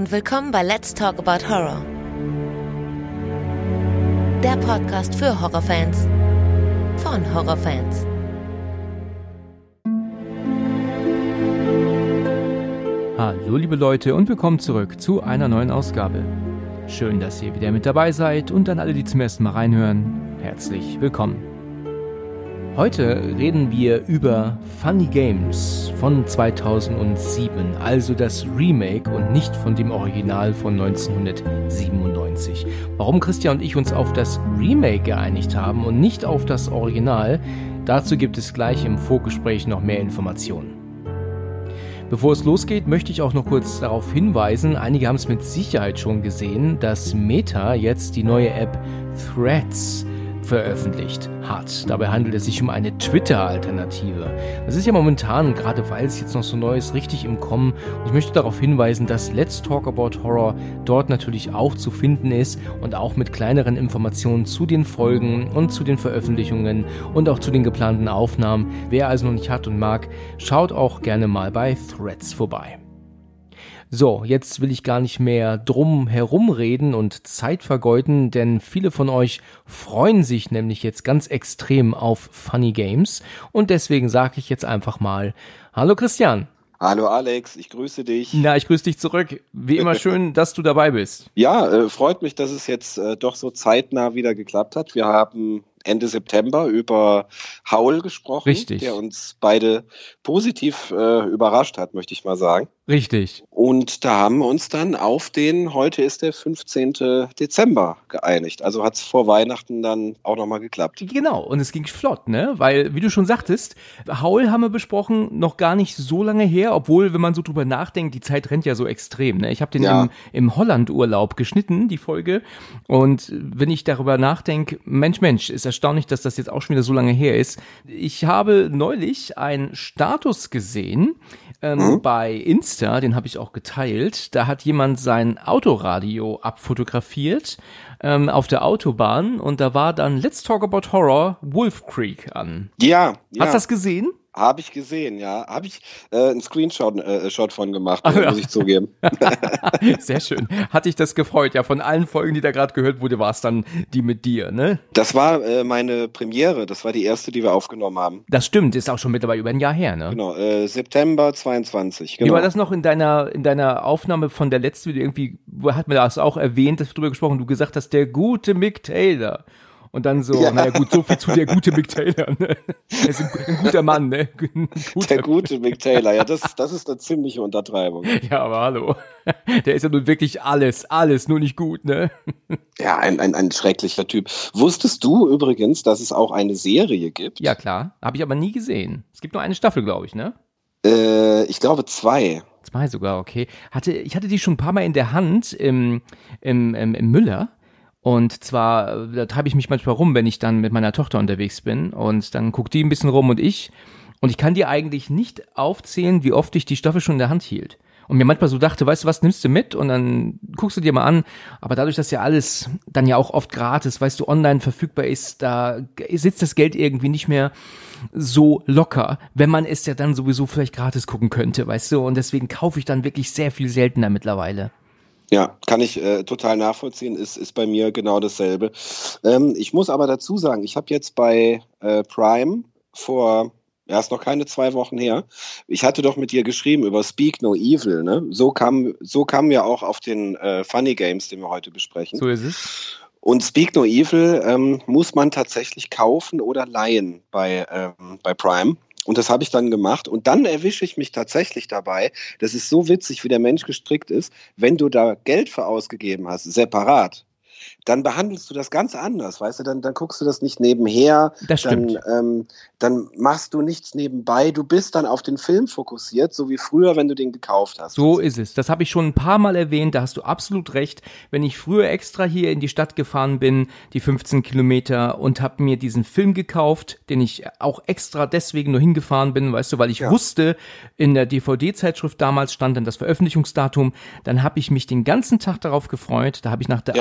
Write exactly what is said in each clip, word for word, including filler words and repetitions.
und willkommen bei Let's Talk About Horror. Der Podcast für Horrorfans von Horrorfans. Hallo liebe Leute und willkommen zurück zu einer neuen Ausgabe. Schön, dass ihr wieder mit dabei seid und an alle, die zum ersten Mal reinhören, herzlich willkommen. Heute reden wir über Funny Games von zweitausendsieben, also das Remake und nicht von dem Original von neunzehnhundertsiebenundneunzig. Warum Christian und ich uns auf das Remake geeinigt haben und nicht auf das Original, dazu gibt es gleich im Vorgespräch noch mehr Informationen. Bevor es losgeht, möchte ich auch noch kurz darauf hinweisen, einige haben es mit Sicherheit schon gesehen, dass Meta jetzt die neue App Threads veröffentlicht hat. Dabei handelt es sich um eine Twitter-Alternative. Das ist ja momentan, gerade weil es jetzt noch so neu ist, richtig im Kommen. Und ich möchte darauf hinweisen, dass Let's Talk About Horror dort natürlich auch zu finden ist und auch mit kleineren Informationen zu den Folgen und zu den Veröffentlichungen und auch zu den geplanten Aufnahmen. Wer also noch nicht hat und mag, schaut auch gerne mal bei Threads vorbei. So, jetzt will ich gar nicht mehr drum herum reden und Zeit vergeuden, denn viele von euch freuen sich nämlich jetzt ganz extrem auf Funny Games und deswegen sage ich jetzt einfach mal, hallo Christian. Hallo Alex, ich grüße dich. Na, ich grüße dich zurück. Wie immer schön, dass du dabei bist. Ja, äh, freut mich, dass es jetzt äh, doch so zeitnah wieder geklappt hat. Wir haben Ende September über Howl gesprochen, Richtig. Der uns beide positiv äh, überrascht hat, möchte ich mal sagen. Richtig. Und da haben wir uns dann auf den, heute ist der fünfzehnten Dezember geeinigt. Also hat es vor Weihnachten dann auch nochmal geklappt. Genau, und es ging flott, ne? Weil, wie du schon sagtest, Howl haben wir besprochen, noch gar nicht so lange her, obwohl, wenn man so drüber nachdenkt, die Zeit rennt ja so extrem, ne? Ich habe den Ja. im, im Holland-Urlaub geschnitten, die Folge, und wenn ich darüber nachdenke, Mensch, Mensch, ist erstaunlich, dass das jetzt auch schon wieder so lange her ist. Ich habe neulich einen Status gesehen ähm, Mhm. bei Insta, den habe ich auch geteilt. Da hat jemand sein Autoradio abfotografiert ähm, auf der Autobahn und da war dann Let's Talk About Horror Wolf Creek an. Ja, ja. Hast du das gesehen? Habe ich gesehen, ja. Habe ich äh, einen Screenshot äh, Shot von gemacht, Ach, äh, ja. muss ich zugeben. Sehr schön. Hat dich das gefreut? Ja, von allen Folgen, die da gerade gehört wurde, war es dann die mit dir, ne? Das war äh, meine Premiere, das war die erste, die wir aufgenommen haben. Das stimmt, ist auch schon mittlerweile über ein Jahr her, ne? Genau, äh, September zweiundzwanzig. Genau. Wie war das noch in deiner in deiner Aufnahme von der letzten Video irgendwie, wo hat man das auch erwähnt, dass du drüber gesprochen, du gesagt hast, der gute Mick Taylor. Und dann so, Ja. naja gut, so viel zu der gute Mick Taylor, ne? Er ist ein, ein guter Mann, ne? Ein guter, Der gute Mick Taylor, ja, das, das ist eine ziemliche Untertreibung. ja, aber hallo. Der ist ja nun wirklich alles, alles, nur nicht gut, ne? Ja, ein, ein, ein schrecklicher Typ. Wusstest du übrigens, dass es auch eine Serie gibt? Ja, klar. Habe ich aber nie gesehen. Es gibt nur eine Staffel, glaube ich, ne? Äh, ich glaube zwei. Zwei sogar, okay. Hatte, ich hatte die schon ein paar Mal in der Hand im, im, im, im Müller. Und zwar, da treibe ich mich manchmal rum, wenn ich dann mit meiner Tochter unterwegs bin. Und dann guckt die ein bisschen rum und ich. Und ich kann dir eigentlich nicht aufzählen, wie oft ich die Staffel schon in der Hand hielt. Und mir manchmal so dachte, weißt du was, nimmst du mit und dann guckst du dir mal an. Aber dadurch, dass ja alles dann ja auch oft gratis, weißt du, online verfügbar ist, da sitzt das Geld irgendwie nicht mehr so locker, wenn man es ja dann sowieso vielleicht gratis gucken könnte, weißt du. Und deswegen kaufe ich dann wirklich sehr viel seltener mittlerweile. Ja, kann ich äh, total nachvollziehen, ist, ist bei mir genau dasselbe. Ähm, ich muss aber dazu sagen, ich habe jetzt bei äh, Prime vor, ja, ist noch keine zwei Wochen her, ich hatte doch mit dir geschrieben über Speak No Evil, ne? So kam, so kamen wir auch auf den äh, Funny Games, den wir heute besprechen. So ist es. Und Speak No Evil ähm, muss man tatsächlich kaufen oder leihen bei, ähm, bei Prime. Und das habe ich dann gemacht. Und dann erwische ich mich tatsächlich dabei, das ist so witzig, wie der Mensch gestrickt ist, wenn du da Geld für ausgegeben hast, separat, dann behandelst du das ganz anders, weißt du, dann, dann guckst du das nicht nebenher, Das stimmt. dann, ähm, dann machst du nichts nebenbei, du bist dann auf den Film fokussiert, so wie früher, wenn du den gekauft hast. So ist es. Das habe ich schon ein paar Mal erwähnt, da hast du absolut recht. Wenn ich früher extra hier in die Stadt gefahren bin, die fünfzehn Kilometer, und habe mir diesen Film gekauft, den ich auch extra deswegen nur hingefahren bin, weißt du, weil ich Ja. wusste, in der D V D-Zeitschrift damals stand dann das Veröffentlichungsdatum, dann habe ich mich den ganzen Tag darauf gefreut, da habe ich nach der Ja. Arbeit den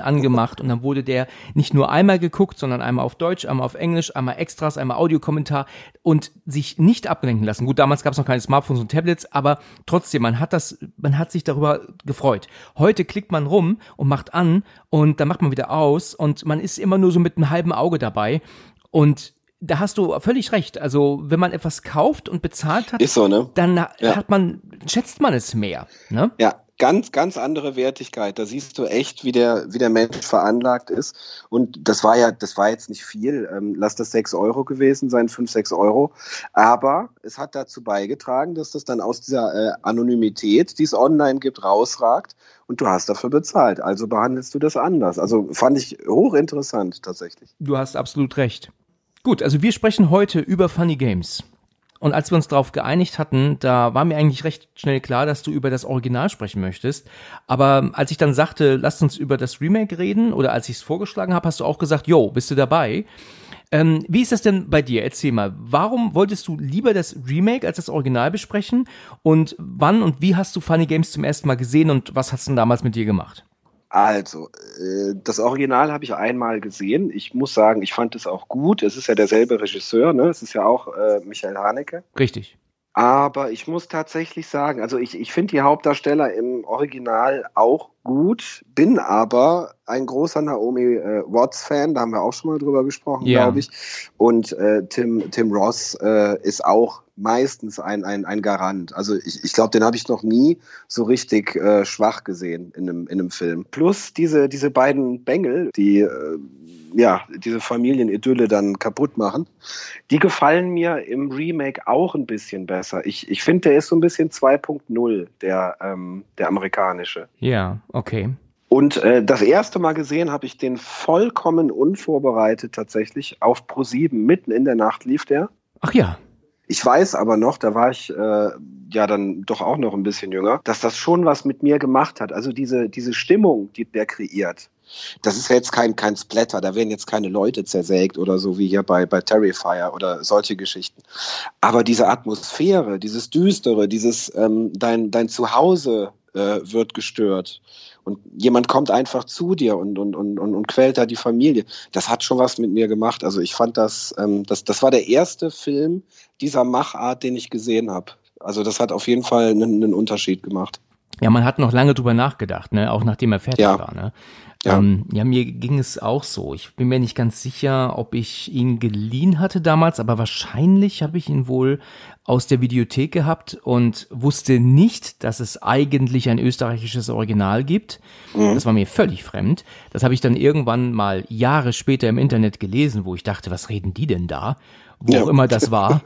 angemacht und dann wurde der nicht nur einmal geguckt, sondern einmal auf Deutsch, einmal auf Englisch, einmal Extras, einmal Audiokommentar und sich nicht ablenken lassen. Gut, damals gab es noch keine Smartphones und Tablets, aber trotzdem, man hat das, man hat sich darüber gefreut. Heute klickt man rum und macht an und dann macht man wieder aus und man ist immer nur so mit einem halben Auge dabei und da hast du völlig recht. Also, wenn man etwas kauft und bezahlt hat, ist so, ne? dann ja. hat man, schätzt man es mehr, ne? Ja. Ganz, ganz andere Wertigkeit. Da siehst du echt, wie der, wie der Mensch veranlagt ist. Und das war ja, das war jetzt nicht viel. Ähm, lass das sechs Euro gewesen sein, fünf, sechs Euro. Aber es hat dazu beigetragen, dass das dann aus dieser äh, Anonymität, die es online gibt, rausragt. Und du hast dafür bezahlt. Also behandelst du das anders. Also fand ich hochinteressant tatsächlich. Du hast absolut recht. Gut, also wir sprechen heute über Funny Games. Und als wir uns darauf geeinigt hatten, da war mir eigentlich recht schnell klar, dass du über das Original sprechen möchtest. Aber als ich dann sagte, lasst uns über das Remake reden, oder als ich es vorgeschlagen habe, hast du auch gesagt, jo, bist du dabei? Ähm, wie ist das denn bei dir? Erzähl mal, warum wolltest du lieber das Remake als das Original besprechen? Und wann und wie hast du Funny Games zum ersten Mal gesehen und was hast du denn damals mit dir gemacht? Also, äh, das Original habe ich einmal gesehen. Ich muss sagen, ich fand es auch gut. Es ist ja derselbe Regisseur, ne? Es ist ja auch äh, Michael Haneke. Richtig. Aber ich muss tatsächlich sagen, also ich, ich finde die Hauptdarsteller im Original auch gut, bin aber ein großer Naomi äh, Watts-Fan, da haben wir auch schon mal drüber gesprochen, ja. glaube ich. Und äh, Tim, Tim Ross äh, ist auch meistens ein, ein, ein Garant. Also ich, ich glaube, den habe ich noch nie so richtig äh, schwach gesehen in einem, in einem Film. Plus diese, diese beiden Bengel, die äh, ja, diese Familienidylle dann kaputt machen, die gefallen mir im Remake auch ein bisschen besser. Ich, ich finde, der ist so ein bisschen zwei Punkt null, der, ähm, der amerikanische. Ja, okay. Und äh, das erste Mal gesehen habe ich den vollkommen unvorbereitet tatsächlich auf ProSieben. Mitten in der Nacht lief der. Ach ja. Ich weiß aber noch, da war ich äh, ja dann doch auch noch ein bisschen jünger, dass das schon was mit mir gemacht hat. Also diese, diese Stimmung, die der kreiert. Das ist jetzt kein, kein Splatter, da werden jetzt keine Leute zersägt oder so wie hier bei, bei Terrifier oder solche Geschichten. Aber diese Atmosphäre, dieses Düstere, dieses ähm, dein, dein Zuhause äh, wird gestört und jemand kommt einfach zu dir und, und, und, und, und quält da die Familie. Das hat schon was mit mir gemacht. Also ich fand das, ähm, das, das war der erste Film dieser Machart, den ich gesehen habe. Also das hat auf jeden Fall einen, einen Unterschied gemacht. Ja, man hat noch lange drüber nachgedacht, ne, auch nachdem er fertig ja. war, ne. Ja. Ähm, ja, mir ging es auch so. Ich bin mir nicht ganz sicher, ob ich ihn geliehen hatte damals, aber wahrscheinlich habe ich ihn wohl aus der Videothek gehabt und wusste nicht, dass es eigentlich ein österreichisches Original gibt. Mhm. Das war mir völlig fremd. Das habe ich dann irgendwann mal Jahre später im Internet gelesen, wo ich dachte, was reden die denn da? Wo ja. auch immer das war.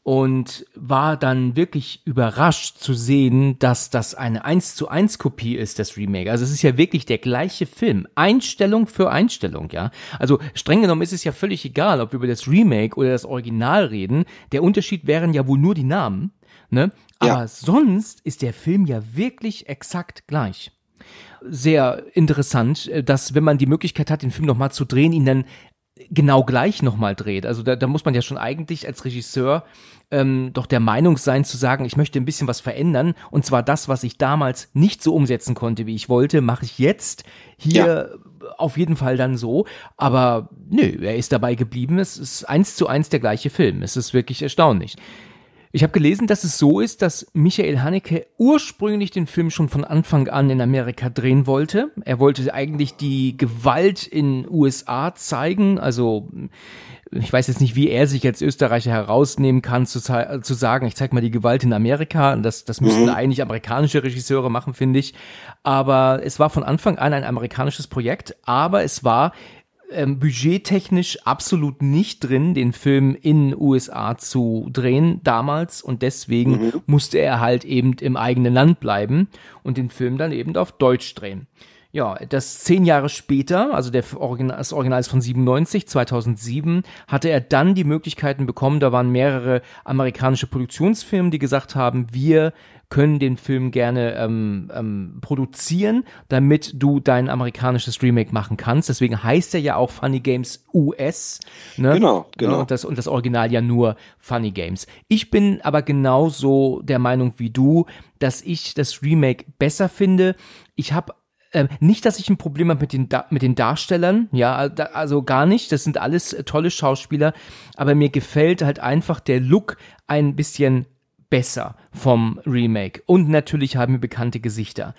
Und war dann wirklich überrascht zu sehen, dass das eine eins zu eins Kopie ist, das Remake. Also es ist ja wirklich der gleiche Film. Einstellung für Einstellung, ja. Also streng genommen ist es ja völlig egal, ob wir über das Remake oder das Original reden. Der Unterschied wären ja wohl nur die Namen, ne? Aber ja. sonst ist der Film ja wirklich exakt gleich. Sehr interessant, dass wenn man die Möglichkeit hat, den Film nochmal zu drehen, ihn dann genau gleich nochmal dreht. Also da, da muss man ja schon eigentlich als Regisseur ähm, doch der Meinung sein zu sagen, ich möchte ein bisschen was verändern und zwar das, was ich damals nicht so umsetzen konnte, wie ich wollte, mache ich jetzt hier ja. auf jeden Fall dann so. Aber nö, er ist dabei geblieben. Es ist eins zu eins der gleiche Film. Es ist wirklich erstaunlich. Ich habe gelesen, dass es so ist, dass Michael Haneke ursprünglich den Film schon von Anfang an in Amerika drehen wollte. Er wollte eigentlich die Gewalt in U S A zeigen, also ich weiß jetzt nicht, wie er sich als Österreicher herausnehmen kann, zu, zu sagen, ich zeig mal die Gewalt in Amerika. Das, das müssten mhm. eigentlich amerikanische Regisseure machen, finde ich. Aber es war von Anfang an ein amerikanisches Projekt, aber es war Ähm, budgettechnisch absolut nicht drin, den Film in U S A zu drehen damals und deswegen mhm. musste er halt eben im eigenen Land bleiben und den Film dann eben auf Deutsch drehen. Ja, das zehn Jahre später, also der Original, das Original ist von siebenundneunzig, zweitausendsieben, hatte er dann die Möglichkeiten bekommen, da waren mehrere amerikanische Produktionsfirmen, die gesagt haben, wir können den Film gerne ähm, ähm, produzieren, damit du dein amerikanisches Remake machen kannst. Deswegen heißt er ja auch Funny Games U S. Ne? Genau, genau. Und das, und das Original ja nur Funny Games. Ich bin aber genauso der Meinung wie du, dass ich das Remake besser finde. Ich habe Ähm, nicht, dass ich ein Problem habe mit den, da- mit den Darstellern, ja, da, also gar nicht, das sind alles äh, tolle Schauspieler, aber mir gefällt halt einfach der Look ein bisschen besser vom Remake und natürlich haben wir bekannte Gesichter.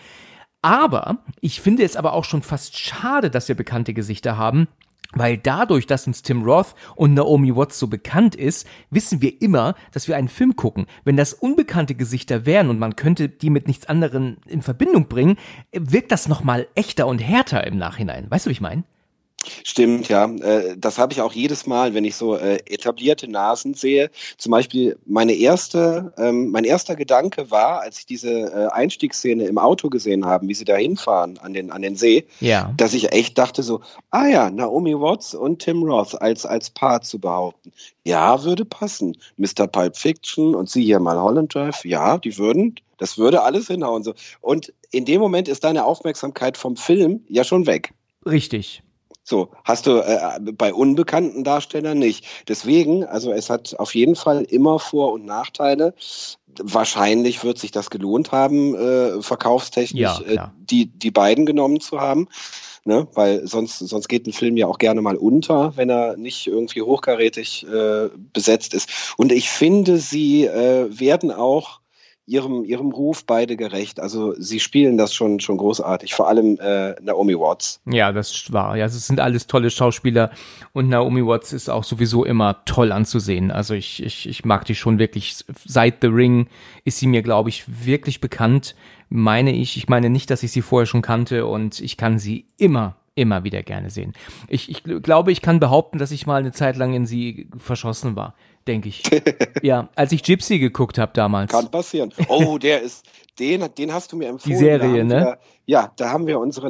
Aber ich finde es aber auch schon fast schade, dass wir bekannte Gesichter haben, weil dadurch, dass uns Tim Roth und Naomi Watts so bekannt ist, wissen wir immer, dass wir einen Film gucken. Wenn das unbekannte Gesichter wären und man könnte die mit nichts anderem in Verbindung bringen, wirkt das nochmal echter und härter im Nachhinein. Weißt du, wie ich meine? Stimmt, ja. Äh, Das habe ich auch jedes Mal, wenn ich so äh, etablierte Nasen sehe. Zum Beispiel meine erste, ähm, mein erster Gedanke war, als ich diese äh, Einstiegsszene im Auto gesehen habe, wie sie da hinfahren an den, an den See, Ja. dass ich echt dachte so, ah ja, Naomi Watts und Tim Roth als, als Paar zu behaupten. Ja, würde passen. Mister Pulp Fiction und sie hier mal Holland Drive, ja, die würden, das würde alles hinhauen. So. Und in dem Moment ist deine Aufmerksamkeit vom Film ja schon weg. Richtig. So, hast du äh, bei unbekannten Darstellern nicht. Deswegen, also es hat auf jeden Fall immer Vor- und Nachteile. Wahrscheinlich wird sich das gelohnt haben, äh, verkaufstechnisch Ja, äh, klar. die, die beiden genommen zu haben. Ne? Weil sonst, sonst geht ein Film ja auch gerne mal unter, wenn er nicht irgendwie hochkarätig äh, besetzt ist. Und ich finde, sie äh, werden auch ihrem, ihrem Ruf beide gerecht. Also sie spielen das schon, schon großartig, vor allem äh, Naomi Watts. Ja, das ist wahr. Ja, es sind alles tolle Schauspieler und Naomi Watts ist auch sowieso immer toll anzusehen. Also ich, ich, ich mag die schon wirklich. Seit The Ring ist sie mir, glaube ich, wirklich bekannt, meine ich. Ich meine nicht, dass ich sie vorher schon kannte und ich kann sie immer, immer wieder gerne sehen. Ich, ich glaube, ich kann behaupten, dass ich mal eine Zeit lang in sie verschossen war, denke ich. Ja, als ich Gypsy geguckt habe damals. Kann passieren. Oh, der ist, den, den hast du mir empfohlen. Die Serie, Da haben ne? Wir, ja, da haben wir unsere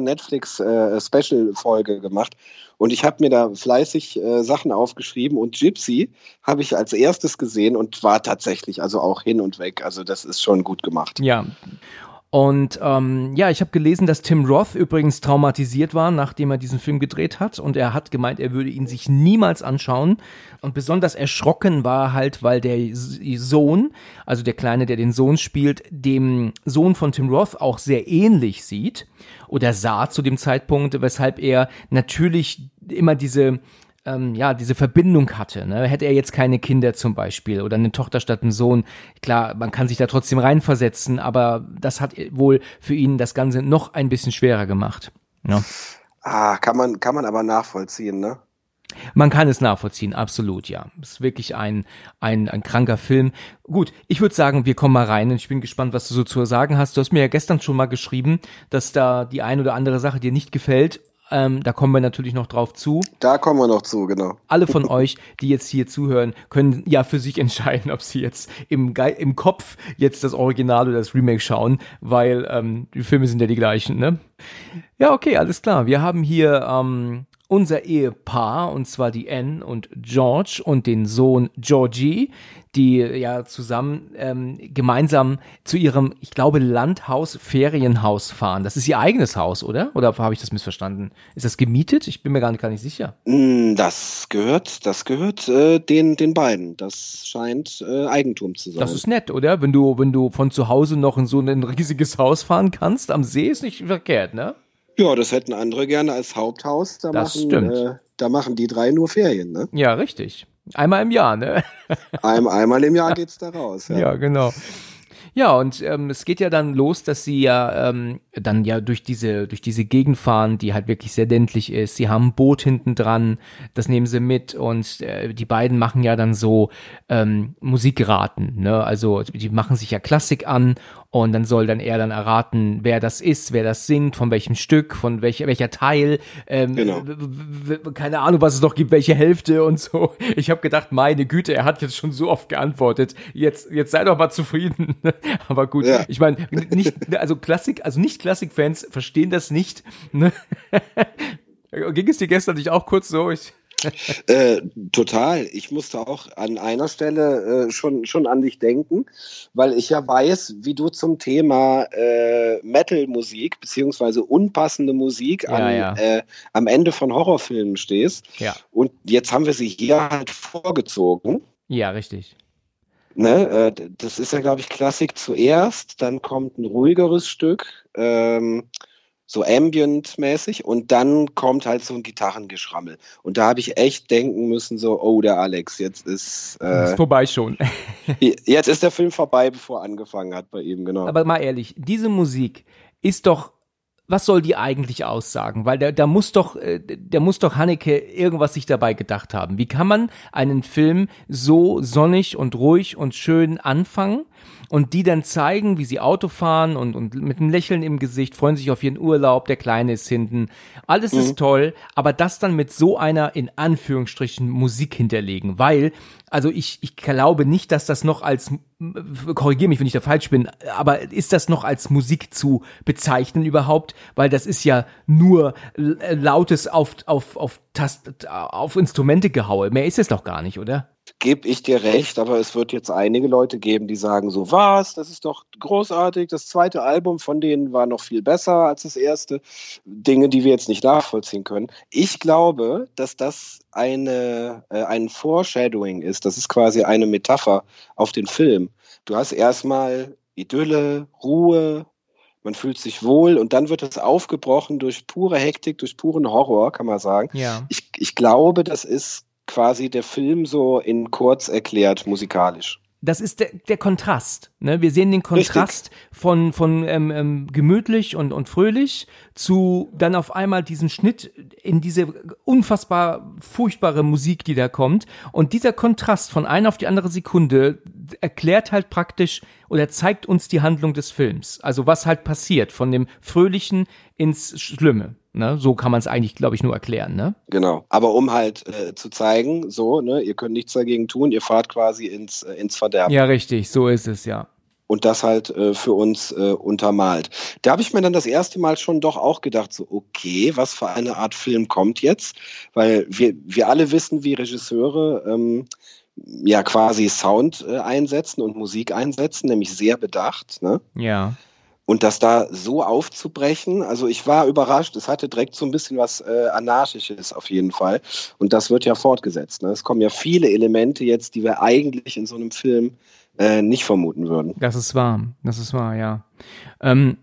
Netflix-Special-Folge gemacht. Und ich habe mir da fleißig äh, Sachen aufgeschrieben. Und Gypsy habe ich als erstes gesehen und war tatsächlich also auch hin und weg. Also das ist schon gut gemacht. Ja. Und ähm, ja, ich habe gelesen, dass Tim Roth übrigens traumatisiert war, nachdem er diesen Film gedreht hat. Und er hat gemeint, er würde ihn sich niemals anschauen. Und besonders erschrocken war er halt, weil der Sohn, also der Kleine, der den Sohn spielt, dem Sohn von Tim Roth auch sehr ähnlich sieht oder sah zu dem Zeitpunkt, weshalb er natürlich immer diese Ähm, ja, diese Verbindung hatte. Ne? Hätte er jetzt keine Kinder zum Beispiel oder eine Tochter statt einen Sohn, klar, man kann sich da trotzdem reinversetzen, aber das hat wohl für ihn das Ganze noch ein bisschen schwerer gemacht. Ja. Ah, kann man, kann man aber nachvollziehen, ne? Man kann es nachvollziehen, absolut, ja. Es ist wirklich ein, ein, ein kranker Film. Gut, ich würde sagen, wir kommen mal rein und ich bin gespannt, was du so zu sagen hast. Du hast mir ja gestern schon mal geschrieben, dass da die ein oder andere Sache dir nicht gefällt. Ähm, da kommen wir natürlich noch drauf zu. Da kommen wir noch zu, genau. Alle von euch, die jetzt hier zuhören, können ja für sich entscheiden, ob sie jetzt im, Ge- im Kopf jetzt das Original oder das Remake schauen, weil ähm, die Filme sind ja die gleichen, ne? Ja, okay, alles klar. Wir haben hier ähm, unser Ehepaar, und zwar die Anne und George und den Sohn Georgie, die ja zusammen ähm, gemeinsam zu ihrem, ich glaube, Landhaus, Ferienhaus fahren. Das ist ihr eigenes Haus, oder? Oder habe ich das missverstanden? Ist das gemietet? Ich bin mir gar nicht, gar nicht sicher. Mm, Das gehört, das gehört äh, den, den beiden. Das scheint äh, Eigentum zu sein. Das ist nett, oder? Wenn du, wenn du von zu Hause noch in so ein riesiges Haus fahren kannst, am See ist nicht verkehrt, ne? Ja, das hätten andere gerne als Haupthaus. Da Das machen, stimmt. Äh, da machen die drei nur Ferien, ne? Ja, richtig. Einmal im Jahr, ne? Ein, einmal im Jahr geht's da raus. Ja, Ja, genau. Ja, und ähm, es geht ja dann los, dass sie ja ähm, dann ja durch diese durch diese Gegend fahren, die halt wirklich sehr ländlich ist. Sie haben ein Boot hinten dran, das nehmen sie mit und äh, die beiden machen ja dann so ähm, Musikraten, ne? Also die machen sich ja Klassik an und dann soll dann er dann erraten, wer das ist, wer das singt, von welchem Stück, von welcher welcher Teil, ähm, Genau. w- w- w- keine Ahnung, was es noch gibt, welche Hälfte und so. Ich habe gedacht, meine Güte, er hat jetzt schon so oft geantwortet. Jetzt jetzt sei doch mal zufrieden. Aber gut, Ja. ich meine, nicht, also Klassik, also nicht Klassik-Fans verstehen das nicht. Ne? Ging es dir gestern nicht auch kurz so? Ich, Äh, total. Ich musste auch an einer Stelle äh, schon, schon an dich denken, weil ich ja weiß, wie du zum Thema äh, Metal-Musik beziehungsweise unpassende Musik Ja, an, ja. Äh, am Ende von Horrorfilmen stehst. ja, Und jetzt haben wir sie hier halt vorgezogen. ja, richtig. Ne? Äh, das ist ja, glaube ich, Klassik zuerst, dann kommt ein ruhigeres Stück. Ähm, so ambient-mäßig und dann kommt halt so ein Gitarrengeschrammel. Und da habe ich echt denken müssen, so, oh, der Alex, jetzt ist... Äh, ist vorbei schon. Jetzt ist der Film vorbei, bevor er angefangen hat bei ihm, genau. Aber mal ehrlich, diese Musik ist doch, was soll die eigentlich aussagen? Weil da, da muss doch, der muss doch Haneke irgendwas sich dabei gedacht haben. Wie kann man einen Film so sonnig und ruhig und schön anfangen und die dann zeigen, wie sie Auto fahren und, und mit einem Lächeln im Gesicht, freuen sich auf ihren Urlaub, der Kleine ist hinten. Alles mhm. ist toll, aber das dann mit so einer, in Anführungsstrichen, Musik hinterlegen, weil, also ich, ich glaube nicht, dass das noch als, korrigiere mich, wenn ich da falsch bin, aber ist das noch als Musik zu bezeichnen überhaupt? Weil das ist ja nur lautes auf, auf, auf Tast, auf Instrumente gehaue. Mehr ist es doch gar nicht, oder? Gebe ich dir recht, aber es wird jetzt einige Leute geben, die sagen so, was, das ist doch großartig, das zweite Album von denen war noch viel besser als das erste. Dinge, die wir jetzt nicht nachvollziehen können. Ich glaube, dass das eine, äh, ein Foreshadowing ist, das ist quasi eine Metapher auf den Film. Du hast erstmal Idylle, Ruhe, man fühlt sich wohl und dann wird es aufgebrochen durch pure Hektik, durch puren Horror, kann man sagen. Ja. Ich, ich glaube, das ist quasi der Film so in kurz erklärt musikalisch. Das ist der, der Kontrast. Ne? Wir sehen den Kontrast Richtig. von, von ähm, ähm, gemütlich und, und fröhlich zu dann auf einmal diesen Schnitt in diese unfassbar furchtbare Musik, die da kommt. Und dieser Kontrast von einer auf die andere Sekunde erklärt halt praktisch oder zeigt uns die Handlung des Films. Also was halt passiert von dem Fröhlichen ins Schlimme. Ne? So kann man es eigentlich, glaube ich, nur erklären. Ne? Genau, aber um halt äh, zu zeigen, so, ne, ihr könnt nichts dagegen tun, ihr fahrt quasi ins, äh, ins Verderben. Ja, richtig, so ist es, ja. Und das halt äh, für uns äh, untermalt. Da habe ich mir dann das erste Mal schon doch auch gedacht, so okay, was für eine Art Film kommt jetzt? Weil wir, wir alle wissen, wie Regisseure ähm, ja quasi Sound äh, einsetzen und Musik einsetzen, nämlich sehr bedacht. Ne? Ja. Und das da so aufzubrechen, also ich war überrascht, es hatte direkt so ein bisschen was äh, Anarchisches auf jeden Fall. Und das wird ja fortgesetzt. Ne? Es kommen ja viele Elemente jetzt, die wir eigentlich in so einem Film äh, nicht vermuten würden. Das ist wahr, das ist wahr, ja. Ähm,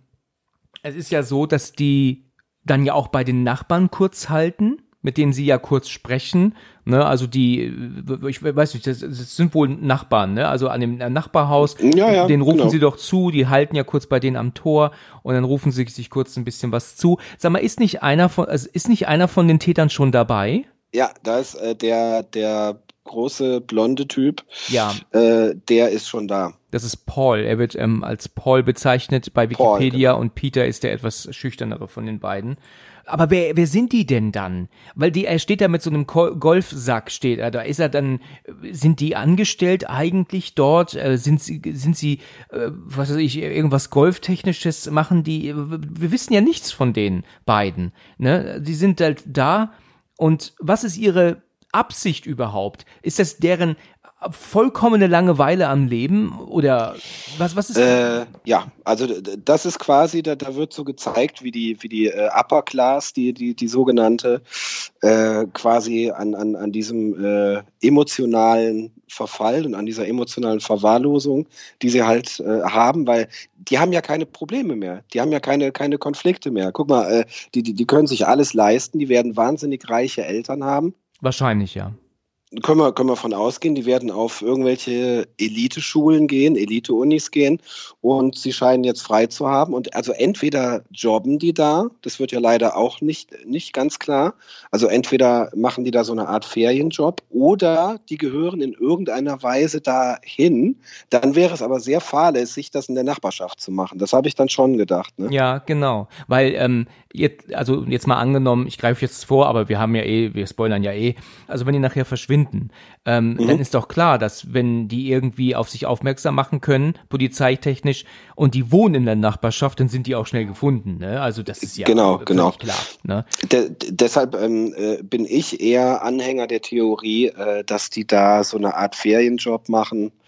es ist ja so, dass die dann ja auch bei den Nachbarn kurz halten, mit denen sie ja kurz sprechen, ne, also die, ich weiß nicht, das, das sind wohl Nachbarn, ne, also an dem Nachbarhaus, ja, ja, den rufen genau. sie doch zu, die halten ja kurz bei denen am Tor und dann rufen sie sich kurz ein bisschen was zu. Sag mal, ist nicht einer von, also ist nicht einer von den Tätern schon dabei? Ja, da ist äh, der, der große blonde Typ, ja. äh, der ist schon da. Das ist Paul, er wird ähm, als Paul bezeichnet bei Wikipedia. Paul, genau. Und Peter ist der etwas schüchternere von den beiden. Aber wer, wer sind die denn dann? Weil die, er steht da mit so einem Golfsack, steht er, da ist er dann, sind die angestellt eigentlich dort? Äh, sind sie, sind sie, äh, was weiß ich, irgendwas Golftechnisches machen die? Wir wissen ja nichts von den beiden, ne? Die sind halt da und was ist ihre Absicht überhaupt? Ist das deren vollkommene Langeweile am Leben oder was was ist äh, ja, also das ist quasi, da, da wird so gezeigt, wie die wie die äh, Upper Class, die die die sogenannte äh, quasi an an an diesem äh, emotionalen Verfall und an dieser emotionalen Verwahrlosung, die sie halt äh, haben, weil die haben ja keine Probleme mehr, die haben ja keine keine Konflikte mehr. Guck mal, äh, die die die können sich alles leisten, die werden wahnsinnig reiche Eltern haben. Wahrscheinlich, ja. Können wir, können wir von ausgehen, die werden auf irgendwelche Elite-Schulen gehen, Elite-Unis gehen und sie scheinen jetzt frei zu haben. Und also entweder jobben die da, das wird ja leider auch nicht, nicht ganz klar, also entweder machen die da so eine Art Ferienjob oder die gehören in irgendeiner Weise dahin. Dann wäre es aber sehr fahrlässig, das in der Nachbarschaft zu machen. Das habe ich dann schon gedacht. Ne? Ja, genau, weil ähm, jetzt, also jetzt mal angenommen, ich greife jetzt vor, aber wir haben ja eh, wir spoilern ja eh, also wenn die nachher verschwinden, Ähm, mhm. dann ist doch klar, dass wenn die irgendwie auf sich aufmerksam machen können, polizeitechnisch, und die wohnen in der Nachbarschaft, dann sind die auch schnell gefunden. Ne? Also das ist ja genau, genau. klar. Ne? De- deshalb ähm, äh, bin ich eher Anhänger der Theorie, äh, dass die da so eine Art Ferienjob machen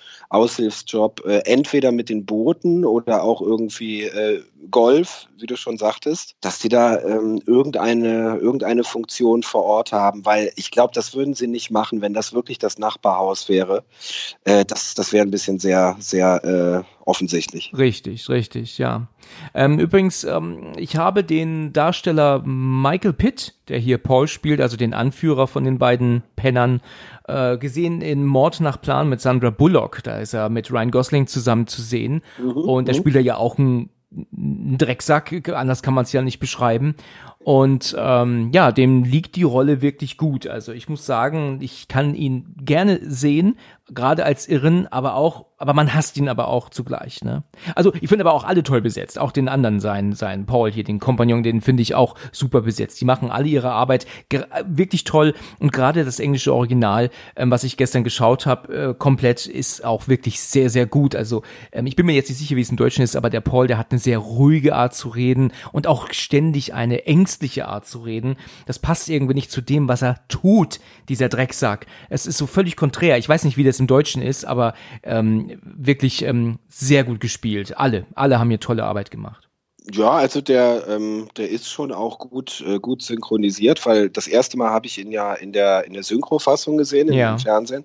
Aushilfsjob, äh, entweder mit den Booten oder auch irgendwie äh, Golf, wie du schon sagtest, dass die da ähm, irgendeine, irgendeine Funktion vor Ort haben, weil ich glaube, das würden sie nicht machen, wenn das wirklich das Nachbarhaus wäre. Äh, das das wäre ein bisschen sehr, sehr äh, offensichtlich. Richtig, richtig, ja. Ähm, übrigens, ähm, ich habe den Darsteller Michael Pitt, der hier Paul spielt, also den Anführer von den beiden Pennern, äh, gesehen in Mord nach Plan mit Sandra Bullock. Da ist er mit Ryan Gosling zusammen zu sehen. Mhm, und da spielt er ja auch einen, einen Drecksack, anders kann man es ja nicht beschreiben. Und ähm, ja, dem liegt die Rolle wirklich gut. Also ich muss sagen, ich kann ihn gerne sehen, gerade als Irren, aber auch, aber man hasst ihn aber auch zugleich, ne? Also ich finde aber auch alle toll besetzt, auch den anderen, seinen, seinen Paul hier, den Kompagnon, den finde ich auch super besetzt. Die machen alle ihre Arbeit ger- wirklich toll und gerade das englische Original, ähm, was ich gestern geschaut habe, äh, komplett ist auch wirklich sehr, sehr gut. Also ähm, ich bin mir jetzt nicht sicher, wie es im Deutschen ist, aber der Paul, der hat eine sehr ruhige Art zu reden und auch ständig eine ängstliche Art zu reden. Das passt irgendwie nicht zu dem, was er tut, dieser Drecksack. Es ist so völlig konträr. Ich weiß nicht, wie das im Deutschen ist, aber ähm, wirklich ähm, sehr gut gespielt. Alle, alle haben hier tolle Arbeit gemacht. Ja, also der, ähm, der ist schon auch gut, äh, gut synchronisiert, weil das erste Mal habe ich ihn ja in der, in der Synchrofassung gesehen, im, Ja. im Fernsehen.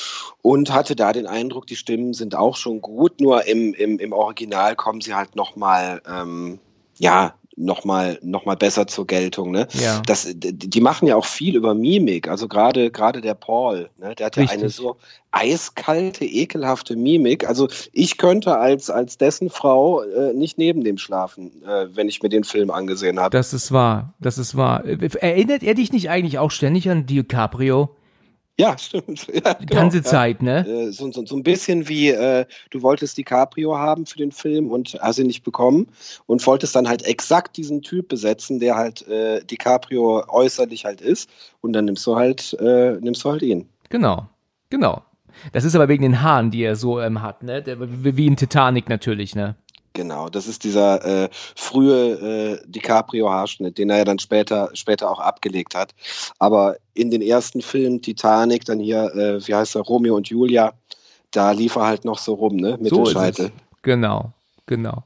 Und hatte da den Eindruck, die Stimmen sind auch schon gut, nur im, im, im Original kommen sie halt nochmal, ähm, ja, nochmal noch mal besser zur Geltung, ne? Ja. Das, die, die machen ja auch viel über Mimik, also gerade gerade der Paul, ne? Der hat ja Richtig. eine so eiskalte, ekelhafte Mimik, also ich könnte als als dessen Frau äh, nicht neben dem schlafen, äh, wenn ich mir den Film angesehen habe. Das ist wahr, das ist wahr. Erinnert er dich nicht eigentlich auch ständig an DiCaprio? Ja, stimmt. Ja, Die ganze genau, Zeit, ne? ja. So, so, so ein bisschen wie, äh, du wolltest DiCaprio haben für den Film und hast ihn nicht bekommen und wolltest dann halt exakt diesen Typ besetzen, der halt äh, DiCaprio äußerlich halt ist und dann nimmst du halt, äh, nimmst du halt ihn. Genau, genau. Das ist aber wegen den Haaren, die er so ähm, hat, ne? Der, wie in Titanic natürlich, ne? Genau, das ist dieser äh, frühe äh, DiCaprio-Haarschnitt, den er ja dann später, später auch abgelegt hat. Aber in den ersten Filmen, Titanic, dann hier, äh, wie heißt er, Romeo und Julia, da lief er halt noch so rum, ne, mit So dem ist Scheitel. es. Genau, genau.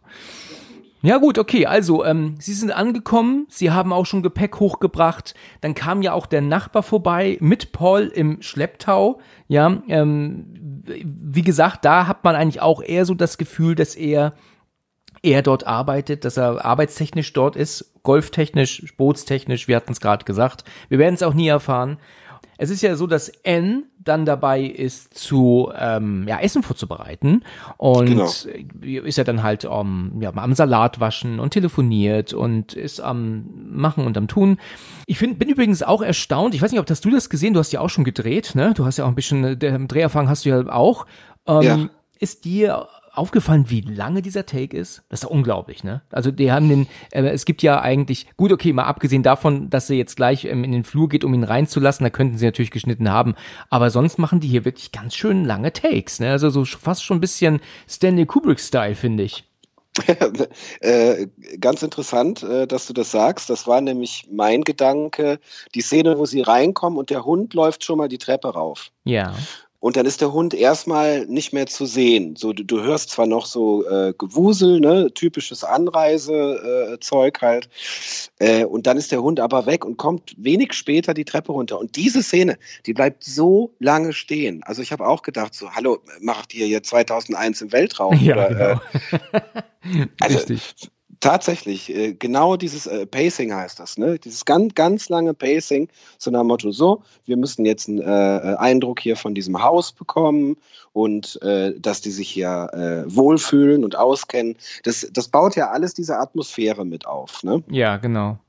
Ja gut, okay, also ähm, Sie sind angekommen, Sie haben auch schon Gepäck hochgebracht, dann kam ja auch der Nachbar vorbei mit Paul im Schlepptau, ja, ähm, wie gesagt, da hat man eigentlich auch eher so das Gefühl, dass er er dort arbeitet, dass er arbeitstechnisch dort ist, golftechnisch, bootstechnisch, wir hatten es gerade gesagt. Wir werden es auch nie erfahren. Es ist ja so, dass Anne dann dabei ist, zu ähm, ja, Essen vorzubereiten und Genau. ist ja dann halt um, ja, am Salat waschen und telefoniert und ist am Machen und am Tun. Ich find, bin übrigens auch erstaunt, ich weiß nicht, ob hast du das gesehen, du hast ja auch schon gedreht, ne? Du hast ja auch ein bisschen, der Dreherfahrung hast du ja auch. Ähm, Ja. Ist dir aufgefallen, wie lange dieser Take ist? Das ist ja unglaublich, ne? Also die haben den, äh, es gibt ja eigentlich, gut, okay, mal abgesehen davon, dass sie jetzt gleich ähm, in den Flur geht, um ihn reinzulassen, da könnten sie natürlich geschnitten haben, aber sonst machen die hier wirklich ganz schön lange Takes, ne? Also so fast schon ein bisschen Stanley Kubrick-Style, finde ich. äh, ganz interessant, äh, dass du das sagst. Das war nämlich mein Gedanke, die Szene, wo sie reinkommen und der Hund läuft schon mal die Treppe rauf. Ja. Und dann ist der Hund erstmal nicht mehr zu sehen. So, du, du hörst zwar noch so äh, Gewusel, ne, typisches Anreisezeug äh, halt. Äh, und dann ist der Hund aber weg und kommt wenig später die Treppe runter. Und diese Szene, die bleibt so lange stehen. Also ich habe auch gedacht, so, hallo, macht ihr hier zweitausendeins im Weltraum? Ja, oder, genau. äh, also, Richtig. Tatsächlich, äh, genau dieses äh, Pacing heißt das, ne? Dieses ganz, ganz lange Pacing, so nach dem Motto, so, wir müssen jetzt einen äh, Eindruck hier von diesem Haus bekommen und äh, dass die sich hier äh, wohlfühlen und auskennen. Das, das baut ja alles diese Atmosphäre mit auf, ne? Ja, genau.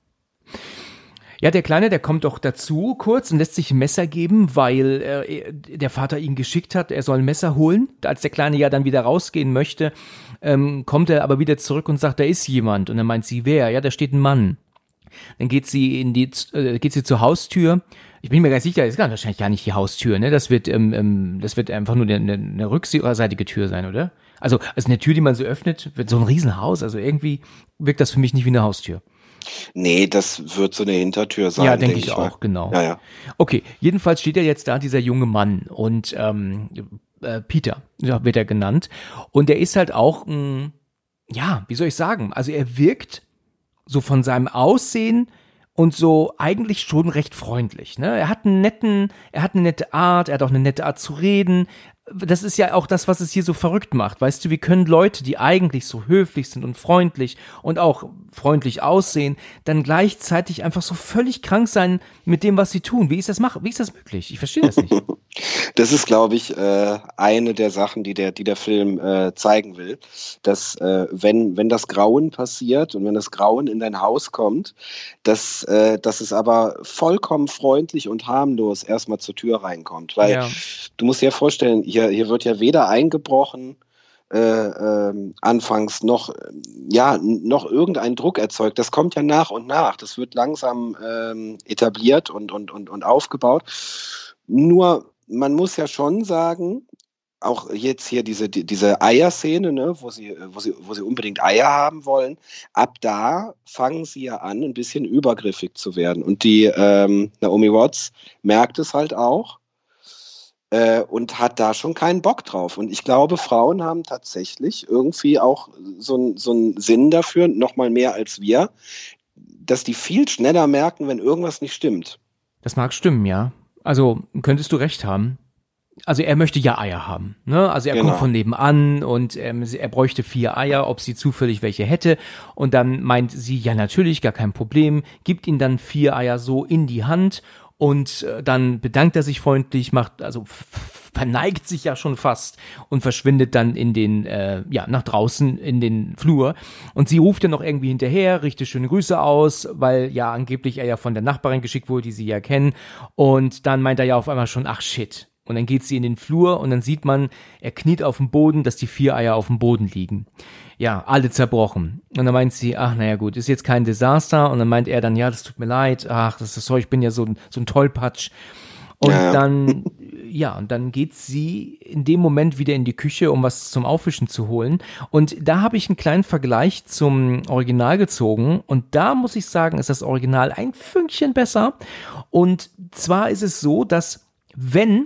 Ja, der Kleine, der kommt doch dazu kurz und lässt sich ein Messer geben, weil äh, der Vater ihn geschickt hat, er soll ein Messer holen. Als der Kleine ja dann wieder rausgehen möchte, ähm, kommt er aber wieder zurück und sagt, da ist jemand. Und dann meint sie, wer? Ja, da steht ein Mann. Dann geht sie in die, äh, geht sie zur Haustür. Ich bin mir ganz sicher, das ist gar, wahrscheinlich gar nicht die Haustür, ne? Das wird, ähm, ähm, das wird einfach nur eine, eine rückseitige Tür sein, oder? Also, also eine Tür, die man so öffnet, wird so ein Riesenhaus. Also irgendwie wirkt das für mich nicht wie eine Haustür. Nee, das wird so eine Hintertür sein. Ja, denke denk ich mal. auch, genau. Ja, ja. Okay, jedenfalls steht ja jetzt da dieser junge Mann und ähm, äh, Peter, ja, wird er genannt. Und der ist halt auch, mh, ja, wie soll ich sagen, also er wirkt so von seinem Aussehen und so eigentlich schon recht freundlich, ne? Er hat einen netten, er hat eine nette Art, er hat auch eine nette Art zu reden. Das ist ja auch das, was es hier so verrückt macht. Weißt du, wie können Leute, die eigentlich so höflich sind und freundlich und auch freundlich aussehen, dann gleichzeitig einfach so völlig krank sein mit dem, was sie tun? Wie ist das mach, wie ist das möglich? Ich verstehe das nicht. Das ist, glaube ich, äh, eine der Sachen, die der, die der Film äh, zeigen will, dass äh, wenn, wenn das Grauen passiert und wenn das Grauen in dein Haus kommt, dass, äh, dass es aber vollkommen freundlich und harmlos erstmal zur Tür reinkommt. Weil Ja. du musst dir ja vorstellen, hier, hier wird ja weder eingebrochen, äh, ähm, anfangs noch, ja, noch irgendein Druck erzeugt. Das kommt ja nach und nach. Das wird langsam ähm, etabliert und, und, und, und aufgebaut. Nur man muss ja schon sagen, auch jetzt hier diese, die, diese Eierszene, ne, wo sie, wo sie, wo sie unbedingt Eier haben wollen, ab da fangen sie ja an, ein bisschen übergriffig zu werden. Und die ähm, Naomi Watts merkt es halt auch äh, und hat da schon keinen Bock drauf. Und ich glaube, Frauen haben tatsächlich irgendwie auch so, so einen Sinn dafür, noch mal mehr als wir, dass die viel schneller merken, wenn irgendwas nicht stimmt. Das mag stimmen, ja. Also, könntest du recht haben. Also, er möchte ja Eier haben, ne? Also, er Genau. kommt von nebenan und ähm, er bräuchte vier Eier, ob sie zufällig welche hätte. Und dann meint sie, ja, natürlich, gar kein Problem, gibt ihm dann vier Eier so in die Hand und äh, dann bedankt er sich freundlich, macht, also f- verneigt sich ja schon fast und verschwindet dann in den, äh, ja, nach draußen in den Flur. Und sie ruft ja noch irgendwie hinterher, richtet schöne Grüße aus, weil ja angeblich er ja von der Nachbarin geschickt wurde, die sie ja kennen. Und dann meint er ja auf einmal schon, ach shit. Und dann geht sie in den Flur und dann sieht man, er kniet auf dem Boden, dass die vier Eier auf dem Boden liegen. Ja, alle zerbrochen. Und dann meint sie, ach, naja gut, ist jetzt kein Desaster. Und dann meint er dann, ja, das tut mir leid, ach, das ist so, ich bin ja so ein, so ein Tollpatsch. Und Ja. dann, ja, und dann geht sie in dem Moment wieder in die Küche, um was zum Aufwischen zu holen. Und da habe ich einen kleinen Vergleich zum Original gezogen. Und da muss ich sagen, ist das Original ein Fünkchen besser. Und zwar ist es so, dass wenn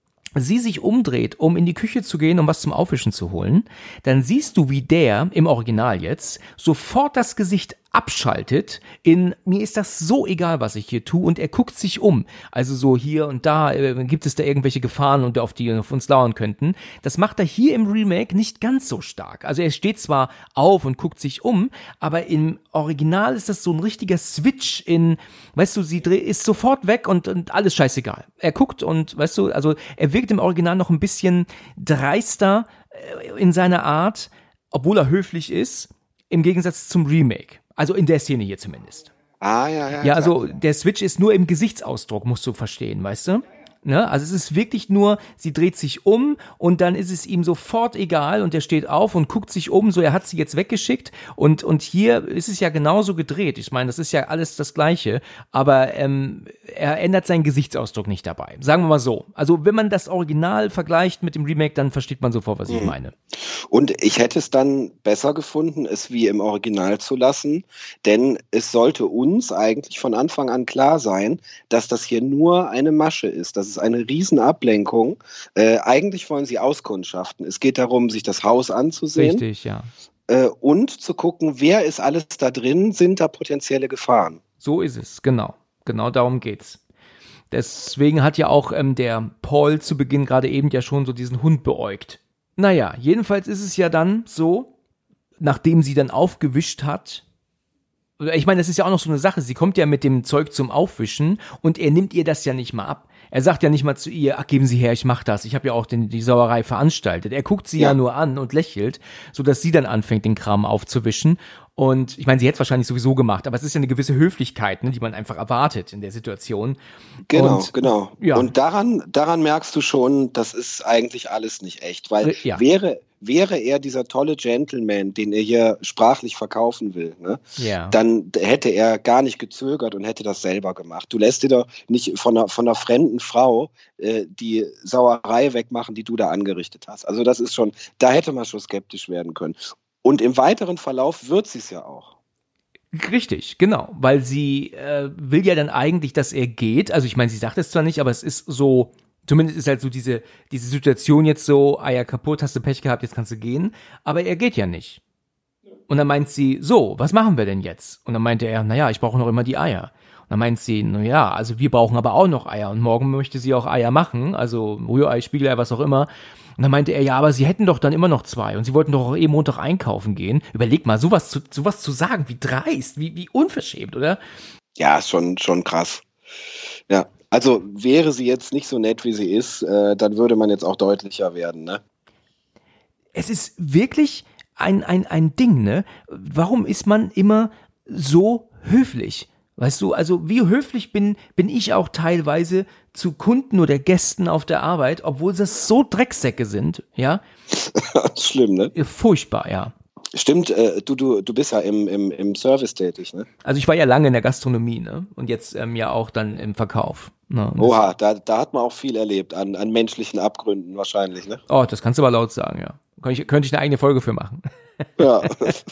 sie sich umdreht, um in die Küche zu gehen, um was zum Aufwischen zu holen, dann siehst du, wie der, im Original jetzt, sofort das Gesicht abschaltet in, mir ist das so egal, was ich hier tue, und er guckt sich um. Also so hier und da, äh, gibt es da irgendwelche Gefahren, und auf die auf uns lauern könnten. Das macht er hier im Remake nicht ganz so stark. Also er steht zwar auf und guckt sich um, aber im Original ist das so ein richtiger Switch in, weißt du, sie dreh, ist sofort weg und, und alles scheißegal. Er guckt und, weißt du, also er wirkt im Original noch ein bisschen dreister äh, in seiner Art, obwohl er höflich ist, im Gegensatz zum Remake. Also in der Szene hier zumindest. Ah, ja, ja. Ja, also klar. der Switch ist nur im Gesichtsausdruck, musst du verstehen, weißt du? Ne? Also es ist wirklich nur, sie dreht sich um und dann ist es ihm sofort egal und er steht auf und guckt sich um, so er hat sie jetzt weggeschickt, und und hier ist es ja genauso gedreht. Ich meine, das ist ja alles das Gleiche, aber ähm, er ändert seinen Gesichtsausdruck nicht dabei. Sagen wir mal so. Also wenn man das Original vergleicht mit dem Remake, dann versteht man sofort, was ich meine. Und ich hätte es dann besser gefunden, es wie im Original zu lassen, denn es sollte uns eigentlich von Anfang an klar sein, dass das hier nur eine Masche ist. Das ist eine Riesenablenkung. Äh, eigentlich wollen sie auskundschaften. Es geht darum, sich das Haus anzusehen Richtig, ja. äh, und zu gucken, wer ist alles da drin, sind da potenzielle Gefahren. So ist es, genau. Genau darum geht's. Deswegen hat ja auch ähm, der Paul zu Beginn gerade eben ja schon so diesen Hund beäugt. Naja, jedenfalls ist es ja dann so, nachdem sie dann aufgewischt hat, ich meine, das ist ja auch noch so eine Sache, sie kommt ja mit dem Zeug zum Aufwischen und er nimmt ihr das ja nicht mal ab. Er sagt ja nicht mal zu ihr, ach, geben Sie her, ich mach das. Ich habe ja auch den, die Sauerei veranstaltet. Er guckt sie ja. ja nur an und lächelt, sodass sie dann anfängt, den Kram aufzuwischen. Und ich meine, sie hätte es wahrscheinlich sowieso gemacht, aber es ist ja eine gewisse Höflichkeit, ne, die man einfach erwartet in der Situation. Genau, und, genau. Ja. Und daran, daran merkst du schon, das ist eigentlich alles nicht echt. Weil ja. wäre, wäre er dieser tolle Gentleman, den er hier sprachlich verkaufen will, ne, ja. dann hätte er gar nicht gezögert und hätte das selber gemacht. Du lässt dir doch nicht von einer, von einer fremden Frau äh, die Sauerei wegmachen, die du da angerichtet hast. Also das ist schon, da hätte man schon skeptisch werden können. Und im weiteren Verlauf wird sie es ja auch. Richtig, genau, weil sie äh, will ja dann eigentlich, dass er geht. Also ich meine, sie sagt es zwar nicht, aber es ist so Zumindest ist halt so diese, diese Situation jetzt so, Eier kaputt, hast du Pech gehabt, jetzt kannst du gehen. Aber er geht ja nicht. Und dann meint sie, so, was machen wir denn jetzt? Und dann meinte er, naja, ich brauche noch immer die Eier. Und dann meint sie, naja, also wir brauchen aber auch noch Eier. Und morgen möchte sie auch Eier machen, also Rührei, Spiegelei, was auch immer. Und dann meinte er, ja, aber sie hätten doch dann immer noch zwei. Und sie wollten doch auch eben Montag einkaufen gehen. Überleg mal, sowas zu, sowas zu sagen, wie dreist, wie, wie unverschämt, oder? Ja, ist schon, schon krass. Ja, also wäre sie jetzt nicht so nett, wie sie ist, äh, dann würde man jetzt auch deutlicher werden, ne? Es ist wirklich ein, ein, ein Ding, ne? Warum ist man immer so höflich? Weißt du, also wie höflich bin, bin ich auch teilweise zu Kunden oder Gästen auf der Arbeit, obwohl das so Drecksäcke sind, ja? Schlimm, ne? Furchtbar, ja. Stimmt, äh, du, du, du bist ja im, im, im Service tätig, ne? Also ich war ja lange in der Gastronomie, ne? Und jetzt ähm, ja auch dann im Verkauf. Ne? Oha, da, da hat man auch viel erlebt, an, an menschlichen Abgründen wahrscheinlich, ne? Oh, das kannst du aber laut sagen, ja. Könnte ich, könnte ich eine eigene Folge für machen. Ja.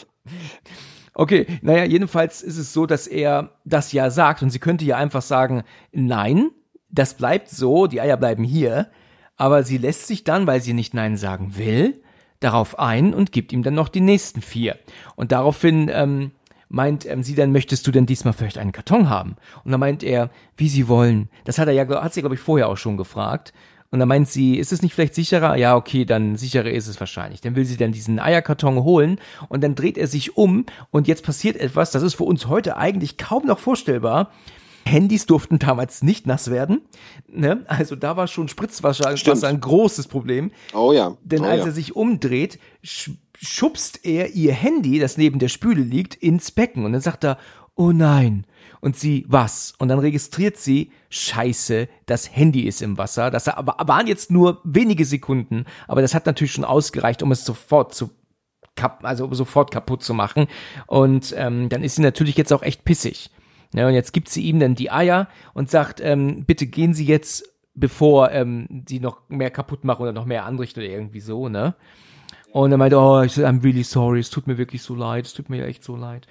Okay, naja, jedenfalls ist es so, dass er das ja sagt und sie könnte ja einfach sagen, nein, das bleibt so, die Eier bleiben hier, aber sie lässt sich dann, weil sie nicht nein sagen will, darauf ein und gibt ihm dann noch die nächsten vier. Und daraufhin ähm, meint ähm, sie dann, möchtest du denn diesmal vielleicht einen Karton haben? Und dann meint er, wie sie wollen. Das hat er ja, hat sie glaube ich vorher auch schon gefragt. Und dann meint sie, ist es nicht vielleicht sicherer? Ja, okay, dann sicherer ist es wahrscheinlich. Dann will sie dann diesen Eierkarton holen und dann dreht er sich um und jetzt passiert etwas, das ist für uns heute eigentlich kaum noch vorstellbar. Handys durften damals nicht nass werden, ne? Also da war schon Spritzwasser Wasser ein großes Problem. Oh ja. Denn oh als ja. er sich umdreht, sch- schubst er ihr Handy, das neben der Spüle liegt, ins Becken und dann sagt er, oh nein. Und sie, was? Und dann registriert sie, scheiße, das Handy ist im Wasser. Das aber waren jetzt nur wenige Sekunden, aber das hat natürlich schon ausgereicht, um es sofort zu kap- also sofort kaputt zu machen. Und ähm, dann ist sie natürlich jetzt auch echt pissig. Ja, und jetzt gibt sie ihm dann die Eier und sagt, ähm, bitte gehen Sie jetzt, bevor ähm, sie noch mehr kaputt machen oder noch mehr anrichten oder irgendwie so, ne? Und er meinte, oh, I'm really sorry, es tut mir wirklich so leid, es tut mir echt so leid.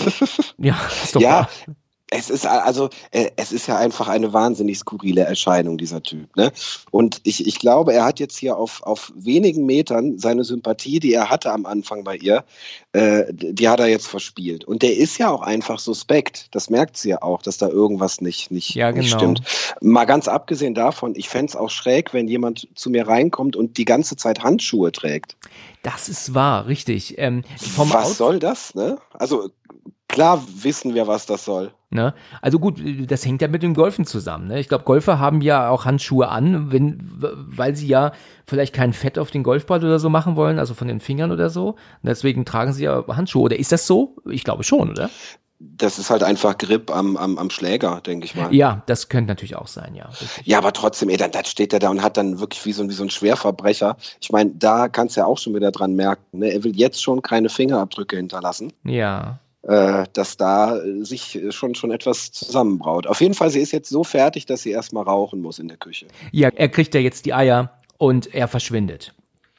Ja, ist doch Ja, wahr. es ist also, äh, es ist ja einfach eine wahnsinnig skurrile Erscheinung, dieser Typ, ne? Und ich, ich glaube, er hat jetzt hier auf, auf wenigen Metern seine Sympathie, die er hatte am Anfang bei ihr, äh, die hat er jetzt verspielt. Und der ist ja auch einfach suspekt. Das merkt sie ja auch, dass da irgendwas nicht, nicht, Ja, nicht genau. stimmt. Mal ganz abgesehen davon, ich fände es auch schräg, wenn jemand zu mir reinkommt und die ganze Zeit Handschuhe trägt. Das ist wahr, richtig. Ähm, vom Was Out- soll das, ne? Also, klar wissen wir, was das soll. Ne? Also gut, das hängt ja mit dem Golfen zusammen. Ne? Ich glaube, Golfer haben ja auch Handschuhe an, wenn, weil sie ja vielleicht kein Fett auf den Golfball oder so machen wollen, also von den Fingern oder so. Und deswegen tragen sie ja Handschuhe. Oder ist das so? Ich glaube schon, oder? Das ist halt einfach Grip am, am, am Schläger, denke ich mal. Ja, das könnte natürlich auch sein, ja. Richtig. Ja, aber trotzdem, ey, dann, dann steht er da und hat dann wirklich wie so, ein- wie so ein Schwerverbrecher. Ich meine, da kannst du ja auch schon wieder dran merken, ne? Er will jetzt schon keine Fingerabdrücke hinterlassen. Ja. Äh, dass da äh, sich schon, schon etwas zusammenbraut. Auf jeden Fall, sie ist jetzt so fertig, dass sie erstmal rauchen muss in der Küche. Ja, er kriegt ja jetzt die Eier und er verschwindet.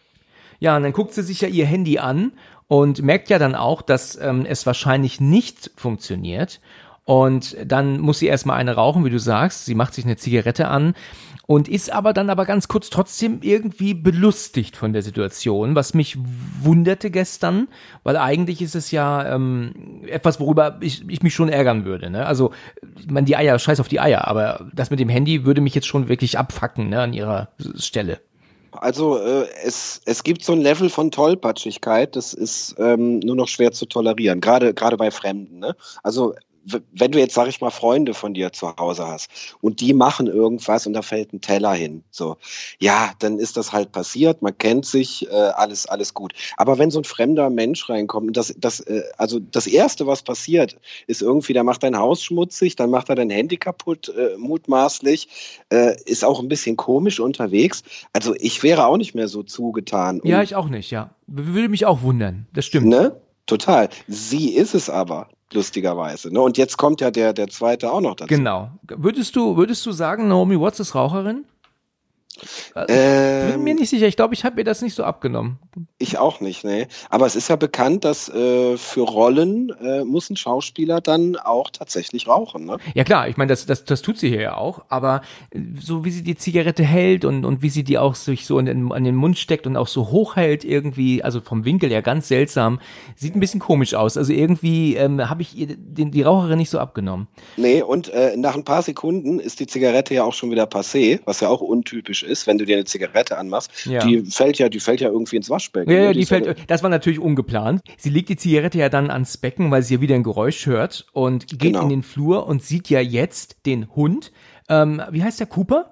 Ja, und dann guckt sie sich ja ihr Handy an und merkt ja dann auch, dass ähm, es wahrscheinlich nicht funktioniert. Und dann muss sie erstmal eine rauchen, wie du sagst. Sie macht sich eine Zigarette an und ist aber dann aber ganz kurz trotzdem irgendwie belustigt von der Situation, was mich wunderte gestern, weil eigentlich ist es ja ähm, etwas, worüber ich, ich mich schon ärgern würde. Ne? Also, ich meine, die Eier, scheiß auf die Eier, aber das mit dem Handy würde mich jetzt schon wirklich abfacken, ne, an ihrer Stelle. Also äh, es, es gibt so ein Level von Tollpatschigkeit, das ist ähm, nur noch schwer zu tolerieren, gerade gerade bei Fremden. Ne? Also w- wenn du jetzt, sag ich mal, Freunde von dir zu Hause hast und die machen irgendwas und da fällt ein Teller hin, so, ja, dann ist das halt passiert, man kennt sich, äh, alles alles gut. Aber wenn so ein fremder Mensch reinkommt und das, das äh, also das Erste, was passiert, ist irgendwie, der macht dein Haus schmutzig, dann macht er dein Handy kaputt, äh, mutmaßlich, äh, ist auch ein bisschen komisch unterwegs. Also ich wäre auch nicht mehr so zugetan. Ja, Und, ich auch nicht, ja. W- Würde mich auch wundern, das stimmt. ne? Total. Sie ist es aber, lustigerweise. Ne? Und jetzt kommt ja der, der zweite auch noch dazu. Genau. Würdest du, würdest du sagen, Naomi Watts ist Raucherin? Ähm, ich bin mir nicht sicher, ich glaube, ich habe mir das nicht so abgenommen. Ich auch nicht, ne. Aber es ist ja bekannt, dass äh, für Rollen äh, muss ein Schauspieler dann auch tatsächlich rauchen, ne? Ja klar, ich meine, das, das, das tut sie hier ja auch, aber so wie sie die Zigarette hält und, und wie sie die auch sich so in den, an den Mund steckt und auch so hoch hält irgendwie, also vom Winkel ja ganz seltsam, sieht ein bisschen komisch aus. Also irgendwie ähm, habe ich ihr den, die Raucherin nicht so abgenommen. Nee, und äh, nach ein paar Sekunden ist die Zigarette ja auch schon wieder passé, was ja auch untypisch ist, wenn du dir eine Zigarette anmachst. Ja. Die fällt ja, die fällt ja irgendwie ins Waschbecken. Ja, ja, die, die fällt, so das war natürlich ungeplant. Sie legt die Zigarette ja dann ans Becken, weil sie ja wieder ein Geräusch hört und geht genau in den Flur und sieht ja jetzt den Hund. Ähm, wie heißt der, Cooper?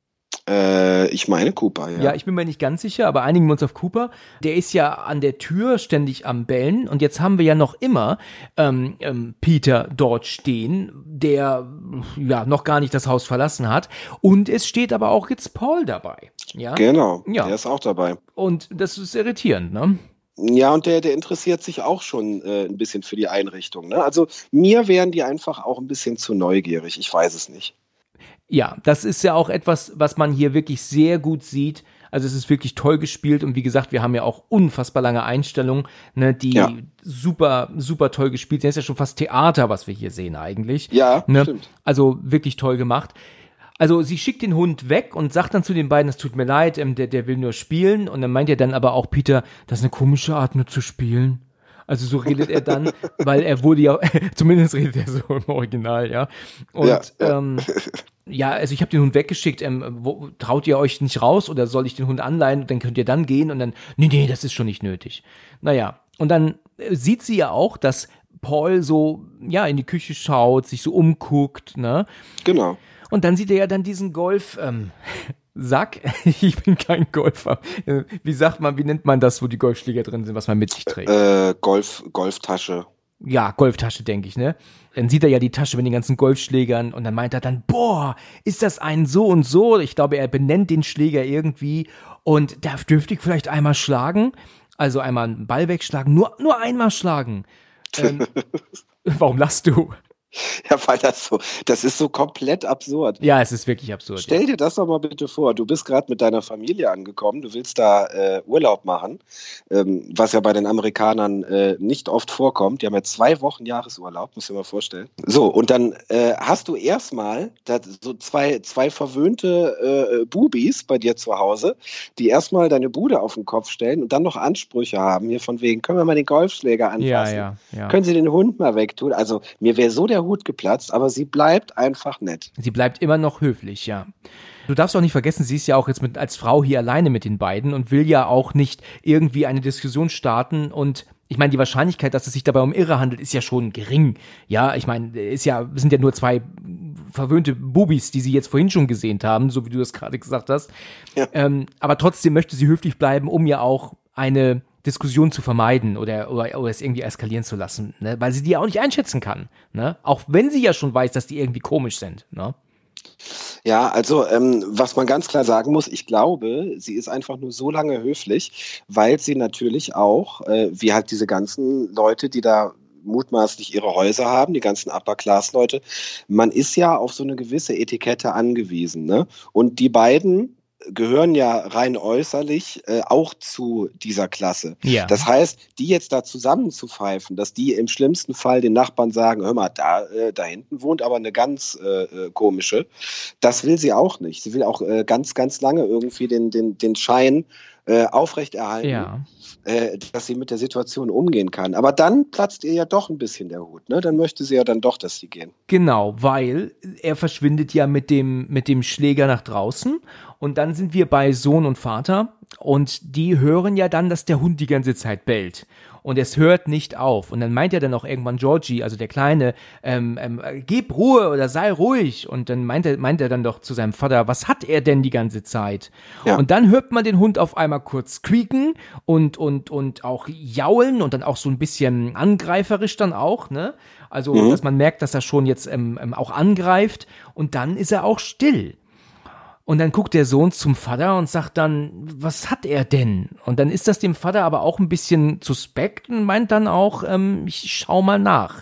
Äh, ich meine Cooper, ja. Ja, ich bin mir nicht ganz sicher, aber einigen wir uns auf Cooper. Der ist ja an der Tür ständig am Bellen und jetzt haben wir ja noch immer ähm, ähm, Peter dort stehen, der ja noch gar nicht das Haus verlassen hat und es steht aber auch jetzt Paul dabei. Ja? Genau, ja. Der ist auch dabei. Und das ist irritierend, ne? Ja, und der, der interessiert sich auch schon äh, ein bisschen für die Einrichtung, ne? Also mir wären die einfach auch ein bisschen zu neugierig, ich weiß es nicht. Ja, das ist ja auch etwas, was man hier wirklich sehr gut sieht. Also es ist wirklich toll gespielt und wie gesagt, wir haben ja auch unfassbar lange Einstellungen, ne, die ja. super, super toll gespielt sind. Das ist ja schon fast Theater, was wir hier sehen eigentlich. Ja, ne? Stimmt. Also wirklich toll gemacht. Also sie schickt den Hund weg und sagt dann zu den beiden, es tut mir leid, ähm, der, der will nur spielen. Und dann meint er dann aber auch Peter, das ist eine komische Art, nur zu spielen. Also so redet er dann, weil er wurde ja, zumindest redet er so im Original, ja. Und ja, ja. Ähm, ja, also ich habe den Hund weggeschickt, ähm, wo, traut ihr euch nicht raus oder soll ich den Hund anleihen und dann könnt ihr dann gehen und dann, nee, nee, das ist schon nicht nötig. Naja, und dann sieht sie ja auch, dass Paul so, ja, in die Küche schaut, sich so umguckt, ne? Genau. Und dann sieht er ja dann diesen Golf, ähm, Sack, ich bin kein Golfer. Wie sagt man, wie nennt man das, wo die Golfschläger drin sind, was man mit sich trägt? Äh, Golf, Golftasche. Ja, Golftasche, denke ich, ne? Dann sieht er ja die Tasche mit den ganzen Golfschlägern und dann meint er dann, boah, ist das ein so und so? Ich glaube, er benennt den Schläger irgendwie und darf dürftig vielleicht einmal schlagen, also einmal einen Ball wegschlagen, nur, nur einmal schlagen. Ähm, warum lachst du? Ja, weil das so, das ist so komplett absurd. Ja, es ist wirklich absurd. Stell ja. dir das doch mal bitte vor, du bist gerade mit deiner Familie angekommen, du willst da äh, Urlaub machen, ähm, was ja bei den Amerikanern äh, nicht oft vorkommt. Die haben ja zwei Wochen Jahresurlaub, musst du dir mal vorstellen. So, und dann äh, hast du erstmal so zwei, zwei verwöhnte äh, Bubis bei dir zu Hause, die erstmal deine Bude auf den Kopf stellen und dann noch Ansprüche haben, hier von wegen, können wir mal den Golfschläger anfassen? Ja, ja, ja. Können Sie den Hund mal wegtun? Also mir wäre so der Hut geplatzt, aber sie bleibt einfach nett. Sie bleibt immer noch höflich, ja. Du darfst auch nicht vergessen, sie ist ja auch jetzt mit, als Frau hier alleine mit den beiden und will ja auch nicht irgendwie eine Diskussion starten und ich meine, die Wahrscheinlichkeit, dass es sich dabei um Irre handelt, ist ja schon gering. Ja, ich meine, ist ja, sind ja nur zwei verwöhnte Bubis, die sie jetzt vorhin schon gesehen haben, so wie du das gerade gesagt hast. Ja. Ähm, aber trotzdem möchte sie höflich bleiben, um ja auch eine Diskussion zu vermeiden oder, oder, oder es irgendwie eskalieren zu lassen, ne? Weil sie die auch nicht einschätzen kann, ne? Auch wenn sie ja schon weiß, dass die irgendwie komisch sind, ne? Ja, also ähm, was man ganz klar sagen muss, ich glaube, sie ist einfach nur so lange höflich, weil sie natürlich auch, äh, wie halt diese ganzen Leute, die da mutmaßlich ihre Häuser haben, die ganzen Upper-Class-Leute, man ist ja auf so eine gewisse Etikette angewiesen, ne? Und die beiden gehören ja rein äußerlich äh, auch zu dieser Klasse. Ja. Das heißt, die jetzt da zusammenzupfeifen, dass die im schlimmsten Fall den Nachbarn sagen, hör mal, da, äh, da hinten wohnt aber eine ganz äh, komische, das will sie auch nicht. Sie will auch äh, ganz, ganz lange irgendwie den, den, den Schein äh, aufrechterhalten, ja. äh, dass sie mit der Situation umgehen kann. Aber dann platzt ihr ja doch ein bisschen der Hut, ne? Dann möchte sie ja dann doch, dass sie gehen. Genau, weil er verschwindet ja mit dem, mit dem Schläger nach draußen und dann sind wir bei Sohn und Vater und die hören ja dann, dass der Hund die ganze Zeit bellt. Und es hört nicht auf. Und dann meint er dann auch irgendwann Georgie, also der Kleine, ähm, ähm, gib Ruhe oder sei ruhig. Und dann meint er, meint er dann doch zu seinem Vater, was hat er denn die ganze Zeit? Ja. Und dann hört man den Hund auf einmal kurz quieken und, und, und auch jaulen und dann auch so ein bisschen angreiferisch dann auch, ne? Also, mhm. dass man merkt, dass er schon jetzt ähm, ähm, auch angreift. Und dann ist er auch still. Und dann guckt der Sohn zum Vater und sagt dann, was hat er denn? Und dann ist das dem Vater aber auch ein bisschen suspekt und meint dann auch, ähm, ich schau mal nach.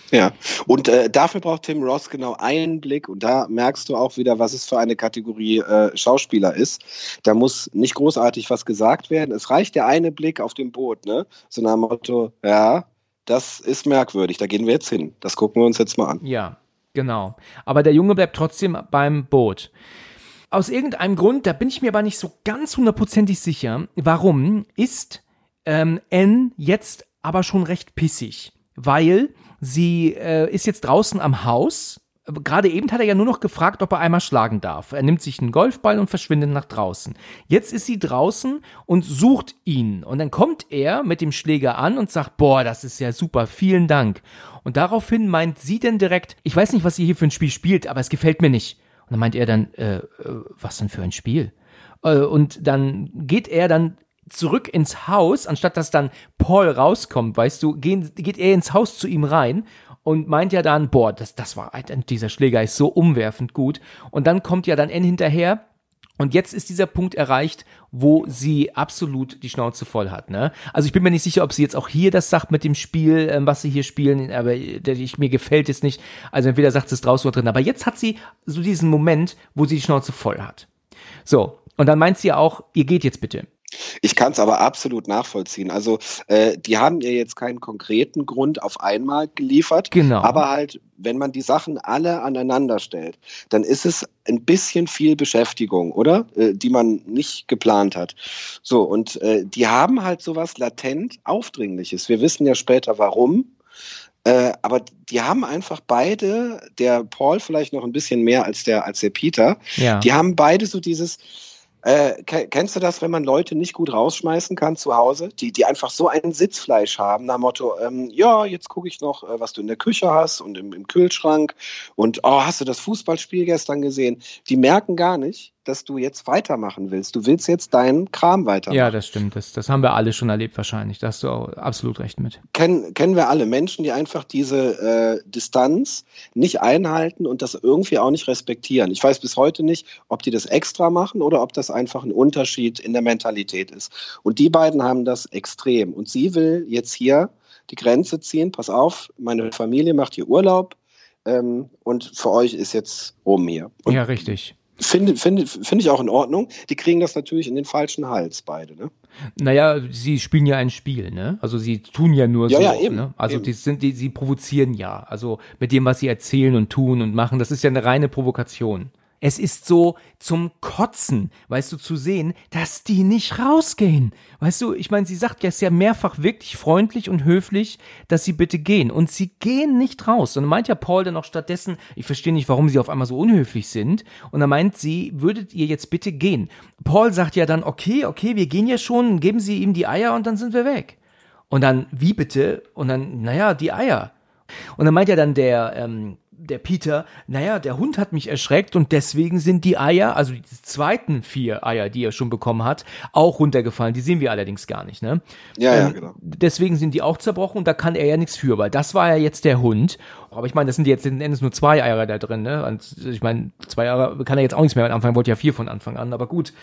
Ja, und äh, dafür braucht Tim Ross genau einen Blick und da merkst du auch wieder, was es für eine Kategorie äh, Schauspieler ist. Da muss nicht großartig was gesagt werden. Es reicht der eine Blick auf dem Boot, ne? So nach dem Motto, ja, das ist merkwürdig, da gehen wir jetzt hin. Das gucken wir uns jetzt mal an. Ja, genau. Aber der Junge bleibt trotzdem beim Boot. Aus irgendeinem Grund, da bin ich mir aber nicht so ganz hundertprozentig sicher, warum ist ähm, Anne jetzt aber schon recht pissig, weil sie äh, ist jetzt draußen am Haus. Gerade eben hat er ja nur noch gefragt, ob er einmal schlagen darf. Er nimmt sich einen Golfball und verschwindet nach draußen. Jetzt ist sie draußen und sucht ihn. Und dann kommt er mit dem Schläger an und sagt, boah, das ist ja super, vielen Dank. Und daraufhin meint sie dann direkt, ich weiß nicht, was ihr hier für ein Spiel spielt, aber es gefällt mir nicht. Und dann meint er dann, äh, was denn für ein Spiel? Äh, und dann geht er dann zurück ins Haus, anstatt dass dann Paul rauskommt, weißt du, gehen, geht er ins Haus zu ihm rein und meint ja dann, boah, das, das war, dieser Schläger ist so umwerfend gut. Und dann kommt ja dann Anne hinterher und jetzt ist dieser Punkt erreicht, wo sie absolut die Schnauze voll hat, ne? Also ich bin mir nicht sicher, ob sie jetzt auch hier das sagt mit dem Spiel, ähm, was sie hier spielen, aber ich, mir gefällt es nicht. Also entweder sagt sie es draußen oder drin, aber jetzt hat sie so diesen Moment, wo sie die Schnauze voll hat. So, und dann meint sie auch, ihr geht jetzt bitte. Ich kann es aber absolut nachvollziehen. Also äh, die haben ihr jetzt keinen konkreten Grund auf einmal geliefert, genau. Aber halt, wenn man die Sachen alle aneinander stellt, dann ist es ein bisschen viel Beschäftigung, oder? Äh, die man nicht geplant hat. So, und äh, die haben halt sowas latent Aufdringliches. Wir wissen ja später, warum. Äh, aber die haben einfach beide, der Paul vielleicht noch ein bisschen mehr als der, als der Peter, ja. Die haben beide so dieses... Äh, kennst du das, wenn man Leute nicht gut rausschmeißen kann zu Hause, die, die einfach so ein Sitzfleisch haben, nach dem Motto, ähm, ja, jetzt gucke ich noch, äh, was du in der Küche hast und im, im Kühlschrank und oh, hast du das Fußballspiel gestern gesehen? Die merken gar nicht, dass du jetzt weitermachen willst. Du willst jetzt deinen Kram weitermachen. Ja, das stimmt. Das, das haben wir alle schon erlebt wahrscheinlich. Da hast du auch absolut recht mit. Kennen, kennen wir alle Menschen, die einfach diese äh, Distanz nicht einhalten und das irgendwie auch nicht respektieren. Ich weiß bis heute nicht, ob die das extra machen oder ob das einfach ein Unterschied in der Mentalität ist. Und die beiden haben das extrem. Und sie will jetzt hier die Grenze ziehen. Pass auf, meine Familie macht hier Urlaub ähm, und für euch ist jetzt rum hier. Und ja, richtig. Finde, finde, finde ich auch in Ordnung. Die kriegen das natürlich in den falschen Hals, beide, ne? Naja, sie spielen ja ein Spiel, ne? Also sie tun ja nur ja, so, ja, eben, ne? Also eben. die sind, die, sie provozieren ja. Also mit dem, was sie erzählen und tun und machen, das ist ja eine reine Provokation. Es ist so zum Kotzen, weißt du, zu sehen, dass die nicht rausgehen. Weißt du, ich meine, sie sagt ja, ist ja mehrfach wirklich freundlich und höflich, dass sie bitte gehen. Und sie gehen nicht raus. Und dann meint ja Paul dann auch stattdessen, ich verstehe nicht, warum sie auf einmal so unhöflich sind. Und dann meint sie, würdet ihr jetzt bitte gehen? Paul sagt ja dann, okay, okay, wir gehen ja schon, geben sie ihm die Eier und dann sind wir weg. Und dann, wie bitte? Und dann, naja, die Eier. Und dann meint ja dann der, ähm, der Peter, naja, der Hund hat mich erschreckt und deswegen sind die Eier, also die zweiten vier Eier, die er schon bekommen hat, auch runtergefallen. Die sehen wir allerdings gar nicht, ne? Ja, ähm, ja, genau. Deswegen sind die auch zerbrochen und da kann er ja nichts für, weil das war ja jetzt der Hund. Aber ich meine, das sind jetzt letzten Endes nur zwei Eier da drin, ne? Und ich meine, zwei Eier kann er jetzt auch nichts mehr mit anfangen, wollte ja vier von Anfang an, aber gut.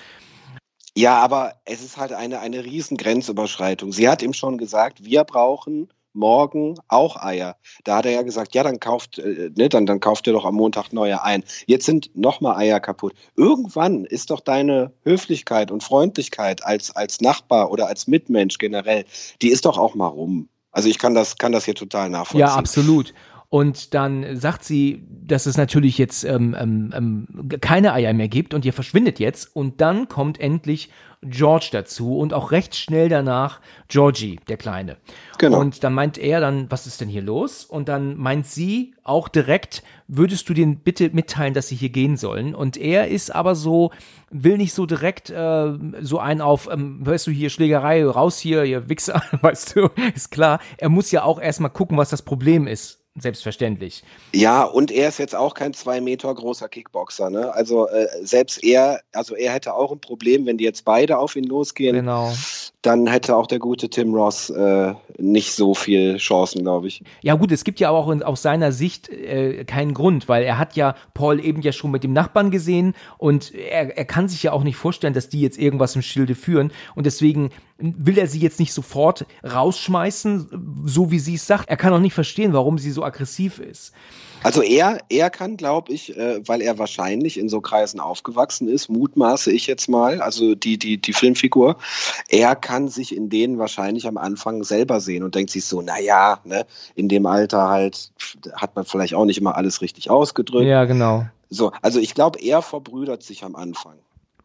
Ja, aber es ist halt eine, eine riesen Grenzüberschreitung. Sie hat ihm schon gesagt, wir brauchen morgen auch Eier. Da hat er ja gesagt, ja, dann kauft, äh, ne, dann, dann kauft ihr doch am Montag neue ein. Jetzt sind nochmal Eier kaputt. Irgendwann ist doch deine Höflichkeit und Freundlichkeit als, als Nachbar oder als Mitmensch generell, die ist doch auch mal rum. Also ich kann das, kann das hier total nachvollziehen. Ja, absolut. Und dann sagt sie, dass es natürlich jetzt ähm, ähm, keine Eier mehr gibt und ihr verschwindet jetzt. Und dann kommt endlich George dazu und auch recht schnell danach Georgie, der Kleine. Genau. Und dann meint er dann, was ist denn hier los? Und dann meint sie auch direkt, würdest du denen bitte mitteilen, dass sie hier gehen sollen? Und er ist aber so, will nicht so direkt äh, so einen auf, ähm, weißt du, hier Schlägerei, raus hier, ihr Wichser, weißt du, ist klar. Er muss ja auch erstmal gucken, was das Problem ist. Selbstverständlich. Ja, und er ist jetzt auch kein zwei Meter großer Kickboxer, ne? Also äh, selbst er, also er hätte auch ein Problem, wenn die jetzt beide auf ihn losgehen. Genau. Dann hätte auch der gute Tim Ross äh, nicht so viel Chancen, glaube ich. Ja gut, es gibt ja auch in, aus seiner Sicht äh, keinen Grund, weil er hat ja Paul eben ja schon mit dem Nachbarn gesehen und er, er kann sich ja auch nicht vorstellen, dass die jetzt irgendwas im Schilde führen und deswegen will er sie jetzt nicht sofort rausschmeißen, so wie sie es sagt. Er kann auch nicht verstehen, warum sie so aggressiv ist. Also er, er kann, glaube ich, äh, weil er wahrscheinlich in so Kreisen aufgewachsen ist, mutmaße ich jetzt mal, also die, die, die Filmfigur, er kann sich in denen wahrscheinlich am Anfang selber sehen und denkt sich so, naja, ne, in dem Alter halt hat man vielleicht auch nicht immer alles richtig ausgedrückt. Ja, genau. So, also ich glaube, er verbrüdert sich am Anfang.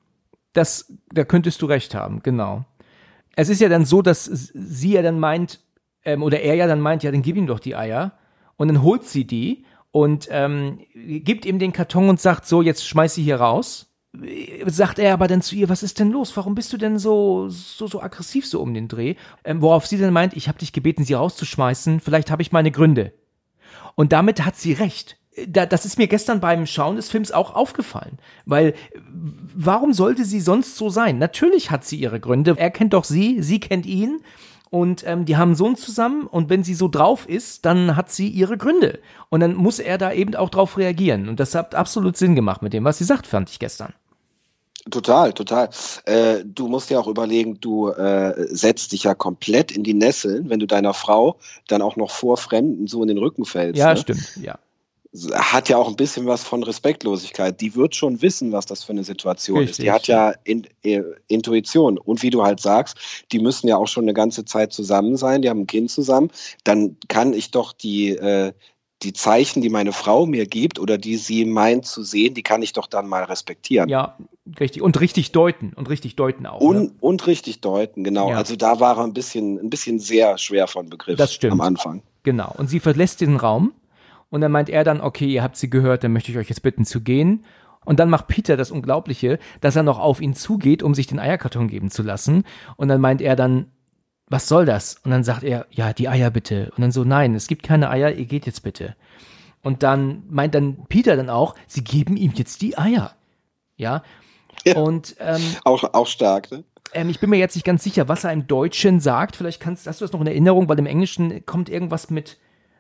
Das, da könntest du recht haben, genau. Es ist ja dann so, dass sie ja dann meint, ähm, oder er ja dann meint, ja, dann gib ihm doch die Eier und dann holt sie die und ähm, gibt ihm den Karton und sagt, so, jetzt schmeiß sie hier raus. Sagt er aber dann zu ihr, was ist denn los? Warum bist du denn so so, so aggressiv so um den Dreh? Ähm, worauf sie dann meint, ich habe dich gebeten, sie rauszuschmeißen, vielleicht habe ich meine Gründe. Und damit hat sie recht. Da, das ist mir gestern beim Schauen des Films auch aufgefallen, weil warum sollte sie sonst so sein? Natürlich hat sie ihre Gründe. Er kennt doch sie, sie kennt ihn. Und ähm, die haben einen Sohn zusammen und wenn sie so drauf ist, dann hat sie ihre Gründe. Und dann muss er da eben auch drauf reagieren. Und das hat absolut Sinn gemacht mit dem, was sie sagt, fand ich gestern. Total, total. Äh, du musst ja auch überlegen, du äh, setzt dich ja komplett in die Nesseln, wenn du deiner Frau dann auch noch vor Fremden so in den Rücken fällst. Ja, ne? Stimmt, ja. Hat ja auch ein bisschen was von Respektlosigkeit. Die wird schon wissen, was das für eine Situation Richtig, ist. Die hat ja in, äh, Intuition. Und wie du halt sagst, die müssen ja auch schon eine ganze Zeit zusammen sein. Die haben ein Kind zusammen. Dann kann ich doch die, äh, die Zeichen, die meine Frau mir gibt oder die sie meint zu sehen, die kann ich doch dann mal respektieren. Ja, richtig. Und richtig deuten. Und richtig deuten auch. Und, ne? und richtig deuten, genau. Ja. Also da war er ein bisschen, ein bisschen sehr schwer von Begriff Das stimmt. am Anfang. Genau. Und sie verlässt den Raum. Und dann meint er dann, okay, ihr habt sie gehört, dann möchte ich euch jetzt bitten zu gehen. Und dann macht Peter das Unglaubliche, dass er noch auf ihn zugeht, um sich den Eierkarton geben zu lassen. Und dann meint er dann, was soll das? Und dann sagt er, ja, die Eier bitte. Und dann so, nein, es gibt keine Eier, ihr geht jetzt bitte. Und dann meint dann Peter dann auch, sie geben ihm jetzt die Eier. Ja. Ja. Und ähm, Auch, auch stark, ne? ähm, ich bin mir jetzt nicht ganz sicher, was er im Deutschen sagt. Vielleicht kannst, hast du das noch in Erinnerung, weil im Englischen kommt irgendwas mit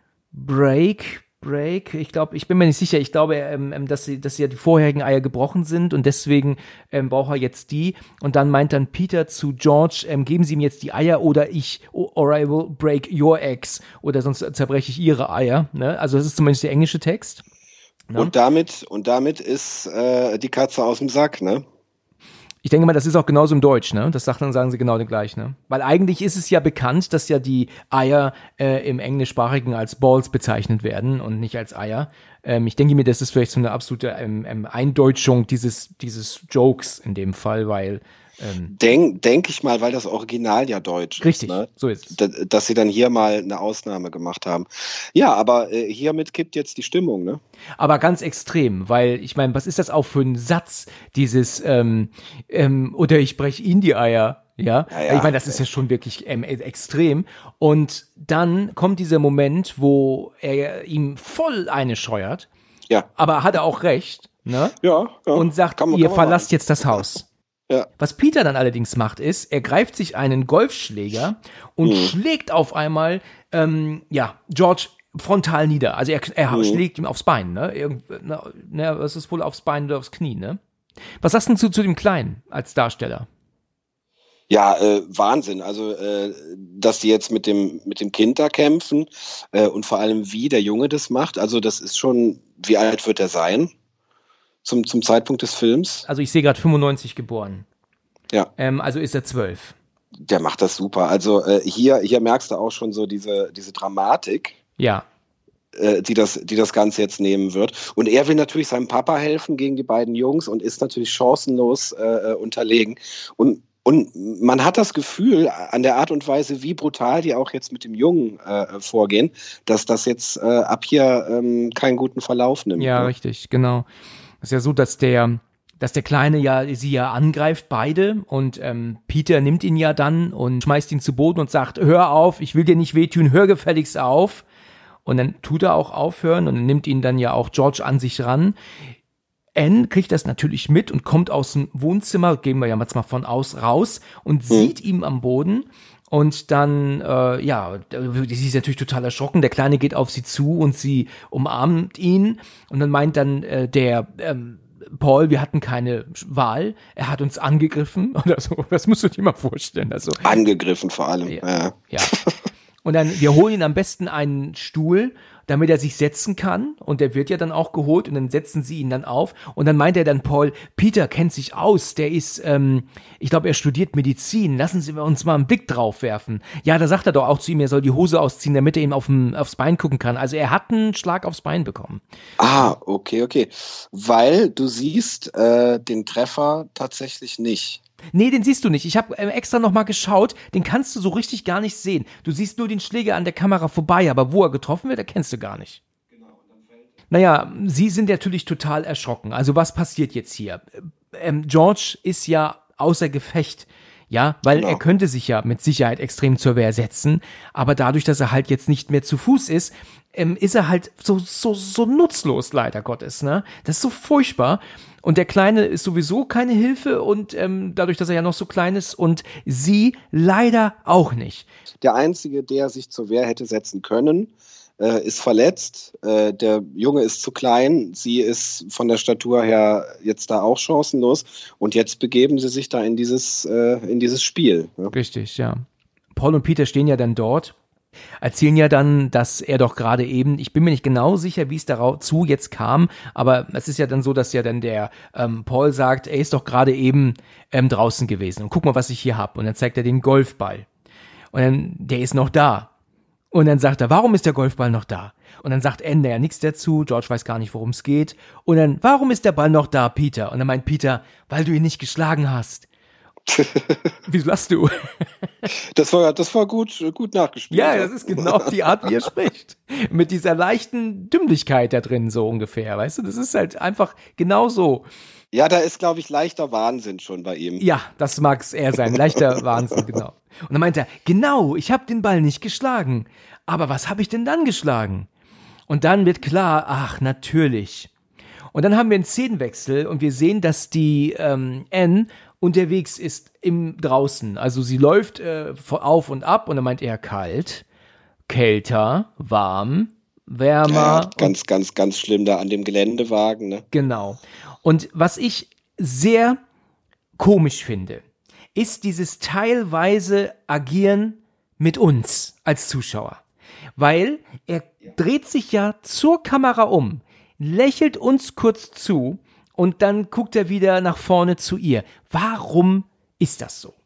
Break, Break, ich glaube, ich bin mir nicht sicher, ich glaube, ähm, dass sie, dass ja die vorherigen Eier gebrochen sind und deswegen ähm, braucht er jetzt die und dann meint dann Peter zu George, ähm, geben Sie ihm jetzt die Eier oder ich, or I will break your eggs oder sonst zerbreche ich Ihre Eier, ne? Also das ist zumindest der englische Text. Ne? Und damit, und damit ist äh, die Katze aus dem Sack, ne? Ich denke mal, das ist auch genauso im Deutsch, ne? Das sagt dann, sagen sie genau den gleich, ne? Weil eigentlich ist es ja bekannt, dass ja die Eier äh, im Englischsprachigen als Balls bezeichnet werden und nicht als Eier. Ähm, ich denke mir, das ist vielleicht so eine absolute ähm, ähm, Eindeutschung dieses, dieses Jokes in dem Fall, weil ähm, Denk, denk ich mal, weil das Original ja deutsch richtig, ist. Ne? so ist es. Da, dass sie dann hier mal eine Ausnahme gemacht haben. Ja, aber äh, hiermit kippt jetzt die Stimmung, ne? Aber ganz extrem, weil ich meine, was ist das auch für ein Satz, dieses ähm, ähm, oder ich breche Ihnen die Eier, ja? Ja, ja. Ich meine, das ist ja schon wirklich ähm, extrem. Und dann kommt dieser Moment, wo er ihm voll eine scheuert, Ja, aber hat er auch recht, ne? ja. ja. Und sagt, Kann man- ihr kann man verlasst machen. jetzt das Haus. Ja. Was Peter dann allerdings macht, ist, er greift sich einen Golfschläger und Mhm. schlägt auf einmal, ähm, ja, George frontal nieder. Also er, er Mhm. schlägt ihm aufs Bein, ne? Irgend, na, na, was ist wohl aufs Bein oder aufs Knie, ne? Was sagst du zu, zu dem Kleinen als Darsteller? Ja, äh, Wahnsinn. Also, äh, dass die jetzt mit dem, mit dem Kind da kämpfen äh, und vor allem, wie der Junge das macht. Also, das ist schon, wie alt wird er sein zum, zum Zeitpunkt des Films? Also ich sehe gerade fünfundneunzig geboren. Ja. Ähm, also ist er zwölf. Der macht das super. Also, äh, hier, hier merkst du auch schon so diese, diese Dramatik, Ja. äh, die das, die das Ganze jetzt nehmen wird. Und er will natürlich seinem Papa helfen gegen die beiden Jungs und ist natürlich chancenlos äh, unterlegen. Und Und man hat das Gefühl, an der Art und Weise, wie brutal die auch jetzt mit dem Jungen äh, vorgehen, dass das jetzt äh, ab hier ähm, keinen guten Verlauf nimmt. Ja, ne? richtig, genau. Es ist ja so, dass der, dass der Kleine ja sie ja angreift, beide, und ähm, Peter nimmt ihn ja dann und schmeißt ihn zu Boden und sagt, hör auf, ich will dir nicht wehtun, hör gefälligst auf. Und dann tut er auch aufhören und nimmt ihn dann ja auch George an sich ran. Anne kriegt das natürlich mit und kommt aus dem Wohnzimmer, gehen wir ja mal von aus, raus und sieht ihn am Boden. Und dann, äh, ja, sie ist natürlich total erschrocken. Der Kleine geht auf sie zu und sie umarmt ihn. Und dann meint dann äh, der ähm, Paul, wir hatten keine Wahl. Er hat uns angegriffen oder so. Das musst du dir mal vorstellen. Also, angegriffen vor allem, ja. ja. ja. Und dann, wir holen ihn am besten einen Stuhl, damit er sich setzen kann. Und der wird ja dann auch geholt und dann setzen sie ihn dann auf. Und dann meint er dann, Paul, Peter kennt sich aus, der ist, ähm, ich glaube, er studiert Medizin. Lassen Sie uns mal einen Blick drauf werfen. Ja, da sagt er doch auch zu ihm, er soll die Hose ausziehen, damit er ihm auf dem, aufs Bein gucken kann. Also er hat einen Schlag aufs Bein bekommen. Ah, okay, okay. Weil du siehst äh, den Treffer tatsächlich nicht. Nee, den siehst du nicht. Ich habe äh, extra nochmal geschaut, den kannst du so richtig gar nicht sehen. Du siehst nur den Schläger an der Kamera vorbei, aber wo er getroffen wird, erkennst du gar nicht. Naja, sie sind natürlich total erschrocken. Also was passiert jetzt hier? Ähm, George ist ja außer Gefecht, ja, weil genau. er könnte sich ja mit Sicherheit extrem zur Wehr setzen, aber dadurch, dass er halt jetzt nicht mehr zu Fuß ist, ähm, ist er halt so, so, so nutzlos, leider Gottes, ne? Das ist so furchtbar. Und der Kleine ist sowieso keine Hilfe und ähm, dadurch, dass er ja noch so klein ist und sie leider auch nicht. Der Einzige, der sich zur Wehr hätte setzen können, äh, ist verletzt. Äh, der Junge ist zu klein. Sie ist von der Statur her jetzt da auch chancenlos. Und jetzt begeben sie sich da in dieses, äh, in dieses Spiel. Ja. Richtig, ja. Paul und Peter stehen ja dann dort. Erzählen ja dann, dass er doch gerade eben, ich bin mir nicht genau sicher, wie es dazu jetzt kam, aber es ist ja dann so, dass ja dann der ähm, Paul sagt, er ist doch gerade eben ähm, draußen gewesen und guck mal, was ich hier hab. Und dann zeigt er den Golfball. Und dann, der ist noch da. Und dann sagt er, warum ist der Golfball noch da? Und dann sagt Anne ja nichts dazu, George weiß gar nicht, worum es geht. Und dann, warum ist der Ball noch da, Peter? Und dann meint Peter, weil du ihn nicht geschlagen hast. Wieso lachst du? Das war, das war gut, gut nachgespielt. Ja, das ist genau die Art, wie er spricht. Mit dieser leichten Dümmlichkeit da drin, so ungefähr, weißt du? Das ist halt einfach genau so. Ja, da ist, glaube ich, leichter Wahnsinn schon bei ihm. Ja, das mag es eher sein. Leichter Wahnsinn, genau. Und dann meint er, genau, ich habe den Ball nicht geschlagen. Aber was habe ich denn dann geschlagen? Und dann wird klar, ach, natürlich. Und dann haben wir einen Szenenwechsel und wir sehen, dass die ähm, Anne unterwegs ist im draußen. Also sie läuft äh, auf und ab und dann meint er kalt, kälter, warm, wärmer. Ja, ganz, ganz, ganz schlimm da an dem Geländewagen. Ne? Genau. Und was ich sehr komisch finde, ist dieses teilweise Agieren mit uns als Zuschauer. Weil er dreht sich ja zur Kamera um, lächelt uns kurz zu und dann guckt er wieder nach vorne zu ihr. Warum ist das so?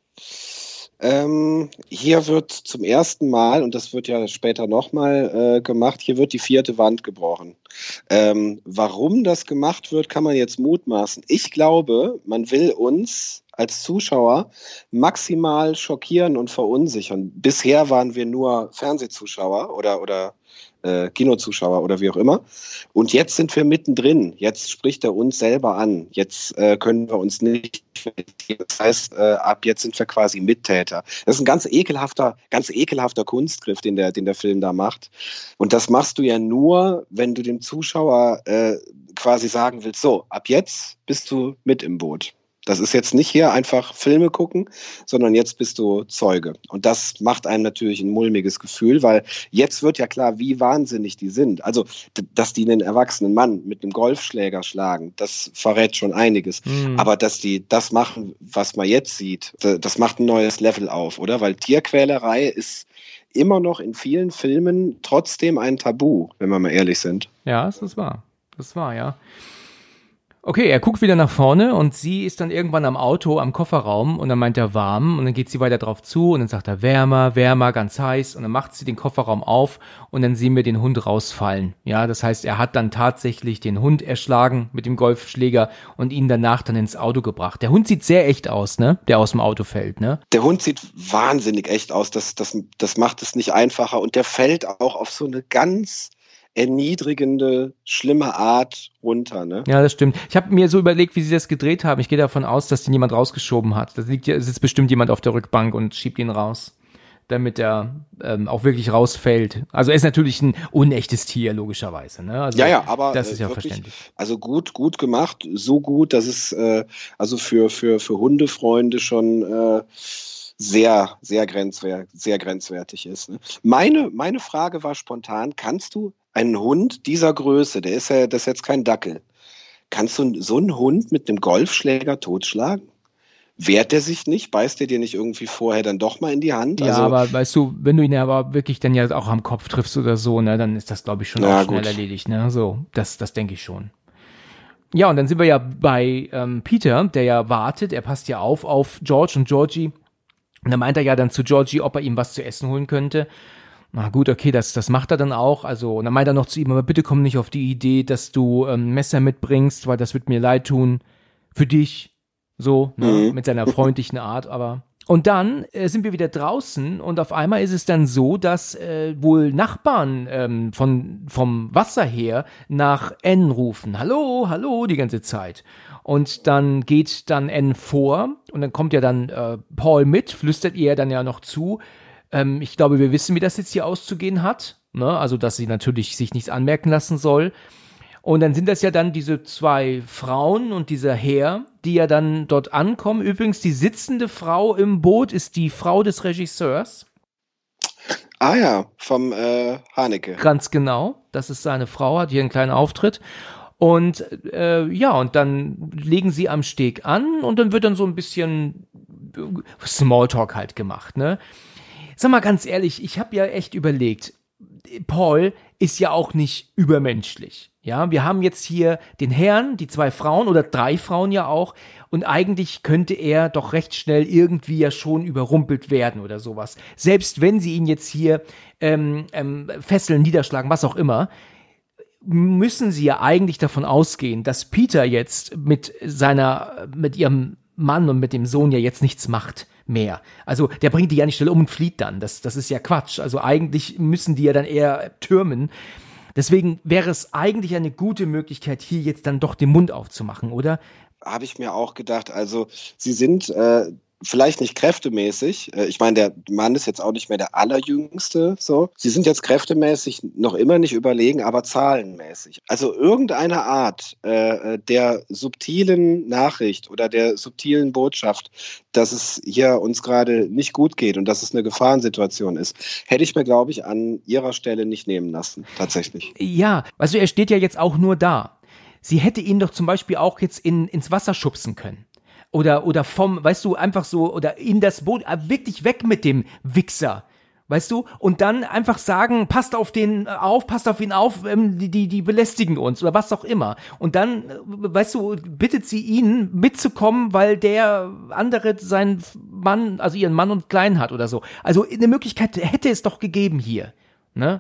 Ähm, hier wird zum ersten Mal, und das wird ja später nochmal äh, gemacht, hier wird die vierte Wand gebrochen. Ähm, warum das gemacht wird, kann man jetzt mutmaßen. Ich glaube, man will uns als Zuschauer maximal schockieren und verunsichern. Bisher waren wir nur Fernsehzuschauer oder, oder äh, Kinozuschauer oder wie auch immer. Und jetzt sind wir mittendrin. Jetzt spricht er uns selber an. Jetzt äh, können wir uns nicht. Das heißt, äh, ab jetzt sind wir quasi Mittäter. Das ist ein ganz ekelhafter, ganz ekelhafter Kunstgriff, den der, den der Film da macht. Und das machst du ja nur, wenn du dem Zuschauer äh, quasi sagen willst, so, ab jetzt bist du mit im Boot. Das ist jetzt nicht hier einfach Filme gucken, sondern jetzt bist du Zeuge. Und das macht einem natürlich ein mulmiges Gefühl, weil jetzt wird ja klar, wie wahnsinnig die sind. Also, dass die einen erwachsenen Mann mit einem Golfschläger schlagen, das verrät schon einiges. Mhm. Aber dass die das machen, was man jetzt sieht, das macht ein neues Level auf, oder? Weil Tierquälerei ist immer noch in vielen Filmen trotzdem ein Tabu, wenn wir mal ehrlich sind. Ja, das ist wahr. Das ist wahr, ja. Okay, er guckt wieder nach vorne und sie ist dann irgendwann am Auto, am Kofferraum und dann meint er warm und dann geht sie weiter drauf zu und dann sagt er wärmer, wärmer, ganz heiß und dann macht sie den Kofferraum auf und dann sehen wir den Hund rausfallen. Ja, das heißt, er hat dann tatsächlich den Hund erschlagen mit dem Golfschläger und ihn danach dann ins Auto gebracht. Der Hund sieht sehr echt aus, ne? Der aus dem Auto fällt, ne? Der Hund sieht wahnsinnig echt aus. Das, das, das macht es nicht einfacher und der fällt auch auf so eine ganz erniedrigende, schlimme Art runter, ne? Ja, das stimmt. Ich habe mir so überlegt, wie sie das gedreht haben. Ich gehe davon aus, dass den jemand rausgeschoben hat. Da liegt ja, sitzt bestimmt jemand auf der Rückbank und schiebt ihn raus. damit er ähm, auch wirklich rausfällt. Also er ist natürlich ein unechtes Tier, logischerweise. Ne? Also, ja, ja, aber das ist ja äh, wirklich, verständlich. Also gut, gut gemacht, so gut, dass es äh, also für, für, für Hundefreunde schon äh, sehr, sehr, grenzwer- sehr grenzwertig ist. Ne? Meine, meine Frage war spontan, kannst du einen Hund dieser Größe, der ist ja, das ist jetzt kein Dackel, kannst du so einen Hund mit einem Golfschläger totschlagen? Wehrt der sich nicht? Beißt der dir nicht irgendwie vorher dann doch mal in die Hand? Ja, also, aber weißt du, wenn du ihn ja aber wirklich dann ja auch am Kopf triffst oder so, ne, dann ist das, glaube ich, schon Na, auch schnell gut. erledigt. Ne? So, das, das denke ich schon. Ja, und dann sind wir ja bei ähm, Peter, der ja wartet. Er passt ja auf auf George und Georgie. Und dann meint er ja dann zu Georgie, ob er ihm was zu essen holen könnte. Na gut, okay, das, das macht er dann auch. Also, und dann meint er noch zu ihm, aber bitte komm nicht auf die Idee, dass du ähm, Messer mitbringst, weil das wird mir leid tun. Für dich. So, ne, Mhm. mit seiner freundlichen Art, aber. Und dann äh, sind wir wieder draußen und auf einmal ist es dann so, dass äh, wohl Nachbarn ähm, von, vom Wasser her nach Anne rufen. Hallo, hallo, die ganze Zeit. Und dann geht dann Anne vor und dann kommt ja dann äh, Paul mit, flüstert ihr dann ja noch zu. Ähm, ich glaube, wir wissen, wie das jetzt hier auszugehen hat. Ne? Also, dass sie natürlich sich nichts anmerken lassen soll. Und dann sind das ja dann diese zwei Frauen und dieser Herr, die ja dann dort ankommen. Übrigens, die sitzende Frau im Boot ist die Frau des Regisseurs. Ah ja, vom äh, Haneke. Ganz genau. Das ist seine Frau, hat hier einen kleinen Auftritt. Und äh, ja, und dann legen sie am Steg an und dann wird dann so ein bisschen Smalltalk halt gemacht, ne? Sag mal ganz ehrlich, ich habe ja echt überlegt, Paul ist ja auch nicht übermenschlich. Ja, wir haben jetzt hier den Herrn, die zwei Frauen oder drei Frauen ja auch und eigentlich könnte er doch recht schnell irgendwie ja schon überrumpelt werden oder sowas. Selbst wenn sie ihn jetzt hier ähm, ähm, fesseln, niederschlagen, was auch immer, müssen sie ja eigentlich davon ausgehen, dass Peter jetzt mit seiner, mit ihrem Mann und mit dem Sohn ja jetzt nichts macht mehr. Also der bringt die ja nicht schnell um und flieht dann. Das, das ist ja Quatsch. Also eigentlich müssen die ja dann eher türmen. Deswegen wäre es eigentlich eine gute Möglichkeit, hier jetzt dann doch den Mund aufzumachen, oder? Habe ich mir auch gedacht. Also sie sind äh, vielleicht nicht kräftemäßig. Äh, ich meine, der Mann ist jetzt auch nicht mehr der Allerjüngste. So. Sie sind jetzt kräftemäßig noch immer nicht überlegen, aber zahlenmäßig. Also irgendeine Art äh, der subtilen Nachricht oder der subtilen Botschaft, dass es hier uns gerade nicht gut geht und dass es eine Gefahrensituation ist, hätte ich mir, glaube ich, an ihrer Stelle nicht nehmen lassen, tatsächlich. Ja, also er steht ja jetzt auch nur da. Sie hätte ihn doch zum Beispiel auch jetzt in, ins Wasser schubsen können. Oder, oder vom, weißt du, einfach so, oder in das Boot, wirklich weg mit dem Wichser. Weißt du? Und dann einfach sagen, passt auf den auf, passt auf ihn auf, ähm, die, die, die belästigen uns oder was auch immer. Und dann, äh, weißt du, bittet sie ihn mitzukommen, weil der andere seinen Mann, also ihren Mann und Kleinen hat oder so. Also eine Möglichkeit hätte es doch gegeben hier. Ne?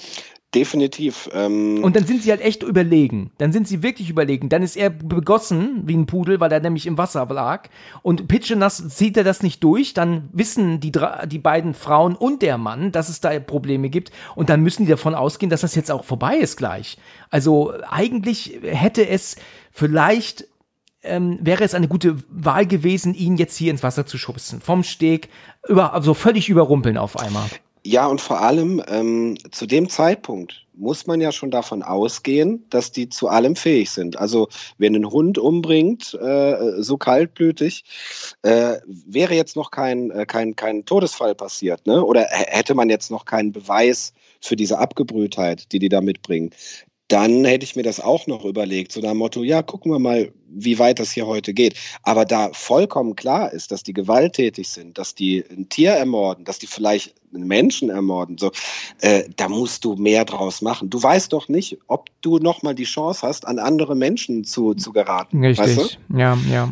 Definitiv. Ähm Und dann sind sie halt echt überlegen. Dann sind sie wirklich überlegen. Dann ist er begossen wie ein Pudel, weil er nämlich im Wasser lag. Und pitschenass zieht er das nicht durch. Dann wissen die, die beiden Frauen und der Mann, dass es da Probleme gibt. Und dann müssen die davon ausgehen, dass das jetzt auch vorbei ist gleich. Also eigentlich hätte es vielleicht, ähm, wäre es eine gute Wahl gewesen, ihn jetzt hier ins Wasser zu schubsen. Vom Steg, über, also völlig überrumpeln auf einmal. Ja, und vor allem ähm, zu dem Zeitpunkt muss man ja schon davon ausgehen, dass die zu allem fähig sind. Also wenn ein Hund umbringt, äh, so kaltblütig, äh, wäre jetzt noch kein, äh, kein, kein Todesfall passiert, ne? Oder h- hätte man jetzt noch keinen Beweis für diese Abgebrühtheit, die die da mitbringen. Dann hätte ich mir das auch noch überlegt, so nach dem Motto, ja, gucken wir mal, wie weit das hier heute geht. Aber da vollkommen klar ist, dass die gewalttätig sind, dass die ein Tier ermorden, dass die vielleicht einen Menschen ermorden, so, äh, da musst du mehr draus machen. Du weißt doch nicht, ob du nochmal die Chance hast, an andere Menschen zu, zu geraten. Richtig, Weißt du? ja, ja.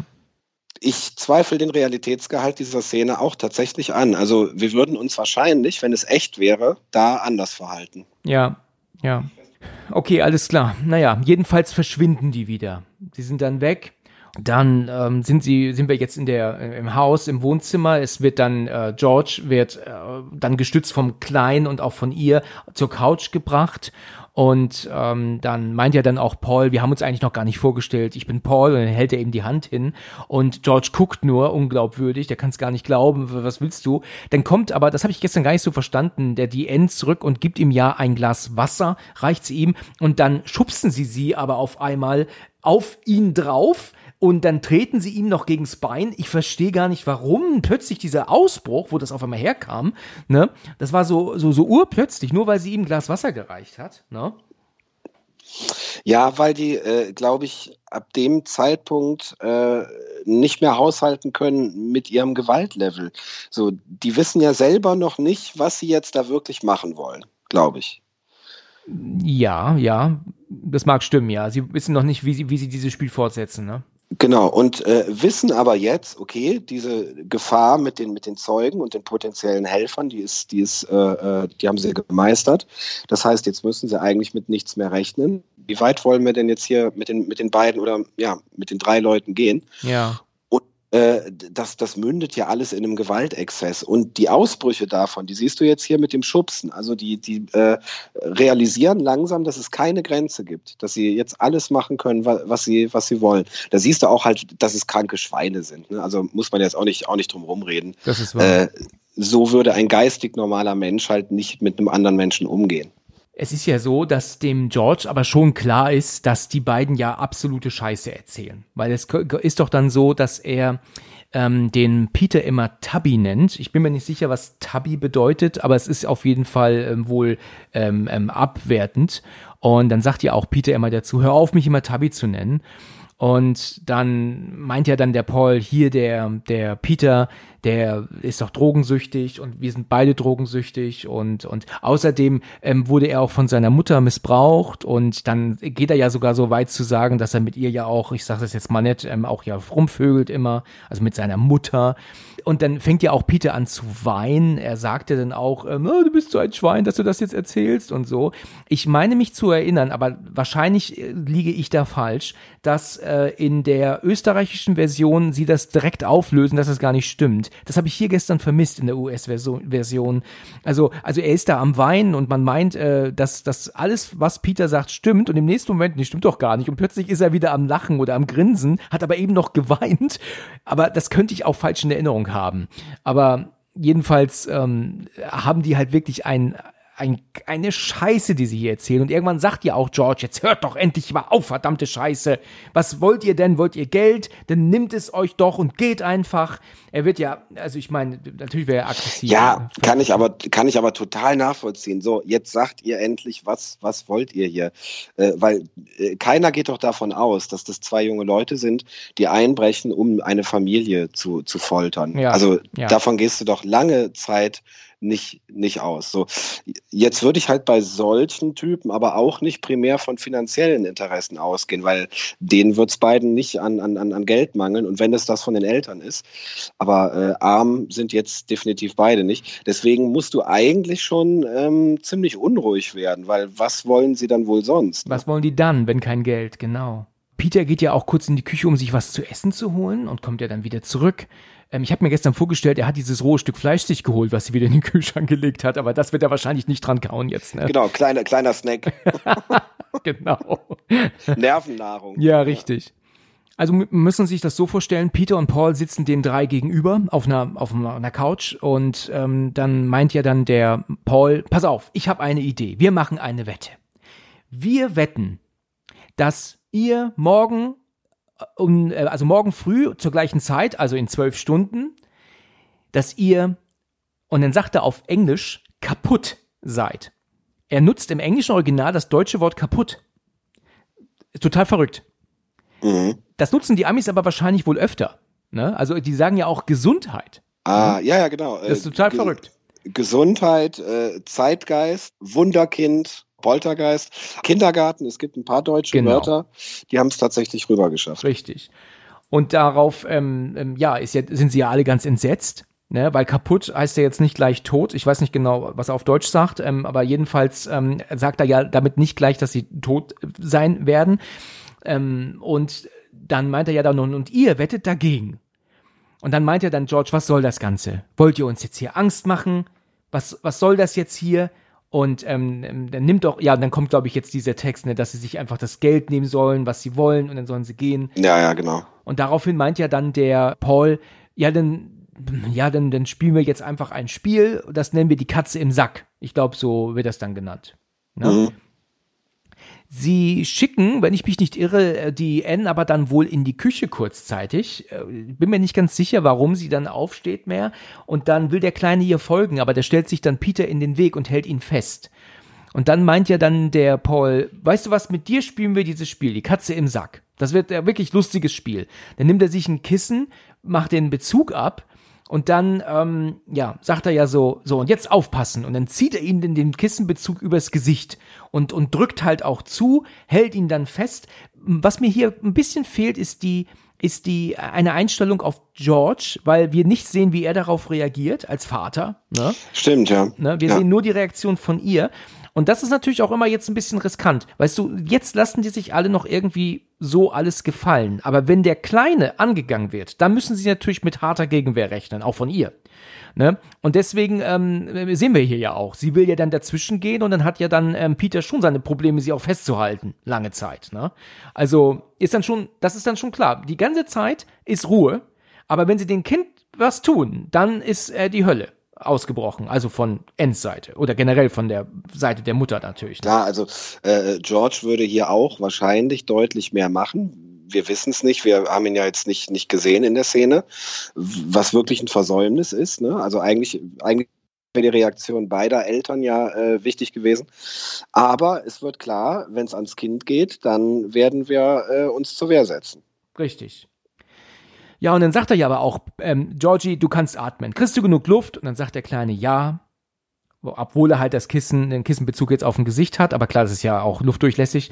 Ich zweifle den Realitätsgehalt dieser Szene auch tatsächlich an. Also wir würden uns wahrscheinlich, wenn es echt wäre, da anders verhalten. Ja, ja. Okay, alles klar. Naja, jedenfalls verschwinden die wieder. Sie sind dann weg. Dann ähm, sind sie, sind wir jetzt in der, äh, im Haus, im Wohnzimmer. Es wird dann, äh, George wird äh, dann gestützt vom Kleinen und auch von ihr zur Couch gebracht. Und ähm, dann meint ja dann auch Paul, wir haben uns eigentlich noch gar nicht vorgestellt, ich bin Paul, und dann hält er eben die Hand hin und George guckt nur, unglaubwürdig, der kann es gar nicht glauben, was willst du? Dann kommt aber, das habe ich gestern gar nicht so verstanden, der D N zurück und gibt ihm ja ein Glas Wasser, reicht sie ihm und dann schubsen sie sie aber auf einmal auf ihn drauf. Und dann treten sie ihm noch gegens Bein. Ich verstehe gar nicht, warum plötzlich dieser Ausbruch, wo das auf einmal herkam, ne, das war so, so, so urplötzlich, nur weil sie ihm ein Glas Wasser gereicht hat, ne? Ja, weil die, äh, glaube ich, ab dem Zeitpunkt äh, nicht mehr haushalten können mit ihrem Gewaltlevel. So, die wissen ja selber noch nicht, was sie jetzt da wirklich machen wollen, glaube ich. Ja, ja, das mag stimmen, ja. Sie wissen noch nicht, wie sie, wie sie dieses Spiel fortsetzen, ne? Genau, und äh, wissen aber jetzt, okay, diese Gefahr mit den, mit den Zeugen und den potenziellen Helfern, die ist, die ist, äh, die haben sie gemeistert. Das heißt, jetzt müssen sie eigentlich mit nichts mehr rechnen. Wie weit wollen wir denn jetzt hier mit den, mit den beiden oder ja, mit den drei Leuten gehen? Ja. Und äh, das, das mündet ja alles in einem Gewaltexzess. Und die Ausbrüche davon, die siehst du jetzt hier mit dem Schubsen. Also die, die äh, realisieren langsam, dass es keine Grenze gibt, dass sie jetzt alles machen können, was sie, was sie wollen. Da siehst du auch halt, dass es kranke Schweine sind. Ne? Also muss man jetzt auch nicht, auch nicht drum rumreden. Das ist wahr. Äh, so würde ein geistig normaler Mensch halt nicht mit einem anderen Menschen umgehen. Es ist ja so, dass dem George aber schon klar ist, dass die beiden ja absolute Scheiße erzählen. Weil es ist doch dann so, dass er ähm, den Peter immer Tubby nennt. Ich bin mir nicht sicher, was Tubby bedeutet, aber es ist auf jeden Fall ähm, wohl ähm, ähm, abwertend. Und dann sagt ja auch Peter immer dazu, hör auf, mich immer Tubby zu nennen. Und dann meint ja dann der Paul, hier der, der Peter, der ist doch drogensüchtig und wir sind beide drogensüchtig und, und außerdem ähm, wurde er auch von seiner Mutter missbraucht und dann geht er ja sogar so weit zu sagen, dass er mit ihr ja auch, ich sage das jetzt mal nett, ähm, auch ja rumvögelt immer, also mit seiner Mutter. Und dann fängt ja auch Peter an zu weinen. Er sagte dann auch, ähm, oh, du bist so ein Schwein, dass du das jetzt erzählst und so. Ich meine mich zu erinnern, aber wahrscheinlich äh, liege ich da falsch, dass äh, in der österreichischen Version sie das direkt auflösen, dass das gar nicht stimmt. Das habe ich hier gestern vermisst in der U S-Version. Also, also er ist da am Weinen und man meint, äh, dass, dass alles, was Peter sagt, stimmt und im nächsten Moment, nee, stimmt doch gar nicht. Und plötzlich ist er wieder am Lachen oder am Grinsen, hat aber eben noch geweint. Aber das könnte ich auch falsch in Erinnerung haben. Aber jedenfalls ähm, haben die halt wirklich ein Ein, eine Scheiße, die sie hier erzählen. Und irgendwann sagt ja auch George, jetzt hört doch endlich mal auf, verdammte Scheiße. Was wollt ihr denn? Wollt ihr Geld? Dann nimmt es euch doch und geht einfach. Er wird ja, also ich meine, natürlich wäre er aggressiv. Ja, kann ich aber, kann ich aber total nachvollziehen. So, jetzt sagt ihr endlich, was, was wollt ihr hier? Äh, weil äh, keiner geht doch davon aus, dass das zwei junge Leute sind, die einbrechen, um eine Familie zu, zu foltern. Ja, also ja. Davon gehst du doch lange Zeit nicht, nicht aus. So, jetzt würde ich halt bei solchen Typen aber auch nicht primär von finanziellen Interessen ausgehen, weil denen wird es beiden nicht an, an, an Geld mangeln und wenn es das von den Eltern ist. Aber äh, arm sind jetzt definitiv beide nicht. Deswegen musst du eigentlich schon ähm, ziemlich unruhig werden, weil was wollen sie dann wohl sonst? Was wollen die dann, wenn kein Geld? Genau. Peter geht ja auch kurz in die Küche, um sich was zu essen zu holen und kommt ja dann wieder zurück. Ähm, ich habe mir gestern vorgestellt, er hat dieses rohe Stück Fleisch sich geholt, was sie wieder in den Kühlschrank gelegt hat, aber das wird er wahrscheinlich nicht dran kauen jetzt. Ne? Genau, kleiner, kleiner Snack. Genau. Nervennahrung. Ja, richtig. Also müssen Sie sich das so vorstellen, Peter und Paul sitzen den drei gegenüber auf einer, auf einer Couch und ähm, dann meint ja dann der Paul, pass auf, ich habe eine Idee, wir machen eine Wette. Wir wetten, dass ihr morgen, um, also morgen früh zur gleichen Zeit, also in zwölf Stunden, dass ihr, und dann sagt er auf Englisch, kaputt seid. Er nutzt im englischen Original das deutsche Wort kaputt. Total verrückt. Mhm. Das nutzen die Amis aber wahrscheinlich wohl öfter. Ne? Also die sagen ja auch Gesundheit. Ah, ja, ja, genau. Das ist total Ge- verrückt. Gesundheit, äh, Zeitgeist, Wunderkind, Poltergeist, Kindergarten. Es gibt ein paar deutsche genau. Wörter, die haben es tatsächlich rüber geschafft. Richtig. Und darauf, ähm, ähm, ja, ist ja, sind sie ja alle ganz entsetzt. Ne, weil kaputt heißt er jetzt nicht gleich tot. Ich weiß nicht genau, was er auf Deutsch sagt, ähm, aber jedenfalls ähm, sagt er ja damit nicht gleich, dass sie tot sein werden. Ähm, und dann meint er ja dann, und ihr wettet dagegen. Und dann meint er dann, George, was soll das Ganze? Wollt ihr uns jetzt hier Angst machen? was, was soll das jetzt hier? Und ähm, dann nimmt doch, ja, dann kommt, glaube ich, jetzt dieser Text, ne, dass sie sich einfach das Geld nehmen sollen, was sie wollen, und dann sollen sie gehen. Ja, ja, genau. Und daraufhin meint ja dann der Paul, ja, dann, ja, dann, dann spielen wir jetzt einfach ein Spiel, das nennen wir die Katze im Sack. Ich glaube, so wird das dann genannt. Ne? Mhm. Sie schicken, wenn ich mich nicht irre, die Anne aber dann wohl in die Küche kurzzeitig. Bin mir nicht ganz sicher, warum sie dann aufsteht mehr. Und dann will der Kleine ihr folgen, aber da stellt sich dann Peter in den Weg und hält ihn fest. Und dann meint ja dann der Paul, weißt du was, mit dir spielen wir dieses Spiel, die Katze im Sack. Das wird ein wirklich lustiges Spiel. Dann nimmt er sich ein Kissen, macht den Bezug ab. Und dann, ähm, ja, sagt er ja so, so, und jetzt aufpassen. Und dann zieht er ihn in den Kissenbezug übers Gesicht und, und drückt halt auch zu, hält ihn dann fest. Was mir hier ein bisschen fehlt, ist die, ist die, eine Einstellung auf George, weil wir nicht sehen, wie er darauf reagiert, als Vater. Ne? Stimmt, ja. Ne? Wir ja. sehen nur die Reaktion von ihr. Und das ist natürlich auch immer jetzt ein bisschen riskant. Weißt du, jetzt lassen die sich alle noch irgendwie so alles gefallen. Aber wenn der Kleine angegangen wird, dann müssen sie natürlich mit harter Gegenwehr rechnen, auch von ihr. Ne? Und deswegen ähm, sehen wir hier ja auch. Sie will ja dann dazwischen gehen und dann hat ja dann ähm, Peter schon seine Probleme, sie auch festzuhalten, lange Zeit. Ne? Also ist dann schon, das ist dann schon klar. Die ganze Zeit ist Ruhe, aber wenn sie dem Kind was tun, dann ist äh, die Hölle ausgebrochen, also von Annes Seite oder generell von der Seite der Mutter natürlich. Ne? Ja, also äh, George würde hier auch wahrscheinlich deutlich mehr machen. Wir wissen es nicht, wir haben ihn ja jetzt nicht, nicht gesehen in der Szene, was wirklich ein Versäumnis ist. Ne? Also eigentlich, eigentlich wäre die Reaktion beider Eltern ja äh, wichtig gewesen. Aber es wird klar, wenn es ans Kind geht, dann werden wir äh, uns zur Wehr setzen. Richtig. Ja, und dann sagt er ja aber auch, ähm, Georgie, du kannst atmen. Kriegst du genug Luft? Und dann sagt der Kleine ja, obwohl er halt das Kissen, den Kissenbezug jetzt auf dem Gesicht hat, aber klar, das ist ja auch luftdurchlässig.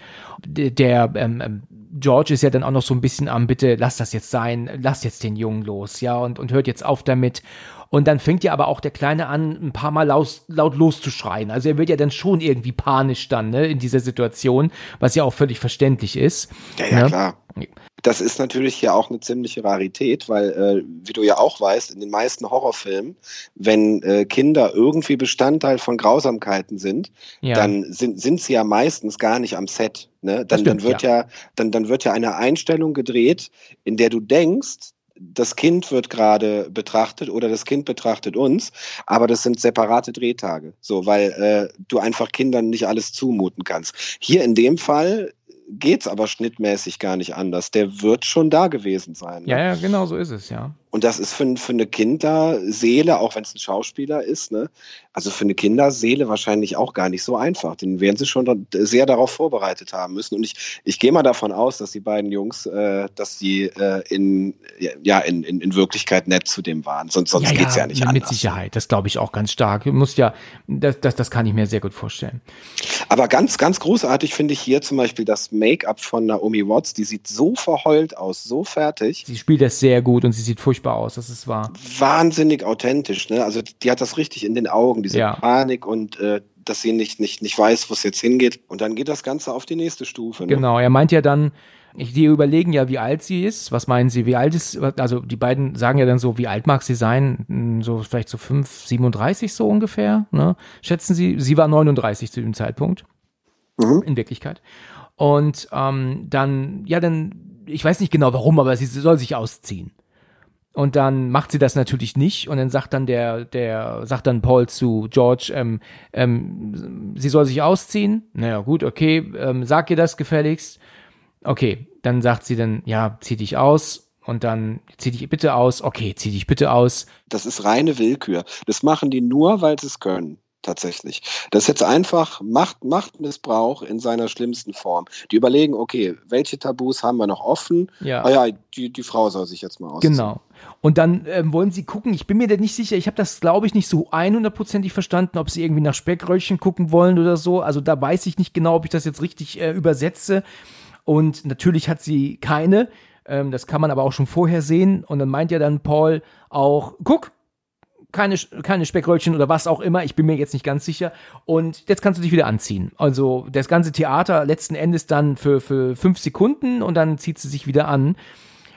Der ähm, George ist ja dann auch noch so ein bisschen am, bitte lass das jetzt sein, lass jetzt den Jungen los, ja, und, und hört jetzt auf damit. Und dann fängt ja aber auch der Kleine an, ein paar Mal laut, laut loszuschreien. Also er wird ja dann schon irgendwie panisch dann, ne, in dieser Situation, was ja auch völlig verständlich ist. Ja, ja, ne? Klar. Das ist natürlich hier auch eine ziemliche Rarität, weil, äh, wie du ja auch weißt, in den meisten Horrorfilmen, wenn äh, Kinder irgendwie Bestandteil von Grausamkeiten sind, ja. dann sind, sind sie ja meistens gar nicht am Set. Ne? Dann, stimmt, dann, wird ja. ja, dann, dann wird ja eine Einstellung gedreht, in der du denkst, das Kind wird gerade betrachtet oder das Kind betrachtet uns, aber das sind separate Drehtage, so, weil äh, du einfach Kindern nicht alles zumuten kannst. Hier in dem Fall geht's aber schnittmäßig gar nicht anders. Der wird schon da gewesen sein. Ne? Ja, ja, genau so ist es, ja. Und das ist für, für eine Kinderseele, auch wenn es ein Schauspieler ist, ne, also für eine Kinderseele wahrscheinlich auch gar nicht so einfach. Den werden sie schon sehr darauf vorbereitet haben müssen. Und ich, ich gehe mal davon aus, dass die beiden Jungs, äh, dass die äh, in, ja, in, in, in Wirklichkeit nett zu dem waren. Sonst, sonst ja, geht's ja, ja nicht mit anders. Mit Sicherheit, das glaube ich auch ganz stark. Muss ja, das, das, das kann ich mir sehr gut vorstellen. Aber ganz, ganz großartig finde ich hier zum Beispiel das Make-up von Naomi Watts. Die sieht so verheult aus, so fertig. Sie spielt das sehr gut und sie sieht furchtbar aus, das ist wahr. Wahnsinnig authentisch, ne? Also die hat das richtig in den Augen, diese ja. Panik und äh, dass sie nicht, nicht, nicht weiß, wo es jetzt hingeht. Und dann geht das Ganze auf die nächste Stufe. Ne? Genau, er meint ja dann, ich, die überlegen ja, wie alt sie ist. Was meinen sie, wie alt ist, also die beiden sagen ja dann so, wie alt mag sie sein? So vielleicht so fünf, siebenunddreißig so ungefähr, ne? Schätzen sie, sie war neununddreißig zu dem Zeitpunkt, mhm. in Wirklichkeit. Und ähm, dann, ja dann, ich weiß nicht genau warum, aber sie soll sich ausziehen. Und dann macht sie das natürlich nicht und dann sagt dann der, der, sagt dann Paul zu George, ähm, ähm, sie soll sich ausziehen. Naja, gut, okay, ähm, sag ihr das gefälligst. Okay, dann sagt sie dann, ja, zieh dich aus und dann zieh dich bitte aus. Okay, zieh dich bitte aus. Das ist reine Willkür. Das machen die nur, weil sie es können. Tatsächlich. Das ist jetzt einfach Macht, Machtmissbrauch in seiner schlimmsten Form. Die überlegen, okay, welche Tabus haben wir noch offen? Ja. Ah ja, die, die Frau soll sich jetzt mal ausziehen. Genau. Und dann ähm, wollen sie gucken, ich bin mir da nicht sicher, ich habe das, glaube ich, nicht so hundertprozentig verstanden, ob sie irgendwie nach Speckröllchen gucken wollen oder so. Also da weiß ich nicht genau, ob ich das jetzt richtig äh, übersetze. Und natürlich hat sie keine. Ähm, das kann man aber auch schon vorher sehen. Und dann meint ja dann Paul auch, guck, keine, keine Speckröllchen oder was auch immer, ich bin mir jetzt nicht ganz sicher. Und jetzt kannst du dich wieder anziehen. Also das ganze Theater letzten Endes dann für, für fünf Sekunden und dann zieht sie sich wieder an.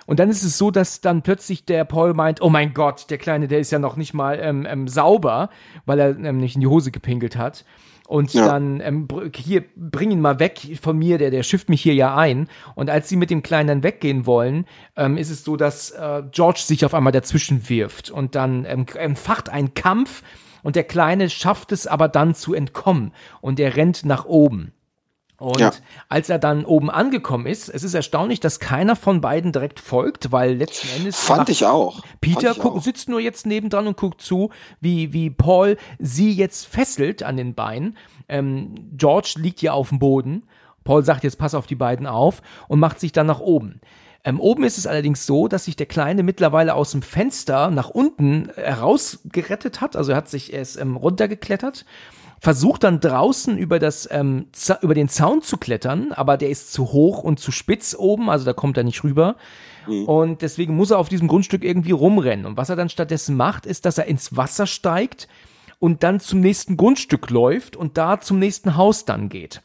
Und dann ist es so, dass dann plötzlich der Paul meint, oh mein Gott, der Kleine, der ist ja noch nicht mal ähm, ähm, sauber, weil er ähm, nicht in die Hose gepinkelt hat. Und ja. dann, ähm, hier, bring ihn mal weg von mir, der, der schifft mich hier ja ein. Und als sie mit dem Kleinen dann weggehen wollen, ähm, ist es so, dass äh, George sich auf einmal dazwischen wirft. Und dann ähm, entfacht ein Kampf und der Kleine schafft es aber dann zu entkommen. Und er rennt nach oben. Und ja. als er dann oben angekommen ist, es ist erstaunlich, dass keiner von beiden direkt folgt, weil letzten Endes fand ich auch. Peter ich guck, auch. sitzt nur jetzt nebendran und guckt zu, wie, wie Paul sie jetzt fesselt an den Beinen. Ähm, George liegt hier auf dem Boden. Paul sagt jetzt, pass auf die beiden auf und macht sich dann nach oben. Ähm, oben ist es allerdings so, dass sich der Kleine mittlerweile aus dem Fenster nach unten herausgerettet hat. Also er hat sich erst ähm, runtergeklettert. Versucht dann draußen über das ähm, Z- über den Zaun zu klettern, aber der ist zu hoch und zu spitz oben, also da kommt er nicht rüber. Mhm. Und deswegen muss er auf diesem Grundstück irgendwie rumrennen. Und was er dann stattdessen macht, ist, dass er ins Wasser steigt und dann zum nächsten Grundstück läuft und da zum nächsten Haus dann geht.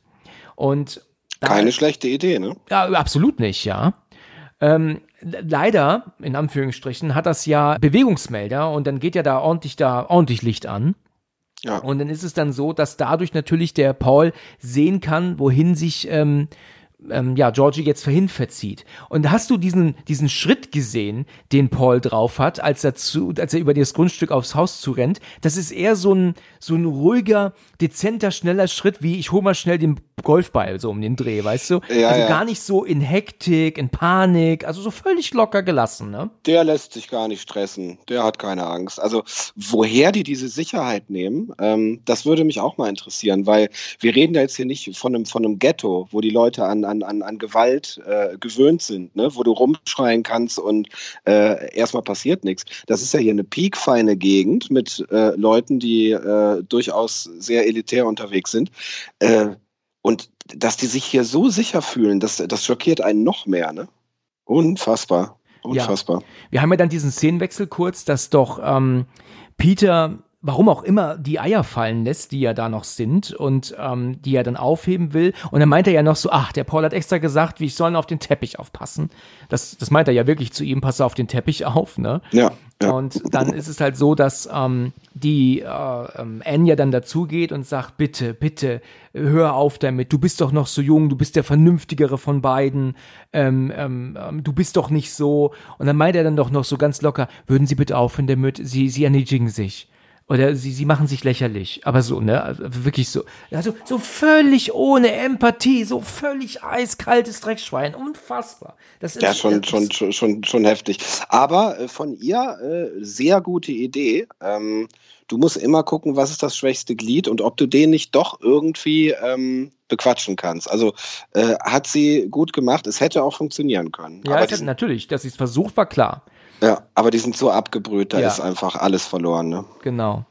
Und da, keine schlechte Idee, ne? Ja, absolut nicht, ja. Ähm, leider, in Anführungsstrichen, hat das ja Bewegungsmelder und dann geht ja da ordentlich da ordentlich Licht an. Ja. Und dann ist es dann so, dass dadurch natürlich der Paul sehen kann, wohin sich ähm, ähm, ja, Georgie jetzt vorhin verzieht. Und hast du diesen, diesen Schritt gesehen, den Paul drauf hat, als er zu, als er über das Grundstück aufs Haus zurennt? Das ist eher so ein, so ein ruhiger, dezenter, schneller Schritt, wie ich hol mal schnell den Golfball so um den Dreh, weißt du? Ja, also ja. gar nicht so in Hektik, in Panik, also so völlig locker gelassen, ne? Der lässt sich gar nicht stressen, der hat keine Angst. Also woher die diese Sicherheit nehmen, ähm, das würde mich auch mal interessieren, weil wir reden ja jetzt hier nicht von einem, von einem Ghetto, wo die Leute an, an, an, an Gewalt äh, gewöhnt sind, ne? Wo du rumschreien kannst und äh, erstmal passiert nichts. Das ist ja hier eine piekfeine Gegend mit äh, Leuten, die äh, durchaus sehr elitär unterwegs sind. Äh, Und dass die sich hier so sicher fühlen, das, das schockiert einen noch mehr, ne? Unfassbar. Unfassbar. Ja. Wir haben ja dann diesen Szenenwechsel kurz, dass doch ähm, Peter, warum auch immer, die Eier fallen lässt, die ja da noch sind und ähm, die er dann aufheben will. Und dann meint er ja noch so, ach, der Paul hat extra gesagt, wie ich soll auf den Teppich aufpassen. Das, das meint er ja wirklich zu ihm, passe auf den Teppich auf, ne? Ja. Ja. Und dann ist es halt so, dass ähm, die äh, ähm, Anne ja dann dazugeht und sagt, bitte, bitte, hör auf damit, du bist doch noch so jung, du bist der Vernünftigere von beiden, ähm, ähm, du bist doch nicht so. Und dann meint er dann doch noch so ganz locker, würden Sie bitte aufhören damit, Sie, Sie erniedrigen sich. Oder sie, sie machen sich lächerlich. Aber so, ne? Also wirklich so. Also so völlig ohne Empathie, so völlig eiskaltes Dreckschwein. Unfassbar. Das ist ja, schon, schon, schon, schon, schon heftig. Aber äh, von ihr äh, sehr gute Idee. Ähm, du musst immer gucken, was ist das schwächste Glied und ob du den nicht doch irgendwie ähm, bequatschen kannst. Also äh, hat sie gut gemacht. Es hätte auch funktionieren können. Ja, aber es hat, natürlich, dass sie es versucht, war klar. Ja, aber die sind so abgebrüht, da ja. ist einfach alles verloren, ne? Genau.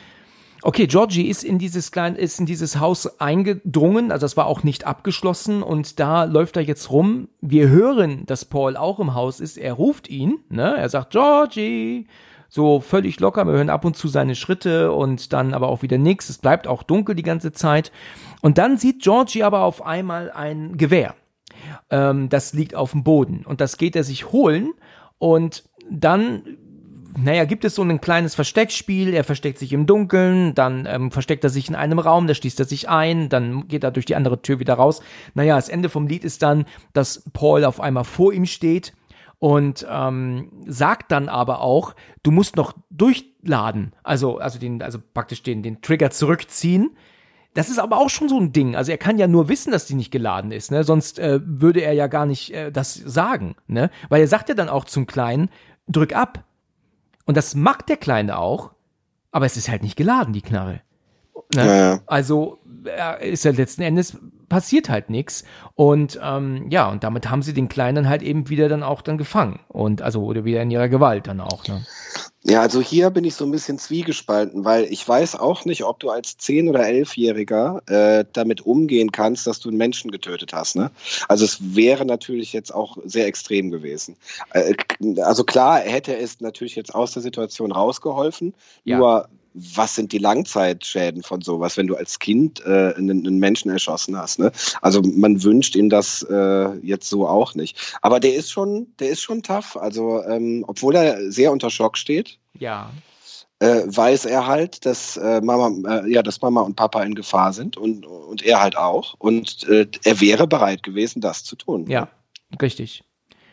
Okay, Georgie ist in dieses kleine, ist in dieses Haus eingedrungen, also das war auch nicht abgeschlossen und da läuft er jetzt rum. Wir hören, dass Paul auch im Haus ist. Er ruft ihn, ne? Er sagt Georgie, so völlig locker. Wir hören ab und zu seine Schritte und dann aber auch wieder nichts. Es bleibt auch dunkel die ganze Zeit. Und dann sieht Georgie aber auf einmal ein Gewehr. Ähm, das liegt auf dem Boden und das geht er sich holen und dann, naja, gibt es so ein kleines Versteckspiel, er versteckt sich im Dunkeln, dann ähm, versteckt er sich in einem Raum, da schließt er sich ein, dann geht er durch die andere Tür wieder raus. Naja, das Ende vom Lied ist dann, dass Paul auf einmal vor ihm steht und ähm, sagt dann aber auch, du musst noch durchladen, also, also, den, also praktisch den, den Trigger zurückziehen. Das ist aber auch schon so ein Ding. Also er kann ja nur wissen, dass die nicht geladen ist, ne? Sonst äh, würde er ja gar nicht äh, das sagen, ne? Weil er sagt ja dann auch zum Kleinen, drück ab. Und das macht der Kleine auch, aber es ist halt nicht geladen, die Knarre. Ne? Ja, ja. Also äh, ist ja letzten Endes passiert halt nichts. Und ähm, ja, und damit haben sie den Kleinen dann halt eben wieder dann auch dann gefangen. Und also oder wieder in ihrer Gewalt dann auch, ne? Ja, also hier bin ich so ein bisschen zwiegespalten, weil ich weiß auch nicht, ob du als zehn- oder elfjähriger äh, damit umgehen kannst, dass du einen Menschen getötet hast, ne? Also es wäre natürlich jetzt auch sehr extrem gewesen. Äh, also klar hätte es natürlich jetzt aus der Situation rausgeholfen, Ja. nur was sind die Langzeitschäden von sowas, wenn du als Kind äh, einen, einen Menschen erschossen hast. Ne? Also man wünscht ihm das äh, jetzt so auch nicht. Aber der ist schon, der ist schon tough. Also ähm, obwohl er sehr unter Schock steht. Ja. Äh, weiß er halt, dass äh, Mama, äh, ja, dass Mama und Papa in Gefahr sind und, und er halt auch. Und äh, er wäre bereit gewesen, das zu tun. Ja, richtig.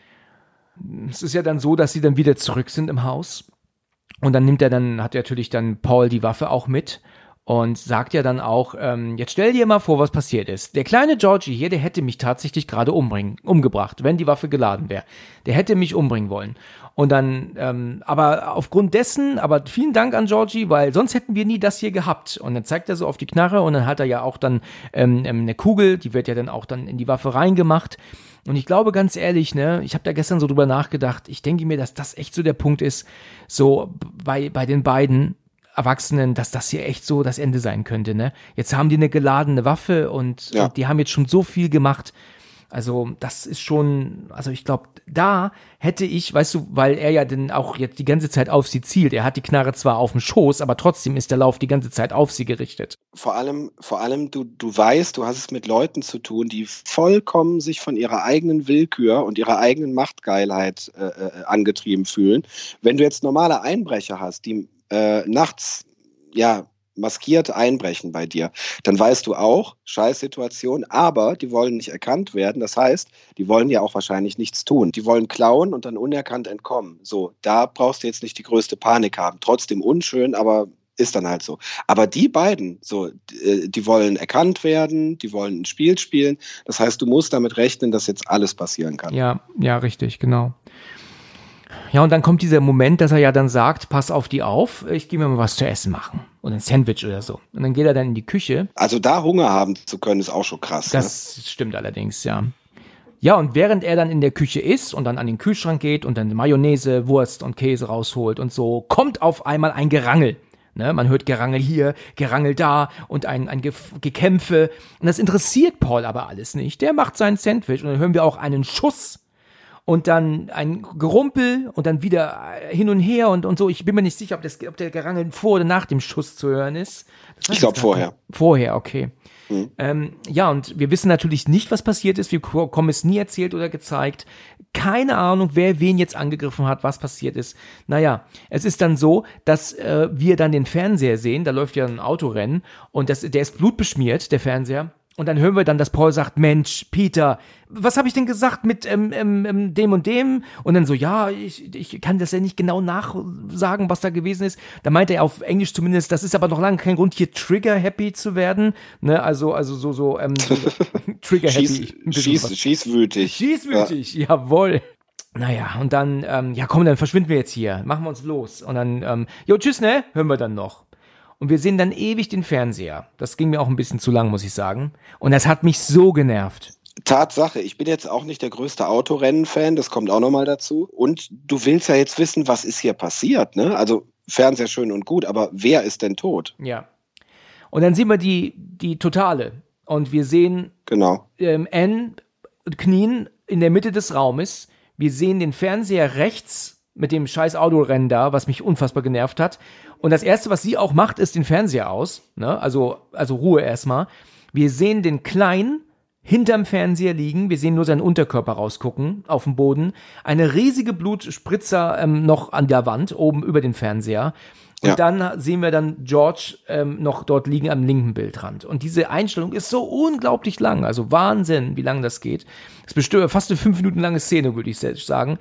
Es ist ja dann so, dass sie dann wieder zurück sind im Haus. Und dann nimmt er dann, hat natürlich dann Paul die Waffe auch mit und sagt ja dann auch, ähm, jetzt stell dir mal vor, was passiert ist. Der kleine Georgie hier, der hätte mich tatsächlich gerade umbringen, umgebracht, wenn die Waffe geladen wäre. Der hätte mich umbringen wollen. Und dann, ähm, aber aufgrund dessen, aber vielen Dank an Georgie, weil sonst hätten wir nie das hier gehabt. Und dann zeigt er so auf die Knarre und dann hat er ja auch dann ähm, eine Kugel, die wird ja dann auch dann in die Waffe reingemacht. Und ich glaube ganz ehrlich, ne, ich habe da gestern so drüber nachgedacht, ich denke mir, dass das echt so der Punkt ist, so bei bei den beiden Erwachsenen, dass das hier echt so das Ende sein könnte, ne. Jetzt haben die eine geladene Waffe und, ja. und die haben jetzt schon so viel gemacht. Also das ist schon, also ich glaube, da hätte ich, weißt du, weil er ja dann auch jetzt die ganze Zeit auf sie zielt. Er hat die Knarre zwar auf dem Schoß, aber trotzdem ist der Lauf die ganze Zeit auf sie gerichtet. Vor allem, vor allem du, du weißt, du hast es mit Leuten zu tun, die vollkommen sich von ihrer eigenen Willkür und ihrer eigenen Machtgeilheit äh, angetrieben fühlen. Wenn du jetzt normale Einbrecher hast, die äh, nachts, ja, maskiert einbrechen bei dir, dann weißt du auch, Scheißsituation, aber die wollen nicht erkannt werden. Das heißt, die wollen ja auch wahrscheinlich nichts tun. Die wollen klauen und dann unerkannt entkommen. So, da brauchst du jetzt nicht die größte Panik haben. Trotzdem unschön, aber ist dann halt so. Aber die beiden, so, die, die wollen erkannt werden, die wollen ein Spiel spielen. Das heißt, du musst damit rechnen, dass jetzt alles passieren kann. Ja, ja, richtig, genau. Ja, und dann kommt dieser Moment, dass er ja dann sagt, pass auf die auf, ich gehe mir mal was zu essen machen. Oder ein Sandwich oder so. Und dann geht er dann in die Küche. Also da Hunger haben zu können, ist auch schon krass. Das ne? stimmt allerdings, ja. Ja, und während er dann in der Küche ist und dann an den Kühlschrank geht und dann Mayonnaise, Wurst und Käse rausholt und so, kommt auf einmal ein Gerangel. Ne, man hört Gerangel hier, Gerangel da und ein, ein Ge- Gekämpfe. Und das interessiert Paul aber alles nicht. Der macht sein Sandwich und dann hören wir auch einen Schuss. Und dann ein Gerumpel und dann wieder hin und her und, und so. Ich bin mir nicht sicher, ob, das, ob der Gerangel vor oder nach dem Schuss zu hören ist. Ich glaube vorher. Vorher, okay. Mhm. Ähm, ja, und wir wissen natürlich nicht, was passiert ist. Wir bekommen es nie erzählt oder gezeigt. Keine Ahnung, wer wen jetzt angegriffen hat, was passiert ist. Naja, es ist dann so, dass äh, wir dann den Fernseher sehen. Da läuft ja ein Autorennen und das, der ist blutbeschmiert, der Fernseher. Und dann hören wir dann, dass Paul sagt, Mensch, Peter, was habe ich denn gesagt mit ähm, ähm, dem und dem? Und dann so, ja, ich, ich kann das ja nicht genau nachsagen, was da gewesen ist. Da meinte er auf Englisch zumindest, das ist aber noch lange kein Grund, hier trigger-happy zu werden. Ne, also, also so, so, ähm, so trigger-happy. Schieß, schieß, schießwütig. Schießwütig, ja. Jawohl. Naja, und dann, ähm, ja komm, dann verschwinden wir jetzt hier. Machen wir uns los. Und dann, ähm, jo, tschüss, ne? Hören wir dann noch. Und wir sehen dann ewig den Fernseher. Das ging mir auch ein bisschen zu lang, muss ich sagen. Und das hat mich so genervt. Tatsache, ich bin jetzt auch nicht der größte Autorennen-Fan, das kommt auch nochmal dazu. Und du willst ja jetzt wissen, was ist hier passiert, ne? Also Fernseher schön und gut, aber wer ist denn tot? Ja. Und dann sehen wir die, die Totale. Und wir sehen genau. ähm, Anne knien in der Mitte des Raumes. Wir sehen den Fernseher rechts mit dem scheiß Autorennen da, was mich unfassbar genervt hat. Und das Erste, was sie auch macht, ist den Fernseher aus. Ne? Also, also Ruhe erstmal. Wir sehen den Kleinen hinterm Fernseher liegen. Wir sehen nur seinen Unterkörper rausgucken auf dem Boden. Eine riesige Blutspritzer ähm, noch an der Wand, oben über den Fernseher. Und ja. dann sehen wir dann George ähm, noch dort liegen am linken Bildrand. Und diese Einstellung ist so unglaublich lang. Also Wahnsinn, wie lang das geht. Das ist bestimmt fast eine fünf Minuten lange Szene, würde ich selbst sagen.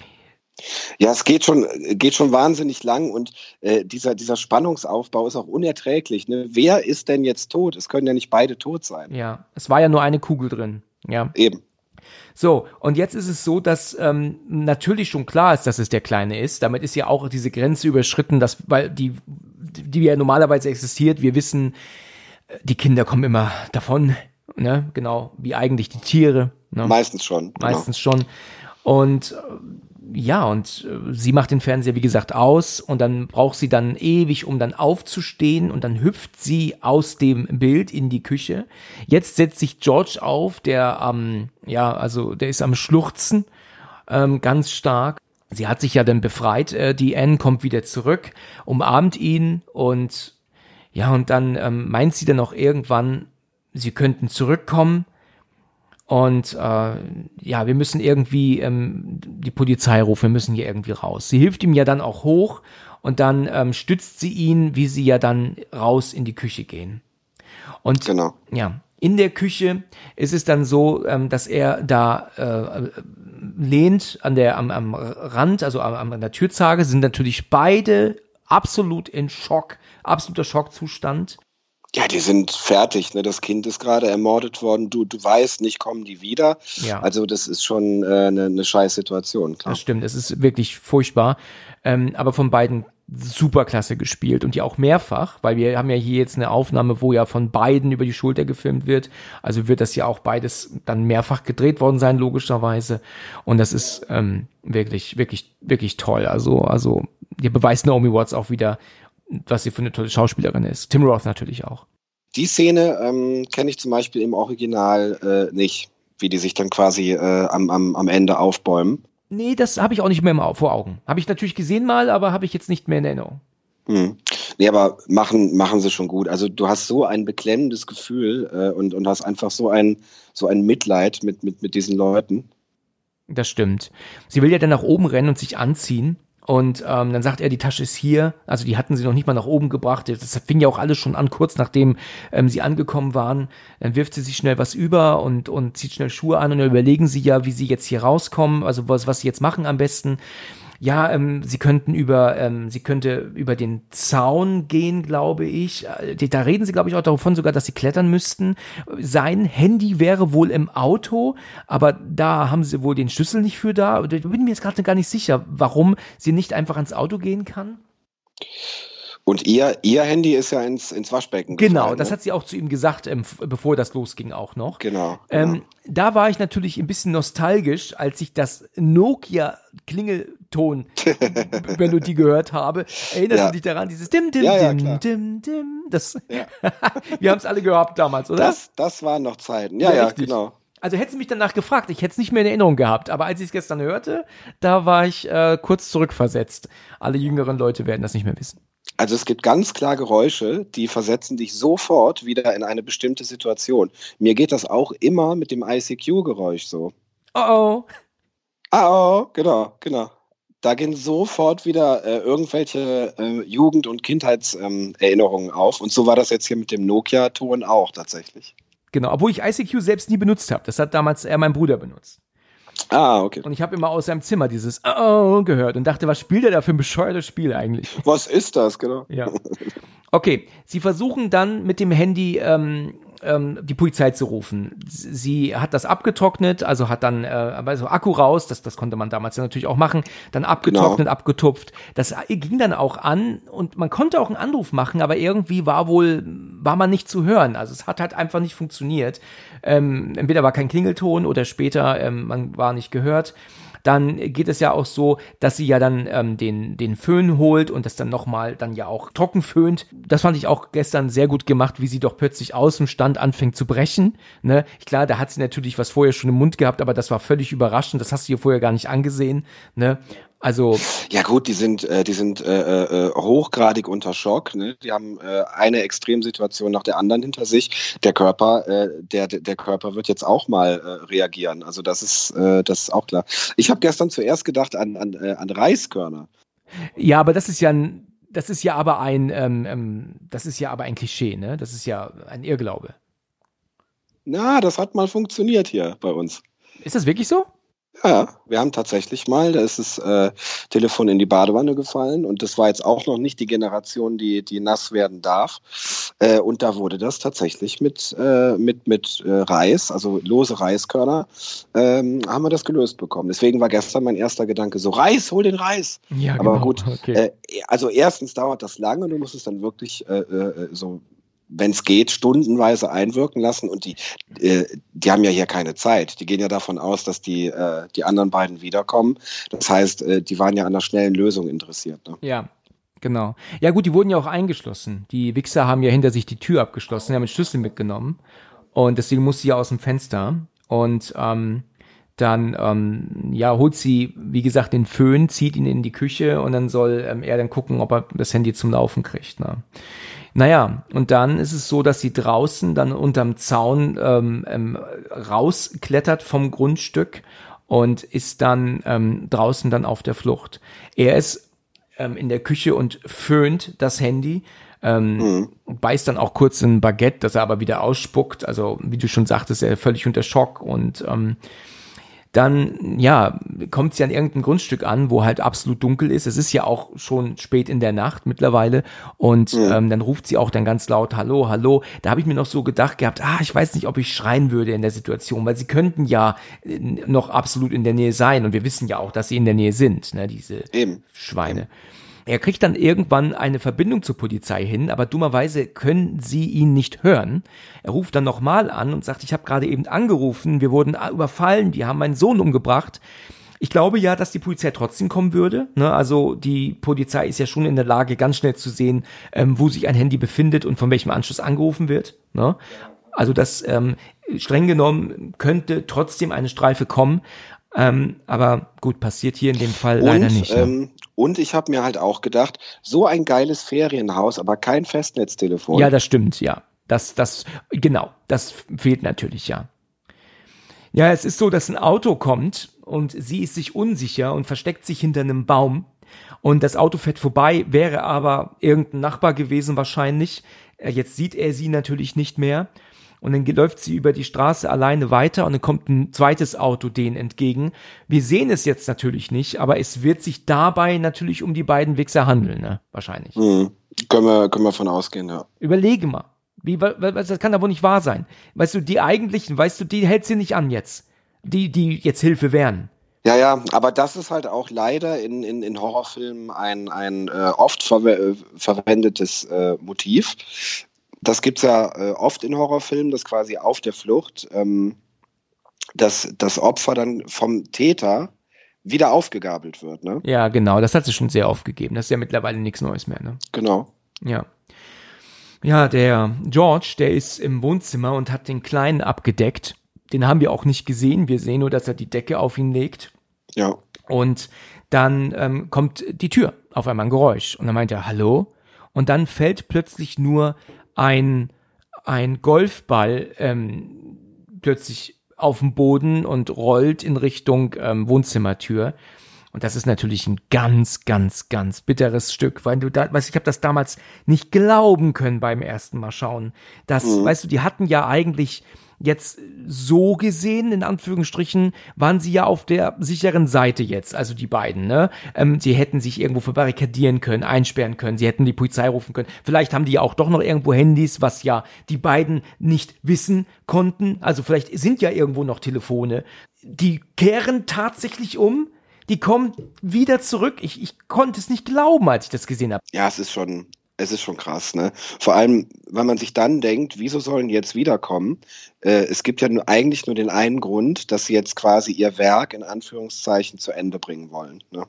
Ja, es geht schon, geht schon wahnsinnig lang und äh, dieser, dieser Spannungsaufbau ist auch unerträglich. Ne? Wer ist denn jetzt tot? Es können ja nicht beide tot sein. Ja, es war ja nur eine Kugel drin. Ja. Eben. So, und jetzt ist es so, dass ähm, natürlich schon klar ist, dass es der Kleine ist. Damit ist ja auch diese Grenze überschritten, dass, weil die, die ja normalerweise existiert. Wir wissen, die Kinder kommen immer davon, ne? Genau, wie eigentlich die Tiere. Ne? Meistens schon. Meistens genau. schon. Und ja, und sie macht den Fernseher, wie gesagt, aus und dann braucht sie dann ewig, um dann aufzustehen und dann hüpft sie aus dem Bild in die Küche. Jetzt setzt sich George auf, der am, ähm, ja, also der ist am Schluchzen, ähm, ganz stark. sie hat sich ja dann befreit, äh, die Anne kommt wieder zurück, umarmt ihn und ja, und dann ähm, meint sie dann auch irgendwann, sie könnten zurückkommen und äh, ja, wir müssen irgendwie ähm, die Polizei rufen, wir müssen hier irgendwie raus. Sie hilft ihm ja dann auch hoch und dann ähm, stützt sie ihn, wie sie ja dann raus in die Küche gehen. Und genau. ja, in der Küche ist es dann so, ähm, dass er da äh, lehnt an der am, am Rand, also am, an der Türzage, sind natürlich beide absolut in Schock, absoluter Schockzustand. Ja, die sind fertig, ne? Das Kind ist gerade ermordet worden, du, du weißt nicht, kommen die wieder. Ja. Also das ist schon äh, eine, eine scheiß Situation, klar. Das stimmt, es ist wirklich furchtbar, ähm, aber von beiden super klasse gespielt und ja auch mehrfach, weil wir haben ja hier jetzt eine Aufnahme, wo ja von beiden über die Schulter gefilmt wird, also wird das ja auch beides dann mehrfach gedreht worden sein, logischerweise, und das ist ähm, wirklich, wirklich, wirklich toll, also, also hier beweist Naomi Watts auch wieder, was sie für eine tolle Schauspielerin ist. Tim Roth natürlich auch. Die Szene ähm, kenne ich zum Beispiel im Original äh, nicht, wie die sich dann quasi äh, am, am, am Ende aufbäumen. Nee, das habe ich auch nicht mehr im Au- vor Augen. Habe ich natürlich gesehen mal, aber habe ich jetzt nicht mehr in Erinnerung. Hm. Nee, aber machen, machen sie schon gut. Also du hast so ein beklemmendes Gefühl äh, und, und hast einfach so ein, so ein Mitleid mit, mit, mit diesen Leuten. Das stimmt. Sie will ja dann nach oben rennen und sich anziehen. Und ähm, dann sagt er, die Tasche ist hier. Also die hatten sie noch nicht mal nach oben gebracht. Das fing ja auch alles schon an, kurz nachdem ähm, sie angekommen waren. Dann wirft sie sich schnell was über und und zieht schnell Schuhe an. Und dann überlegen sie ja, wie sie jetzt hier rauskommen. Also was, was sie jetzt machen am besten. Ja, ähm, sie könnten über, ähm, sie könnte über den Zaun gehen, glaube ich. Äh, Da reden sie, glaube ich, auch davon sogar, dass sie klettern müssten. Sein Handy wäre wohl im Auto, aber da haben sie wohl den Schlüssel nicht für da. Ich bin mir jetzt gerade gar nicht sicher, warum sie nicht einfach ans Auto gehen kann. Und ihr, ihr Handy ist ja ins, ins Waschbecken Genau, gefallen, das ne? hat sie auch zu ihm gesagt, ähm, f- bevor das losging auch noch. Genau. Ähm, genau. da war ich natürlich ein bisschen nostalgisch, als ich das Nokia-Klingelton-Melodie gehört habe. Erinnerst Ja. du dich daran? Dieses Dim, Dim, Ja, ja, Dim, klar. Dim, Dim. Das, Ja. wir haben es alle gehabt damals, oder? Das, das waren noch Zeiten. Ja, ja, richtig. genau. Also hättest du mich danach gefragt, ich hätte es nicht mehr in Erinnerung gehabt. Aber als ich es gestern hörte, da war ich äh, kurz zurückversetzt. Alle jüngeren Leute werden das nicht mehr wissen. Also es gibt ganz klar Geräusche, die versetzen dich sofort wieder in eine bestimmte Situation. Mir geht das auch immer mit dem I C Q-Geräusch so. Oh oh. Ah, oh, genau, genau. Da gehen sofort wieder äh, irgendwelche äh, Jugend- und Kindheitserinnerungen ähm, auf. Und so war das jetzt hier mit dem Nokia-Ton auch tatsächlich. Genau, obwohl ich I C Q selbst nie benutzt habe. Das hat damals eher mein Bruder benutzt. Ah, okay. Und ich habe immer aus seinem Zimmer dieses Oh gehört und dachte, was spielt er da für ein bescheuertes Spiel eigentlich? Was ist das, genau? Ja. Okay, sie versuchen dann mit dem Handy ähm, ähm, die Polizei zu rufen. Sie hat das abgetrocknet, also hat dann äh, also Akku raus, das, das konnte man damals ja natürlich auch machen, dann abgetrocknet, Genau. abgetupft. Das ging dann auch an und man konnte auch einen Anruf machen, aber irgendwie war wohl, war man nicht zu hören. Also es hat halt einfach nicht funktioniert. Ähm, entweder war kein Klingelton oder später ähm, man war nicht gehört. Dann geht es ja auch so, dass sie ja dann ähm, den, den Föhn holt und das dann nochmal dann ja auch trocken föhnt. Das fand ich auch gestern sehr gut gemacht, wie sie doch plötzlich aus dem Stand anfängt zu brechen. Ne? Klar, da hat sie natürlich was vorher schon im Mund gehabt, aber das war völlig überraschend. Das hast du ihr vorher gar nicht angesehen. Ne? Also Ja gut, die sind, äh, die sind äh, äh, hochgradig unter Schock. Ne? Die haben äh, eine Extremsituation nach der anderen hinter sich. Der Körper, äh, der, der Körper wird jetzt auch mal äh, reagieren. Also das ist, äh, das ist auch klar. Ich habe gestern zuerst gedacht an, an, äh, an Reiskörner. ja, aber das ist ja ein, das ist ja aber ein, ähm, ähm, das ist ja aber ein Klischee, ne? Das ist ja ein Irrglaube. Na, das hat mal funktioniert hier bei uns. Ist das wirklich so? Ja, wir haben tatsächlich mal, da ist das äh, Telefon in die Badewanne gefallen und das war jetzt auch noch nicht die Generation, die, die nass werden darf. Äh, und da wurde das tatsächlich mit, äh, mit, mit äh, Reis, also lose Reiskörner, ähm, haben wir das gelöst bekommen. Deswegen war gestern mein erster Gedanke so, Reis, hol den Reis. Ja, Aber genau. gut, Okay. äh, also erstens dauert das lange, du musst es dann wirklich äh, äh, so, wenn es geht, stundenweise einwirken lassen und die, äh, die haben ja hier keine Zeit. Die gehen ja davon aus, dass die, äh, die anderen beiden wiederkommen. Das heißt, äh, die waren ja an einer schnellen Lösung interessiert. Ne? Ja, genau. Ja gut, die wurden ja auch eingeschlossen. Die Wichser haben ja hinter sich die Tür abgeschlossen, haben den Schlüssel mitgenommen und deswegen musste sie ja aus dem Fenster und ähm, dann ähm, ja holt sie, wie gesagt, den Föhn, zieht ihn in die Küche und dann soll ähm, er dann gucken, ob er das Handy zum Laufen kriegt. Ne? Naja, und dann ist es so, dass sie draußen dann unterm Zaun ähm, ähm, rausklettert vom Grundstück und ist dann ähm, draußen dann auf der Flucht. Er ist ähm, in der Küche und föhnt das Handy, ähm, mhm. beißt dann auch kurz ein Baguette, das er aber wieder ausspuckt. Also wie du schon sagtest, er ist völlig unter Schock und ähm, dann, ja, kommt sie an irgendein Grundstück an, wo halt absolut dunkel ist. Es ist ja auch schon spät in der Nacht mittlerweile und mhm. ähm, dann ruft sie auch dann ganz laut, hallo, hallo. Da habe ich mir noch so gedacht gehabt, ah, ich weiß nicht, ob ich schreien würde in der Situation, weil sie könnten ja noch absolut in der Nähe sein und wir wissen ja auch, dass sie in der Nähe sind, ne, diese Eben. Schweine. Er kriegt dann irgendwann eine Verbindung zur Polizei hin, aber dummerweise können sie ihn nicht hören. Er ruft dann nochmal an und sagt, ich habe gerade eben angerufen, wir wurden überfallen, die haben meinen Sohn umgebracht. Ich glaube ja, dass die Polizei trotzdem kommen würde. Ne? Also die Polizei ist ja schon in der Lage, ganz schnell zu sehen, ähm, wo sich ein Handy befindet und von welchem Anschluss angerufen wird. Ne? Also das ähm, streng genommen könnte trotzdem eine Streife kommen. Ähm, aber gut, passiert hier in dem Fall und, leider nicht. Ne? Ähm, und ich habe mir halt auch gedacht, so ein geiles Ferienhaus, aber kein Festnetztelefon. Ja, das stimmt, ja. Das, das, genau, das fehlt natürlich, ja. Ja, es ist so, dass ein Auto kommt und sie ist sich unsicher und versteckt sich hinter einem Baum. Und das Auto fährt vorbei, wäre aber irgendein Nachbar gewesen wahrscheinlich. Jetzt sieht er sie natürlich nicht mehr. Und dann läuft sie über die Straße alleine weiter und dann kommt ein zweites Auto denen entgegen. Wir sehen es jetzt natürlich nicht, aber es wird sich dabei natürlich um die beiden Wichser handeln, ne? Wahrscheinlich. Mhm. Können wir, können wir von ausgehen, ja. Überlege mal. Wie, das kann doch wohl nicht wahr sein. Weißt du, die eigentlichen, weißt du, die hält sie nicht an jetzt. Die, die jetzt Hilfe wären. Ja, ja, aber das ist halt auch leider in, in, in Horrorfilmen ein, ein äh, oft ver- verwendetes äh, Motiv. Das gibt's ja äh, oft in Horrorfilmen, dass quasi auf der Flucht ähm, dass das Opfer dann vom Täter wieder aufgegabelt wird, ne? Ja, genau, das hat sie schon sehr aufgegeben. Das ist ja mittlerweile nichts Neues mehr, ne? Genau. Ja. Ja, der George, der ist im Wohnzimmer und hat den Kleinen abgedeckt. Den haben wir auch nicht gesehen. Wir sehen nur, dass er die Decke auf ihn legt. Ja. Und dann ähm, kommt die Tür, auf einmal ein Geräusch. Und dann meint er, hallo? Und dann fällt plötzlich nur ein, ein Golfball ähm, plötzlich auf den Boden und rollt in Richtung ähm, Wohnzimmertür. Und das ist natürlich ein ganz, ganz, ganz bitteres Stück, weil du da, weißt, ich habe das damals nicht glauben können beim ersten Mal schauen. Das, mhm. weißt du, die hatten ja eigentlich jetzt so gesehen, in Anführungsstrichen, waren sie ja auf der sicheren Seite jetzt, also die beiden, ne? Ähm, sie hätten sich irgendwo verbarrikadieren können, einsperren können, sie hätten die Polizei rufen können. Vielleicht haben die ja auch doch noch irgendwo Handys, was ja die beiden nicht wissen konnten. Also vielleicht sind ja irgendwo noch Telefone. Die kehren tatsächlich um, die kommen wieder zurück. Ich, ich konnte es nicht glauben, als ich das gesehen habe. Ja, es ist schon... Es ist schon krass, ne? Vor allem, wenn man sich dann denkt, wieso sollen die jetzt wiederkommen? Äh, es gibt ja nur, eigentlich nur den einen Grund, dass sie jetzt quasi ihr Werk in Anführungszeichen zu Ende bringen wollen, ne?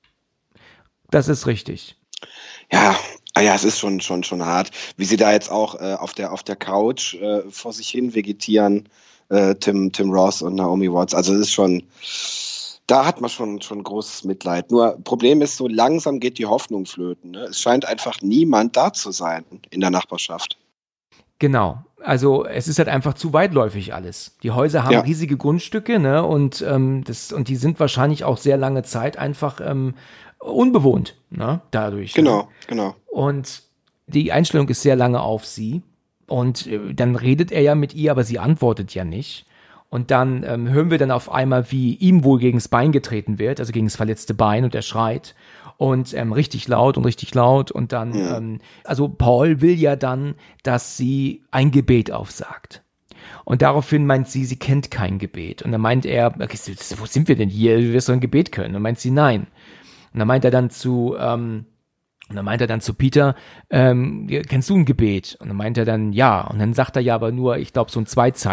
Das ist richtig. Ja, ah ja, es ist schon schon schon hart, wie sie da jetzt auch äh, auf der auf der Couch äh, vor sich hin vegetieren, äh, Tim Tim Ross und Naomi Watts. Also es ist schon, da hat man schon schon großes Mitleid. Nur Problem ist, so langsam geht die Hoffnung flöten, ne? Es scheint einfach niemand da zu sein in der Nachbarschaft. Genau. Also es ist halt einfach zu weitläufig alles. Die Häuser haben ja. riesige Grundstücke, ne? Und ähm, das und die sind wahrscheinlich auch sehr lange Zeit einfach ähm, unbewohnt, ne? Dadurch. Genau, ne? genau. Und die Einstellung ist sehr lange auf sie. Und äh, dann redet er ja mit ihr, aber sie antwortet ja nicht. Und dann ähm, hören wir dann auf einmal, wie ihm wohl gegens Bein getreten wird, also gegen das verletzte Bein, und er schreit. Und ähm, richtig laut und richtig laut. Und dann, ja. ähm, also Paul will ja dann, dass sie ein Gebet aufsagt. Und daraufhin meint sie, sie kennt kein Gebet. Und dann meint er, okay, wo sind wir denn hier? Du wirst doch ein Gebet können. Und dann meint sie, nein. Und dann meint er dann zu, ähm, und dann meint er dann zu Peter, ähm, kennst du ein Gebet? Und dann meint er dann, ja. Und dann sagt er ja aber nur, ich glaube, so ein Zweizeiler.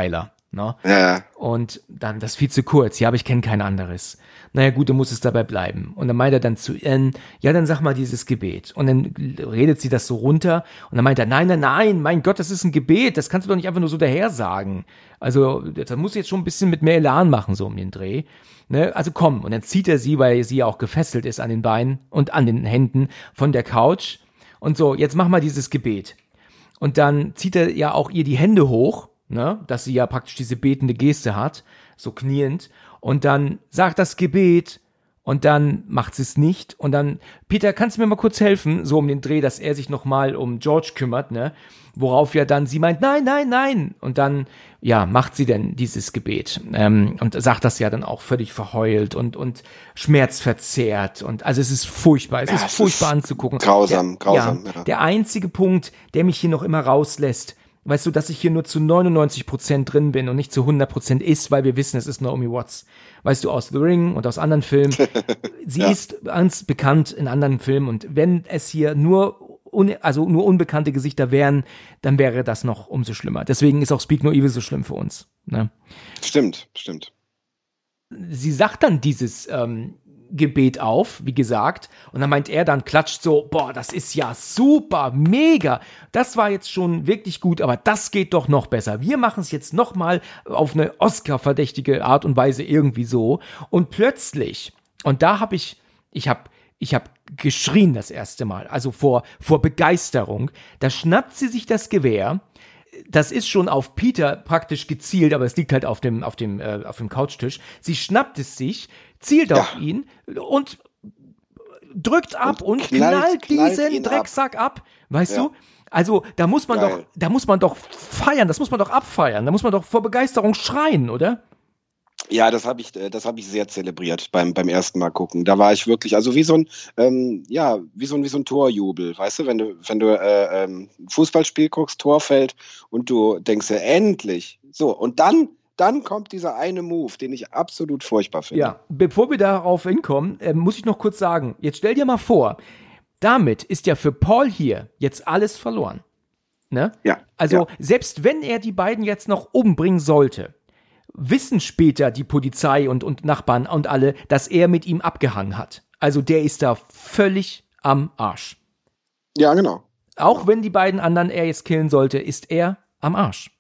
Ne? Ja. Und dann, das ist viel zu kurz, ja, aber ich kenne kein anderes. Naja gut, dann muss es dabei bleiben. Und dann meint er dann zu Anne, ja, dann sag mal dieses Gebet. Und dann redet sie das so runter und dann meint er, nein, nein, nein, mein Gott, das ist ein Gebet, das kannst du doch nicht einfach nur so daher sagen. Also, das muss jetzt schon ein bisschen mit mehr Elan machen, so um den Dreh. Ne? Also komm, und dann zieht er sie, weil sie ja auch gefesselt ist an den Beinen und an den Händen von der Couch. Und so, jetzt mach mal dieses Gebet. Und dann zieht er ja auch ihr die Hände hoch, ne, dass sie ja praktisch diese betende Geste hat, so kniend, und dann sagt das Gebet und dann macht sie es nicht und dann, Peter, kannst du mir mal kurz helfen, so um den Dreh, dass er sich nochmal um George kümmert, ne, worauf ja dann sie meint, nein, nein, nein, und dann, ja, macht sie denn dieses Gebet ähm, und sagt das ja dann auch völlig verheult und und schmerzverzerrt und, also es ist furchtbar, es Ja, ist es furchtbar ist anzugucken. grausam, der, grausam, ja, ja. Der einzige Punkt, der mich hier noch immer rauslässt, weißt du, dass ich hier nur zu neunundneunzig Prozent drin bin und nicht zu hundert Prozent ist, weil wir wissen, es ist Naomi Watts. Weißt du, aus The Ring und aus anderen Filmen. Sie Ja. ist ganz bekannt in anderen Filmen und wenn es hier nur, un, also nur unbekannte Gesichter wären, dann wäre das noch umso schlimmer. Deswegen ist auch Speak No Evil so schlimm für uns. Ne? Stimmt, stimmt. Sie sagt dann dieses ähm, Gebet auf, wie gesagt, und dann meint er dann, klatscht so, boah, das ist ja super, mega, das war jetzt schon wirklich gut, aber das geht doch noch besser. Wir machen es jetzt noch mal auf eine Oscar-verdächtige Art und Weise irgendwie so und plötzlich, und da habe ich, ich habe ich habe geschrien das erste Mal, also vor, vor Begeisterung, da schnappt sie sich das Gewehr. Das ist schon auf Peter praktisch gezielt, aber es liegt halt auf dem, auf dem, äh, auf dem Couchtisch. Sie schnappt es sich, zielt Ja. auf ihn und drückt ab und, Und knallt, knallt- knallt diesen ihn ab. Drecksack ab. Weißt Ja. du? Also, da muss man Geil. doch, da muss man doch feiern, das muss man doch abfeiern, da muss man doch vor Begeisterung schreien, oder? Ja, das habe ich, äh, das habe ich sehr zelebriert beim, beim ersten Mal gucken. Da war ich wirklich, also wie so ein, ähm, ja, wie so ein, wie so ein Torjubel, weißt du, wenn du, wenn du äh, ähm, ein Fußballspiel guckst, Tor fällt und du denkst ja, endlich. So, und dann, dann kommt dieser eine Move, den ich absolut furchtbar finde. Ja, bevor wir darauf hinkommen, äh, muss ich noch kurz sagen, jetzt stell dir mal vor, damit ist ja für Paul hier jetzt alles verloren. Ne? Ja. Also, ja. selbst wenn er die beiden jetzt noch umbringen sollte, wissen später die Polizei und, und Nachbarn und alle, dass er mit ihm abgehangen hat. Also der ist da völlig am Arsch. Ja, genau. Auch wenn die beiden anderen er jetzt killen sollte, ist er am Arsch.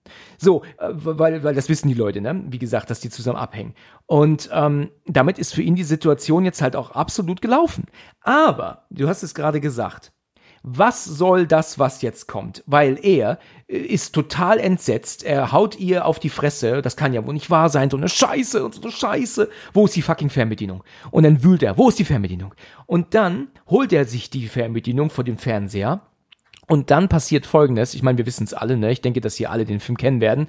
So, äh, weil, weil das wissen die Leute, ne? Wie gesagt, dass die zusammen abhängen. Und ähm, damit ist für ihn die Situation jetzt halt auch absolut gelaufen. Aber, du hast es gerade gesagt, was soll das, was jetzt kommt? Weil er äh, ist total entsetzt, er haut ihr auf die Fresse, das kann ja wohl nicht wahr sein, so eine Scheiße und so eine Scheiße. Wo ist die fucking Fernbedienung? Und dann wühlt er, wo ist die Fernbedienung? Und dann holt er sich die Fernbedienung vor dem Fernseher und dann passiert Folgendes, ich meine, wir wissen es alle, ne? Ich denke, dass hier alle den Film kennen werden,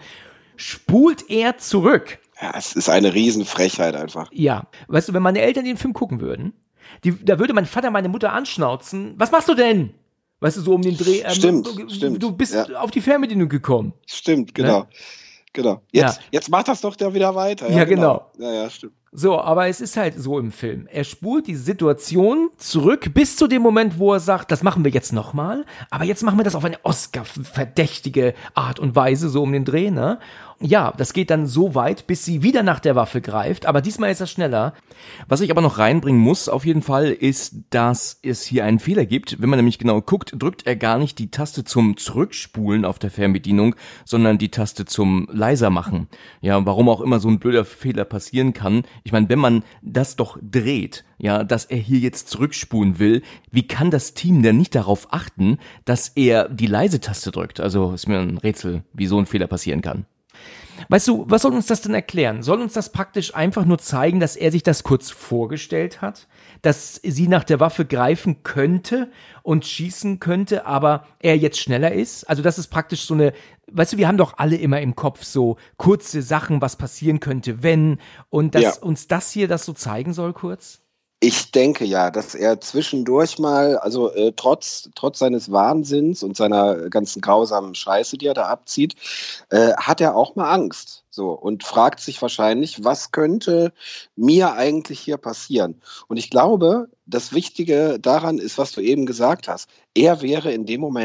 spult er zurück. Ja, es ist eine Riesenfrechheit einfach. Ja, weißt du, wenn meine Eltern den Film gucken würden, die, da würde mein Vater meine Mutter anschnauzen, was machst du denn? Weißt du, so um den Dreh. Ähm, Stimmt, du, stimmt, Du bist ja. auf die Fernbedienung gekommen. Stimmt, genau. Ne? Genau. Jetzt, Ja. jetzt macht das doch da wieder weiter. Ja, genau. Ja, ja, stimmt. So, aber es ist halt so im Film. Er spult die Situation zurück bis zu dem Moment, wo er sagt, das machen wir jetzt nochmal, aber jetzt machen wir das auf eine Oscar-verdächtige Art und Weise, so um den Dreh, ne? Ja, das geht dann so weit, bis sie wieder nach der Waffe greift, aber diesmal ist er schneller. Was ich aber noch reinbringen muss, auf jeden Fall, ist, dass es hier einen Fehler gibt. Wenn man nämlich genau guckt, drückt er gar nicht die Taste zum Zurückspulen auf der Fernbedienung, sondern die Taste zum leiser machen. Ja, warum auch immer so ein blöder Fehler passieren kann. Ich meine, wenn man das doch dreht, ja, dass er hier jetzt zurückspulen will, wie kann das Team denn nicht darauf achten, dass er die leise Taste drückt? Also ist mir ein Rätsel, wie so ein Fehler passieren kann. Weißt du, was soll uns das denn erklären? Soll uns das praktisch einfach nur zeigen, dass er sich das kurz vorgestellt hat? Dass sie nach der Waffe greifen könnte und schießen könnte, aber er jetzt schneller ist? Also das ist praktisch so eine, weißt du, wir haben doch alle immer im Kopf so kurze Sachen, was passieren könnte, wenn, und dass Ja. uns das hier das so zeigen soll kurz? Ich denke ja, dass er zwischendurch mal, also äh, trotz, trotz seines Wahnsinns und seiner ganzen grausamen Scheiße, die er da abzieht, äh, hat er auch mal Angst. So, und fragt sich wahrscheinlich, was könnte mir eigentlich hier passieren? Und ich glaube, das Wichtige daran ist, was du eben gesagt hast. Er wäre in dem Moment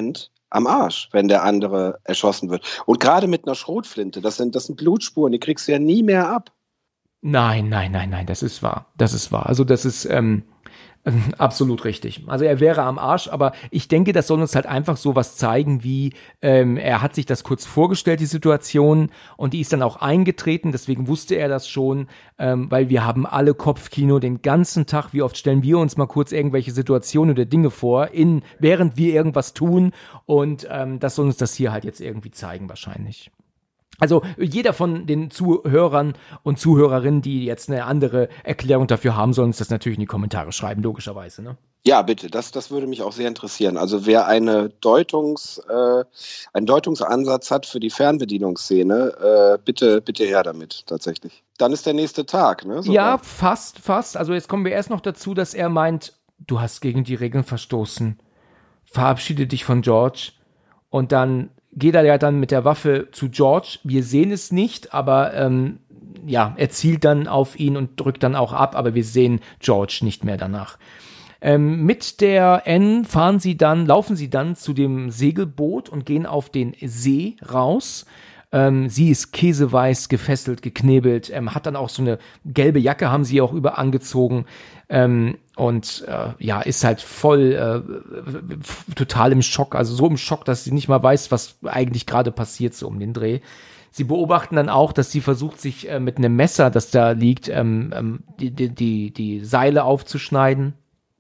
am Arsch, wenn der andere erschossen wird. Und gerade mit einer Schrotflinte, das sind, das sind Blutspuren, die kriegst du ja nie mehr ab. Nein, nein, nein, nein, das ist wahr. Das ist wahr. Also das ist ähm, absolut richtig. Also er wäre am Arsch, aber ich denke, das soll uns halt einfach so was zeigen, wie ähm, er hat sich das kurz vorgestellt, die Situation, und die ist dann auch eingetreten, deswegen wusste er das schon, ähm, weil wir haben alle Kopfkino den ganzen Tag. Wie oft stellen wir uns mal kurz irgendwelche Situationen oder Dinge vor, in, während wir irgendwas tun, und ähm, das soll uns das hier halt jetzt irgendwie zeigen wahrscheinlich. Also jeder von den Zuhörern und Zuhörerinnen, die jetzt eine andere Erklärung dafür haben, sollen uns das natürlich in die Kommentare schreiben, logischerweise, ne? Ja, bitte, das, das würde mich auch sehr interessieren. Also wer eine Deutungs, äh, einen Deutungsansatz hat für die Fernbedienungsszene, äh, bitte, bitte her damit, tatsächlich. Dann ist der nächste Tag, ne? Sogar. Ja, fast, fast. Also jetzt kommen wir erst noch dazu, dass er meint, du hast gegen die Regeln verstoßen. Verabschiede dich von George. Und dann geht er ja dann mit der Waffe zu George. Wir sehen es nicht, aber ähm, ja, er zielt dann auf ihn und drückt dann auch ab, aber wir sehen George nicht mehr danach. Ähm, mit der N fahren sie dann, laufen sie dann zu dem Segelboot und gehen auf den See raus. Ähm, sie ist käseweiß, gefesselt, geknebelt, ähm, hat dann auch so eine gelbe Jacke, haben sie auch über angezogen, ähm, und äh, ja, ist halt voll äh, f- total im Schock, also so im Schock, dass sie nicht mal weiß, was eigentlich gerade passiert, so um den Dreh. Sie beobachten dann auch, dass sie versucht, sich äh, mit einem Messer, das da liegt, ähm, ähm, die, die, die, die Seile aufzuschneiden.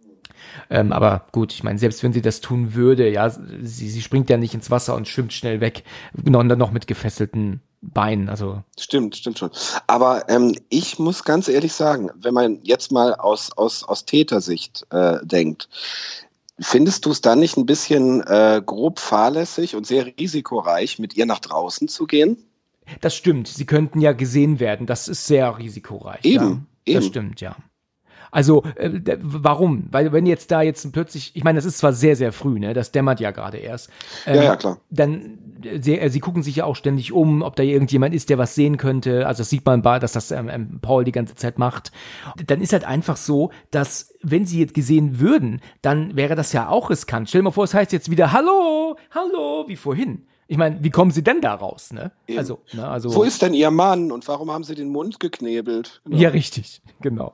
Ähm, aber gut, ich meine, selbst wenn sie das tun würde, ja, sie, sie springt ja nicht ins Wasser und schwimmt schnell weg, und dann noch mit gefesselten Beinen, also. Stimmt, stimmt schon. Aber ähm, ich muss ganz ehrlich sagen, wenn man jetzt mal aus, aus, aus Tätersicht äh, denkt, findest du es dann nicht ein bisschen äh, grob fahrlässig und sehr risikoreich, mit ihr nach draußen zu gehen? Das stimmt, sie könnten ja gesehen werden, das ist sehr risikoreich. Eben, ja. Das eben. stimmt, ja. Also, äh, d- warum? Weil wenn jetzt da jetzt plötzlich, ich meine, das ist zwar sehr, sehr früh, ne? Das dämmert ja gerade erst. Ähm, Ja, ja, klar. Dann, äh, sie, äh, sie gucken sich ja auch ständig um, ob da irgendjemand ist, der was sehen könnte. Also das sieht man, bei, dass das ähm, ähm, Paul die ganze Zeit macht. Dann ist halt einfach so, dass, wenn sie jetzt gesehen würden, dann wäre das ja auch riskant. Stell dir mal vor, es heißt jetzt wieder, hallo, hallo, wie vorhin. Ich meine, wie kommen sie denn da raus, ne? Eben. Also, ne, also. Wo ist denn ihr Mann und warum haben sie den Mund geknebelt? Genau. Ja, richtig, genau.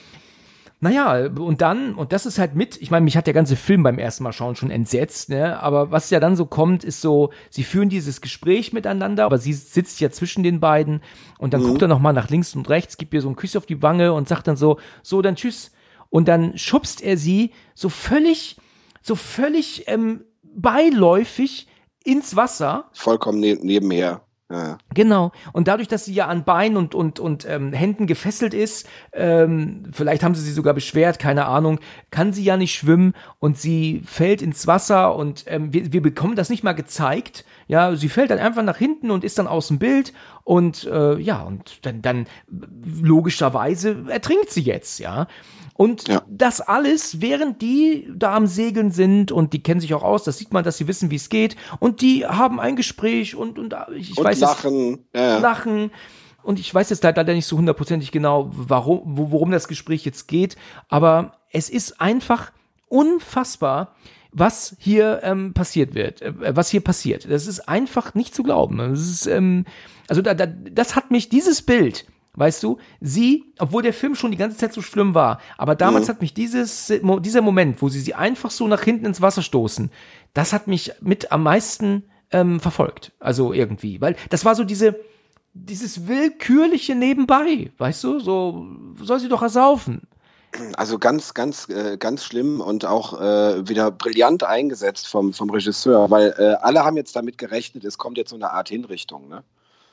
Naja, und dann, und das ist halt mit, ich meine, mich hat der ganze Film beim ersten Mal schauen schon entsetzt, ne? Aber was ja dann so kommt, ist so, sie führen dieses Gespräch miteinander, aber sie sitzt ja zwischen den beiden, und dann Mhm. guckt er nochmal nach links und rechts, gibt ihr so einen Kuss auf die Wange und sagt dann so, so, dann tschüss. Und dann schubst er sie so völlig, so völlig ähm, beiläufig ins Wasser. Vollkommen ne nebenher. Ja, ja. Genau. Und dadurch, dass sie ja an Beinen und, und, und ähm, Händen gefesselt ist, ähm, vielleicht haben sie sie sogar beschwert, keine Ahnung, kann sie ja nicht schwimmen, und sie fällt ins Wasser, und ähm, wir, wir bekommen das nicht mal gezeigt. Ja, sie fällt dann einfach nach hinten und ist dann aus dem Bild, und äh, ja, und dann, dann logischerweise ertrinkt sie jetzt, ja. Und Ja. das alles, während die da am Segeln sind, und die kennen sich auch aus, das sieht man, dass sie wissen, wie es geht, und die haben ein Gespräch und, und ich Und weiß lachen. Ja, ja. jetzt, lachen. Und ich weiß jetzt leider nicht so hundertprozentig genau, warum, wo- worum das Gespräch jetzt geht, aber es ist einfach unfassbar, was hier ähm, passiert wird, äh, was hier passiert. Das ist einfach nicht zu glauben. Das ist, ähm, also da, da, das hat mich, dieses Bild, weißt du, sie, obwohl der Film schon die ganze Zeit so schlimm war, aber damals Mhm. hat mich dieses, mo- dieser Moment, wo sie sie einfach so nach hinten ins Wasser stoßen, das hat mich mit am meisten ähm, verfolgt. Also irgendwie, weil das war so diese, dieses willkürliche Nebenbei, weißt du, so soll sie doch ersaufen. Also ganz, ganz, äh, ganz schlimm und auch äh, wieder brillant eingesetzt vom, vom Regisseur, weil äh, alle haben jetzt damit gerechnet, es kommt jetzt so eine Art Hinrichtung, ne?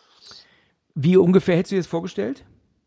Wie ungefähr hättest du dir das vorgestellt?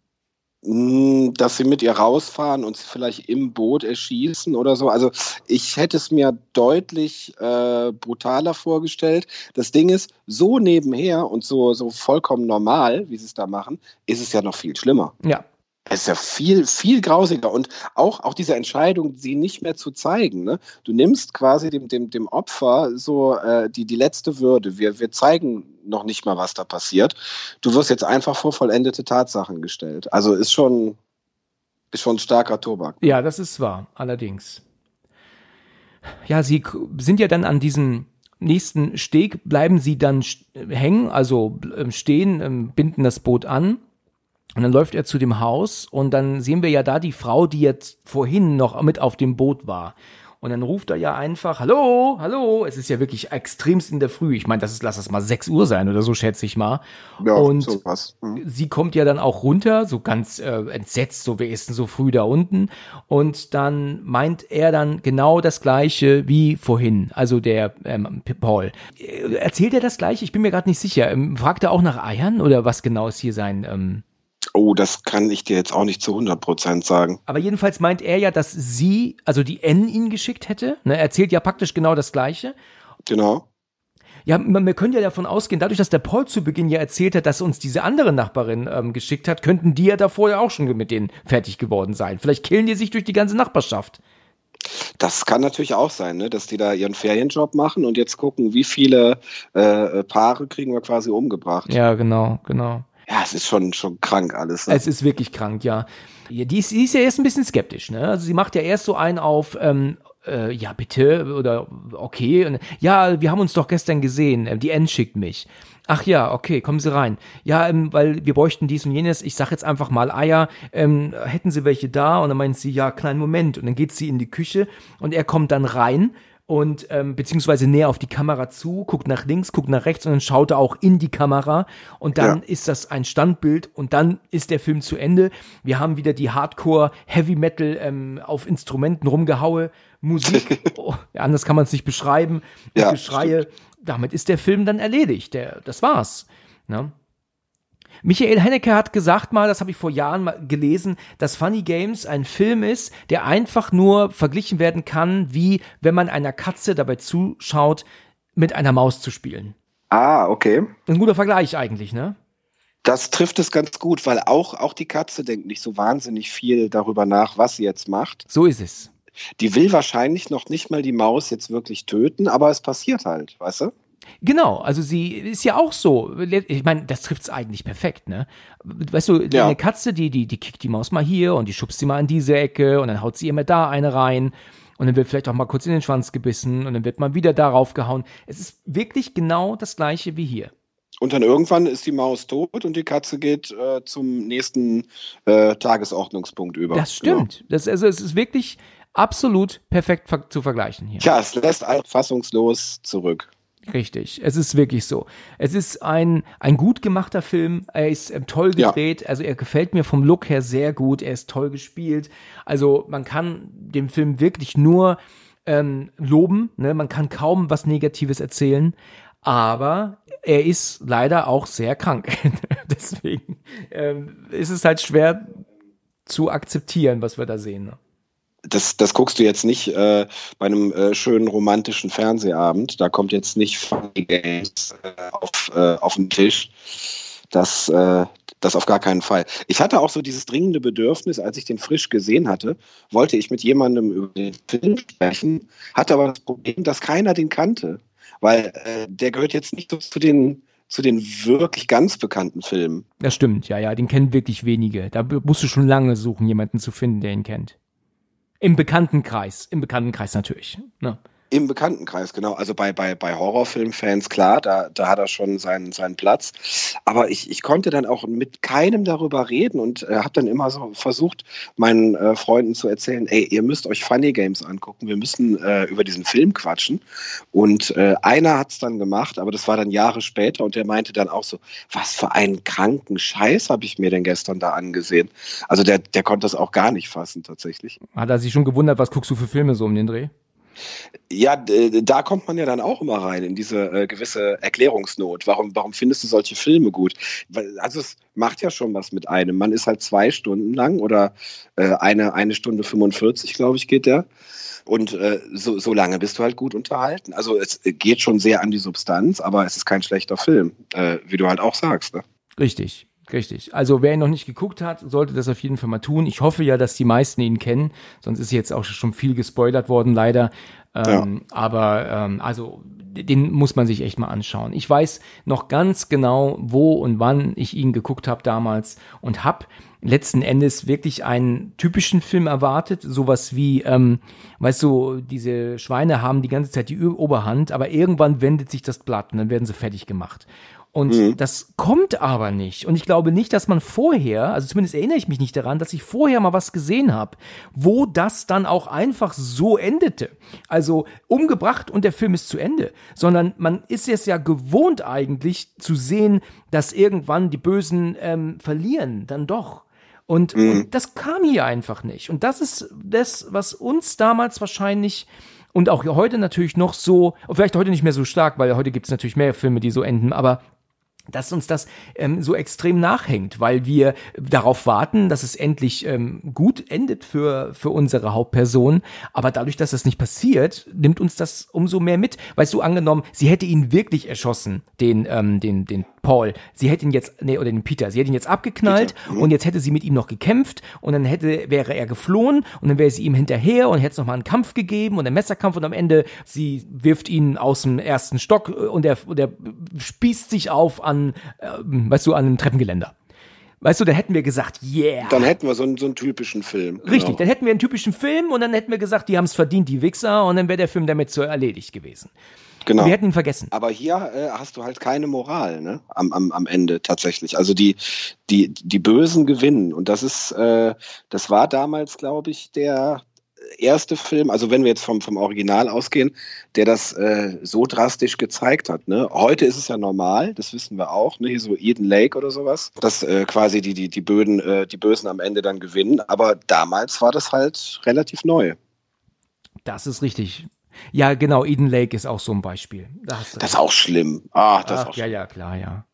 Mm, Dass sie mit ihr rausfahren und sie vielleicht im Boot erschießen oder so. Also ich hätte es mir deutlich äh, brutaler vorgestellt. Das Ding ist, so nebenher und so, so vollkommen normal, wie sie es da machen, ist es ja noch viel schlimmer. Ja. Es ist ja viel, viel grausiger und auch, auch diese Entscheidung, sie nicht mehr zu zeigen. Ne? Du nimmst quasi dem, dem, dem Opfer so äh, die, die letzte Würde. Wir, wir zeigen noch nicht mal, was da passiert. Du wirst jetzt einfach vor vollendete Tatsachen gestellt. Also ist schon, ist schon ein starker Tobak. Ja, das ist wahr, allerdings. Ja, sie k- sind ja dann an diesem, nächsten Steg bleiben sie dann hängen, also stehen, binden das Boot an. Und dann läuft er zu dem Haus und dann sehen wir ja da die Frau, die jetzt vorhin noch mit auf dem Boot war. Und dann ruft er ja einfach, hallo, hallo, es ist ja wirklich extremst in der Früh. Ich meine, das ist, lass das mal sechs Uhr sein oder so, schätze ich mal. Ja, und sowas. Mhm. Sie kommt ja dann auch runter, so ganz äh, entsetzt, so wer ist denn so früh da unten? Und dann meint er dann genau das Gleiche wie vorhin, also der ähm, Paul. Äh, erzählt er das Gleiche? Ich bin mir gerade nicht sicher. Ähm, fragt er auch nach Eiern oder was genau ist hier sein... Ähm Oh, das kann ich dir jetzt auch nicht zu hundert Prozent sagen. Aber jedenfalls meint er ja, dass sie, also die N ihn geschickt hätte. Ne, er erzählt ja praktisch genau das Gleiche. Genau. Ja, man, wir können ja davon ausgehen, dadurch, dass der Paul zu Beginn ja erzählt hat, dass uns diese andere Nachbarin ähm, geschickt hat, könnten die ja davor ja auch schon mit denen fertig geworden sein. Vielleicht killen die sich durch die ganze Nachbarschaft. Das kann natürlich auch sein, ne? Dass die da ihren Ferienjob machen und jetzt gucken, wie viele äh, Paare kriegen wir quasi umgebracht. Ja, genau, genau. Ja, es ist schon, schon krank alles. Ne? Es ist wirklich krank, ja. ja die, ist, die ist ja erst ein bisschen skeptisch, ne? Also sie macht ja erst so einen auf, ähm, äh, ja bitte, oder okay. Und, ja, wir haben uns doch gestern gesehen, äh, die N schickt mich. Ach ja, okay, kommen Sie rein. Ja, ähm, weil wir bräuchten dies und jenes. Ich sag jetzt einfach mal Eier. Ähm, hätten Sie welche da? Und dann meint sie, ja, kleinen Moment. Und dann geht sie in die Küche und er kommt dann rein. Und ähm, beziehungsweise näher auf die Kamera zu, guckt nach links, guckt nach rechts und dann schaut er auch in die Kamera und dann ja. ist das ein Standbild und dann ist der Film zu Ende. Wir haben wieder die Hardcore-Heavy-Metal ähm, auf Instrumenten rumgehaue, Musik, oh, ja, anders kann man es nicht beschreiben, und ja, Geschreie. Stimmt. Damit ist der Film dann erledigt, der, das war's. Ne? Michael Haneke hat gesagt mal, das habe ich vor Jahren mal gelesen, dass Funny Games ein Film ist, der einfach nur verglichen werden kann, wie wenn man einer Katze dabei zuschaut, mit einer Maus zu spielen. Ah, okay. Ein guter Vergleich eigentlich, ne? Das trifft es ganz gut, weil auch, auch die Katze denkt nicht so wahnsinnig viel darüber nach, was sie jetzt macht. So ist es. Die will wahrscheinlich noch nicht mal die Maus jetzt wirklich töten, aber es passiert halt, weißt du? Genau, also sie ist ja auch so, ich meine, das trifft's eigentlich perfekt, ne? Weißt du, ja. Eine Katze, die, die, die kickt die Maus mal hier und die schubst sie mal in diese Ecke und dann haut sie immer da eine rein und dann wird vielleicht auch mal kurz in den Schwanz gebissen und dann wird mal wieder darauf gehauen. Es ist wirklich genau das Gleiche wie hier. Und dann irgendwann ist die Maus tot und die Katze geht äh, zum nächsten äh, Tagesordnungspunkt über. Das stimmt. Genau. Das, also es ist wirklich absolut perfekt ver- zu vergleichen hier. Tja, es lässt einen fassungslos zurück. Richtig, es ist wirklich so. Es ist ein, ein gut gemachter Film, er ist ähm, toll gedreht, ja. Also er gefällt mir vom Look her sehr gut, er ist toll gespielt. Also man kann dem Film wirklich nur ähm, loben, ne? Man kann kaum was Negatives erzählen, aber er ist leider auch sehr krank. Deswegen ähm, ist es halt schwer zu akzeptieren, was wir da sehen. Ne? Das, das guckst du jetzt nicht äh, bei einem äh, schönen romantischen Fernsehabend. Da kommt jetzt nicht Funny Games äh, auf, äh, auf den Tisch. Das, äh, das auf gar keinen Fall. Ich hatte auch so dieses dringende Bedürfnis, als ich den frisch gesehen hatte, wollte ich mit jemandem über den Film sprechen, hatte aber das Problem, dass keiner den kannte. Weil äh, der gehört jetzt nicht so zu den zu den wirklich ganz bekannten Filmen. Das stimmt, ja, ja, den kennen wirklich wenige. Da musst du schon lange suchen, jemanden zu finden, der ihn kennt. Im Bekanntenkreis, im Bekanntenkreis natürlich. Ne? Im Bekanntenkreis, genau. Also bei, bei, bei Horrorfilmfans, klar, da, da hat er schon seinen, seinen Platz. Aber ich, ich konnte dann auch mit keinem darüber reden und äh, habe dann immer so versucht, meinen äh, Freunden zu erzählen, ey, ihr müsst euch Funny Games angucken, wir müssen äh, über diesen Film quatschen. Und äh, einer hat es dann gemacht, aber das war dann Jahre später und der meinte dann auch so, was für einen kranken Scheiß habe ich mir denn gestern da angesehen. Also der, der konnte das auch gar nicht fassen tatsächlich. Hat er sich schon gewundert, was guckst du für Filme so um den Dreh? Ja, d- da kommt man ja dann auch immer rein in diese äh, gewisse Erklärungsnot. Warum, warum findest du solche Filme gut? Weil, also es macht ja schon was mit einem. Man ist halt zwei Stunden lang oder äh, eine, eine Stunde fünfundvierzig, glaube ich, geht der. Und äh, so, so lange bist du halt gut unterhalten. Also es geht schon sehr an die Substanz, aber es ist kein schlechter Film, äh, wie du halt auch sagst. Ne? Richtig. Richtig. Also wer ihn noch nicht geguckt hat, sollte das auf jeden Fall mal tun. Ich hoffe ja, dass die meisten ihn kennen, sonst ist jetzt auch schon viel gespoilert worden, leider. Ähm, ja. Aber ähm, also den muss man sich echt mal anschauen. Ich weiß noch ganz genau, wo und wann ich ihn geguckt habe damals und habe letzten Endes wirklich einen typischen Film erwartet, sowas wie, ähm, weißt du, diese Schweine haben die ganze Zeit die Oberhand, aber irgendwann wendet sich das Blatt und dann werden sie fertig gemacht. Und mhm. das kommt aber nicht. Und ich glaube nicht, dass man vorher, also zumindest erinnere ich mich nicht daran, dass ich vorher mal was gesehen habe, wo das dann auch einfach so endete. Also umgebracht und der Film ist zu Ende. Sondern man ist es ja gewohnt eigentlich zu sehen, dass irgendwann die Bösen ähm, verlieren, dann doch. Und, mhm. und das kam hier einfach nicht. Und das ist das, was uns damals wahrscheinlich und auch heute natürlich noch so, vielleicht heute nicht mehr so stark, weil heute gibt es natürlich mehr Filme, die so enden, aber dass uns das ähm, so extrem nachhängt, weil wir darauf warten, dass es endlich ähm, gut endet für für unsere Hauptperson, aber dadurch, dass das nicht passiert, nimmt uns das umso mehr mit. Weißt du, angenommen, sie hätte ihn wirklich erschossen, den ähm, den den Paul, sie hätte ihn jetzt, nee, oder den Peter, sie hätte ihn jetzt abgeknallt mhm. und jetzt hätte sie mit ihm noch gekämpft und dann hätte wäre er geflohen und dann wäre sie ihm hinterher und hätte es nochmal einen Kampf gegeben und einen Messerkampf und am Ende, sie wirft ihn aus dem ersten Stock und der, und der spießt sich auf an, äh, weißt du, an einem Treppengeländer. Weißt du, da hätten wir gesagt, yeah. Dann hätten wir so einen, so einen typischen Film. Richtig, genau. Dann hätten wir einen typischen Film und dann hätten wir gesagt, die haben es verdient, die Wichser, und dann wäre der Film damit so erledigt gewesen. Genau. Wir hätten ihn vergessen. Aber hier äh, hast du halt keine Moral, ne? Am, am, am Ende tatsächlich. Also die, die, die Bösen gewinnen. Und das ist, äh, das war damals, glaube ich, der erste Film, also wenn wir jetzt vom, vom Original ausgehen, der das äh, so drastisch gezeigt hat. Ne? Heute ist es ja normal, das wissen wir auch, ne? Hier so Eden Lake oder sowas, dass äh, quasi die, die, die, Böden, äh, die Bösen am Ende dann gewinnen. Aber damals war das halt relativ neu. Das ist richtig. Ja, genau, Eden Lake ist auch so ein Beispiel. Da hast du das ist auch schlimm. Ach, das Ach, ist auch ja, schlimm. ja, klar, ja.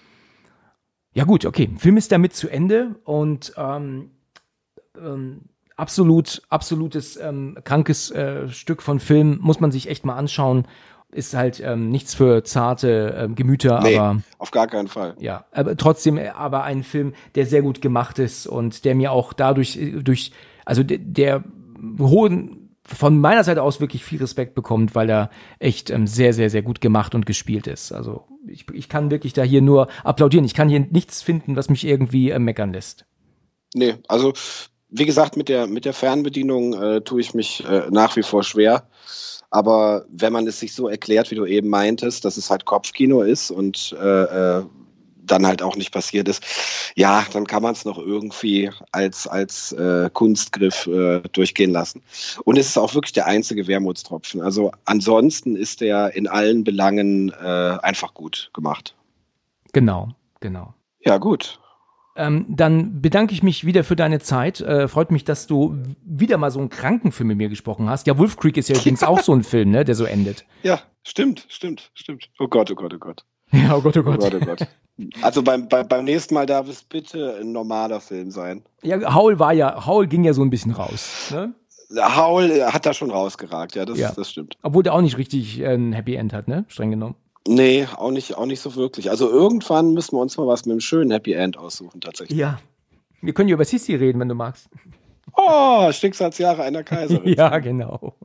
Ja gut, okay, Film ist damit zu Ende und ähm, ähm, absolut, absolutes ähm, krankes äh, Stück von Film, muss man sich echt mal anschauen. Ist halt ähm, nichts für zarte ähm, Gemüter, nee, aber auf gar keinen Fall. Ja, aber trotzdem, aber ein Film, der sehr gut gemacht ist und der mir auch dadurch durch, also der, der hohen von meiner Seite aus wirklich viel Respekt bekommt, weil er echt ähm, sehr, sehr, sehr gut gemacht und gespielt ist. Also ich, ich kann wirklich da hier nur applaudieren. Ich kann hier nichts finden, was mich irgendwie äh, meckern lässt. Nee, also wie gesagt, mit der, mit der Fernbedienung äh, tue ich mich äh, nach wie vor schwer. Aber wenn man es sich so erklärt, wie du eben meintest, dass es halt Kopfkino ist und äh, äh, dann halt auch nicht passiert ist, ja, dann kann man es noch irgendwie als, als äh, Kunstgriff äh, durchgehen lassen. Und es ist auch wirklich der einzige Wermutstropfen. Also ansonsten ist der in allen Belangen äh, einfach gut gemacht. Genau, genau. Ja, gut. Ähm, dann bedanke ich mich wieder für deine Zeit. Äh, freut mich, dass du wieder mal so einen Krankenfilm mit mir gesprochen hast. Ja, Wolf Creek ist ja übrigens auch so ein Film, ne, der so endet. Ja, stimmt, stimmt, stimmt. Oh Gott, oh Gott, oh Gott. Ja, oh Gott, oh Gott. Oh Gott, oh Gott. Also beim, beim, beim nächsten Mal darf es bitte ein normaler Film sein. Ja, Howl war ja, Howl ging ja so ein bisschen raus, ne? Howl hat da schon rausgeragt, ja, das, ja. das stimmt. Obwohl der auch nicht richtig äh, ein Happy End hat, ne? Streng genommen. Nee, auch nicht, auch nicht so wirklich. Also irgendwann müssen wir uns mal was mit einem schönen Happy End aussuchen, tatsächlich. Ja. Wir können ja über Sissi reden, wenn du magst. Oh, Schicksalsjahre einer Kaiserin. Ja, genau.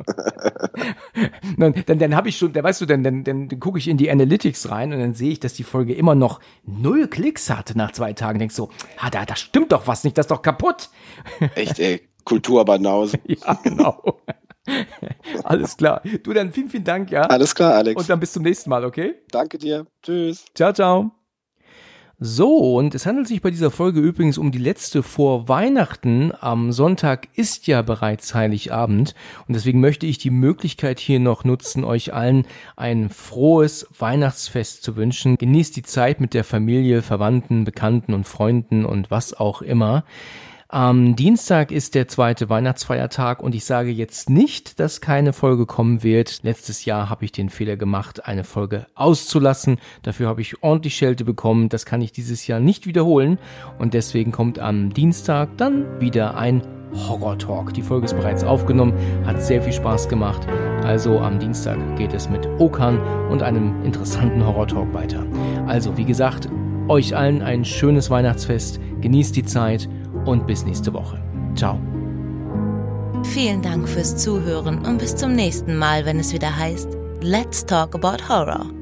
dann dann, dann habe ich schon, da weißt du, dann, dann, dann gucke ich in die Analytics rein und dann sehe ich, dass die Folge immer noch null Klicks hatte nach zwei Tagen. Denkst so, ah, da, da stimmt doch was nicht, das ist doch kaputt. Echt, ey, Kulturbanause. Ja, genau. Alles klar. Du, dann vielen, vielen Dank, ja. Alles klar, Alex. Und dann bis zum nächsten Mal, okay? Danke dir. Tschüss. Ciao, ciao. So, und es handelt sich bei dieser Folge übrigens um die letzte vor Weihnachten. Am Sonntag ist ja bereits Heiligabend und deswegen möchte ich die Möglichkeit hier noch nutzen, euch allen ein frohes Weihnachtsfest zu wünschen. Genießt die Zeit mit der Familie, Verwandten, Bekannten und Freunden und was auch immer. Am Dienstag ist der zweite Weihnachtsfeiertag und ich sage jetzt nicht, dass keine Folge kommen wird. Letztes Jahr habe ich den Fehler gemacht, eine Folge auszulassen. Dafür habe ich ordentlich Schelte bekommen. Das kann ich dieses Jahr nicht wiederholen und deswegen kommt am Dienstag dann wieder ein Horror-Talk. Die Folge ist bereits aufgenommen, hat sehr viel Spaß gemacht. Also am Dienstag geht es mit Okan und einem interessanten Horror-Talk weiter. Also wie gesagt, Euch allen ein schönes Weihnachtsfest, genießt die Zeit und bis nächste Woche. Ciao. Vielen Dank fürs Zuhören und bis zum nächsten Mal, wenn es wieder heißt Let's Talk About Horror.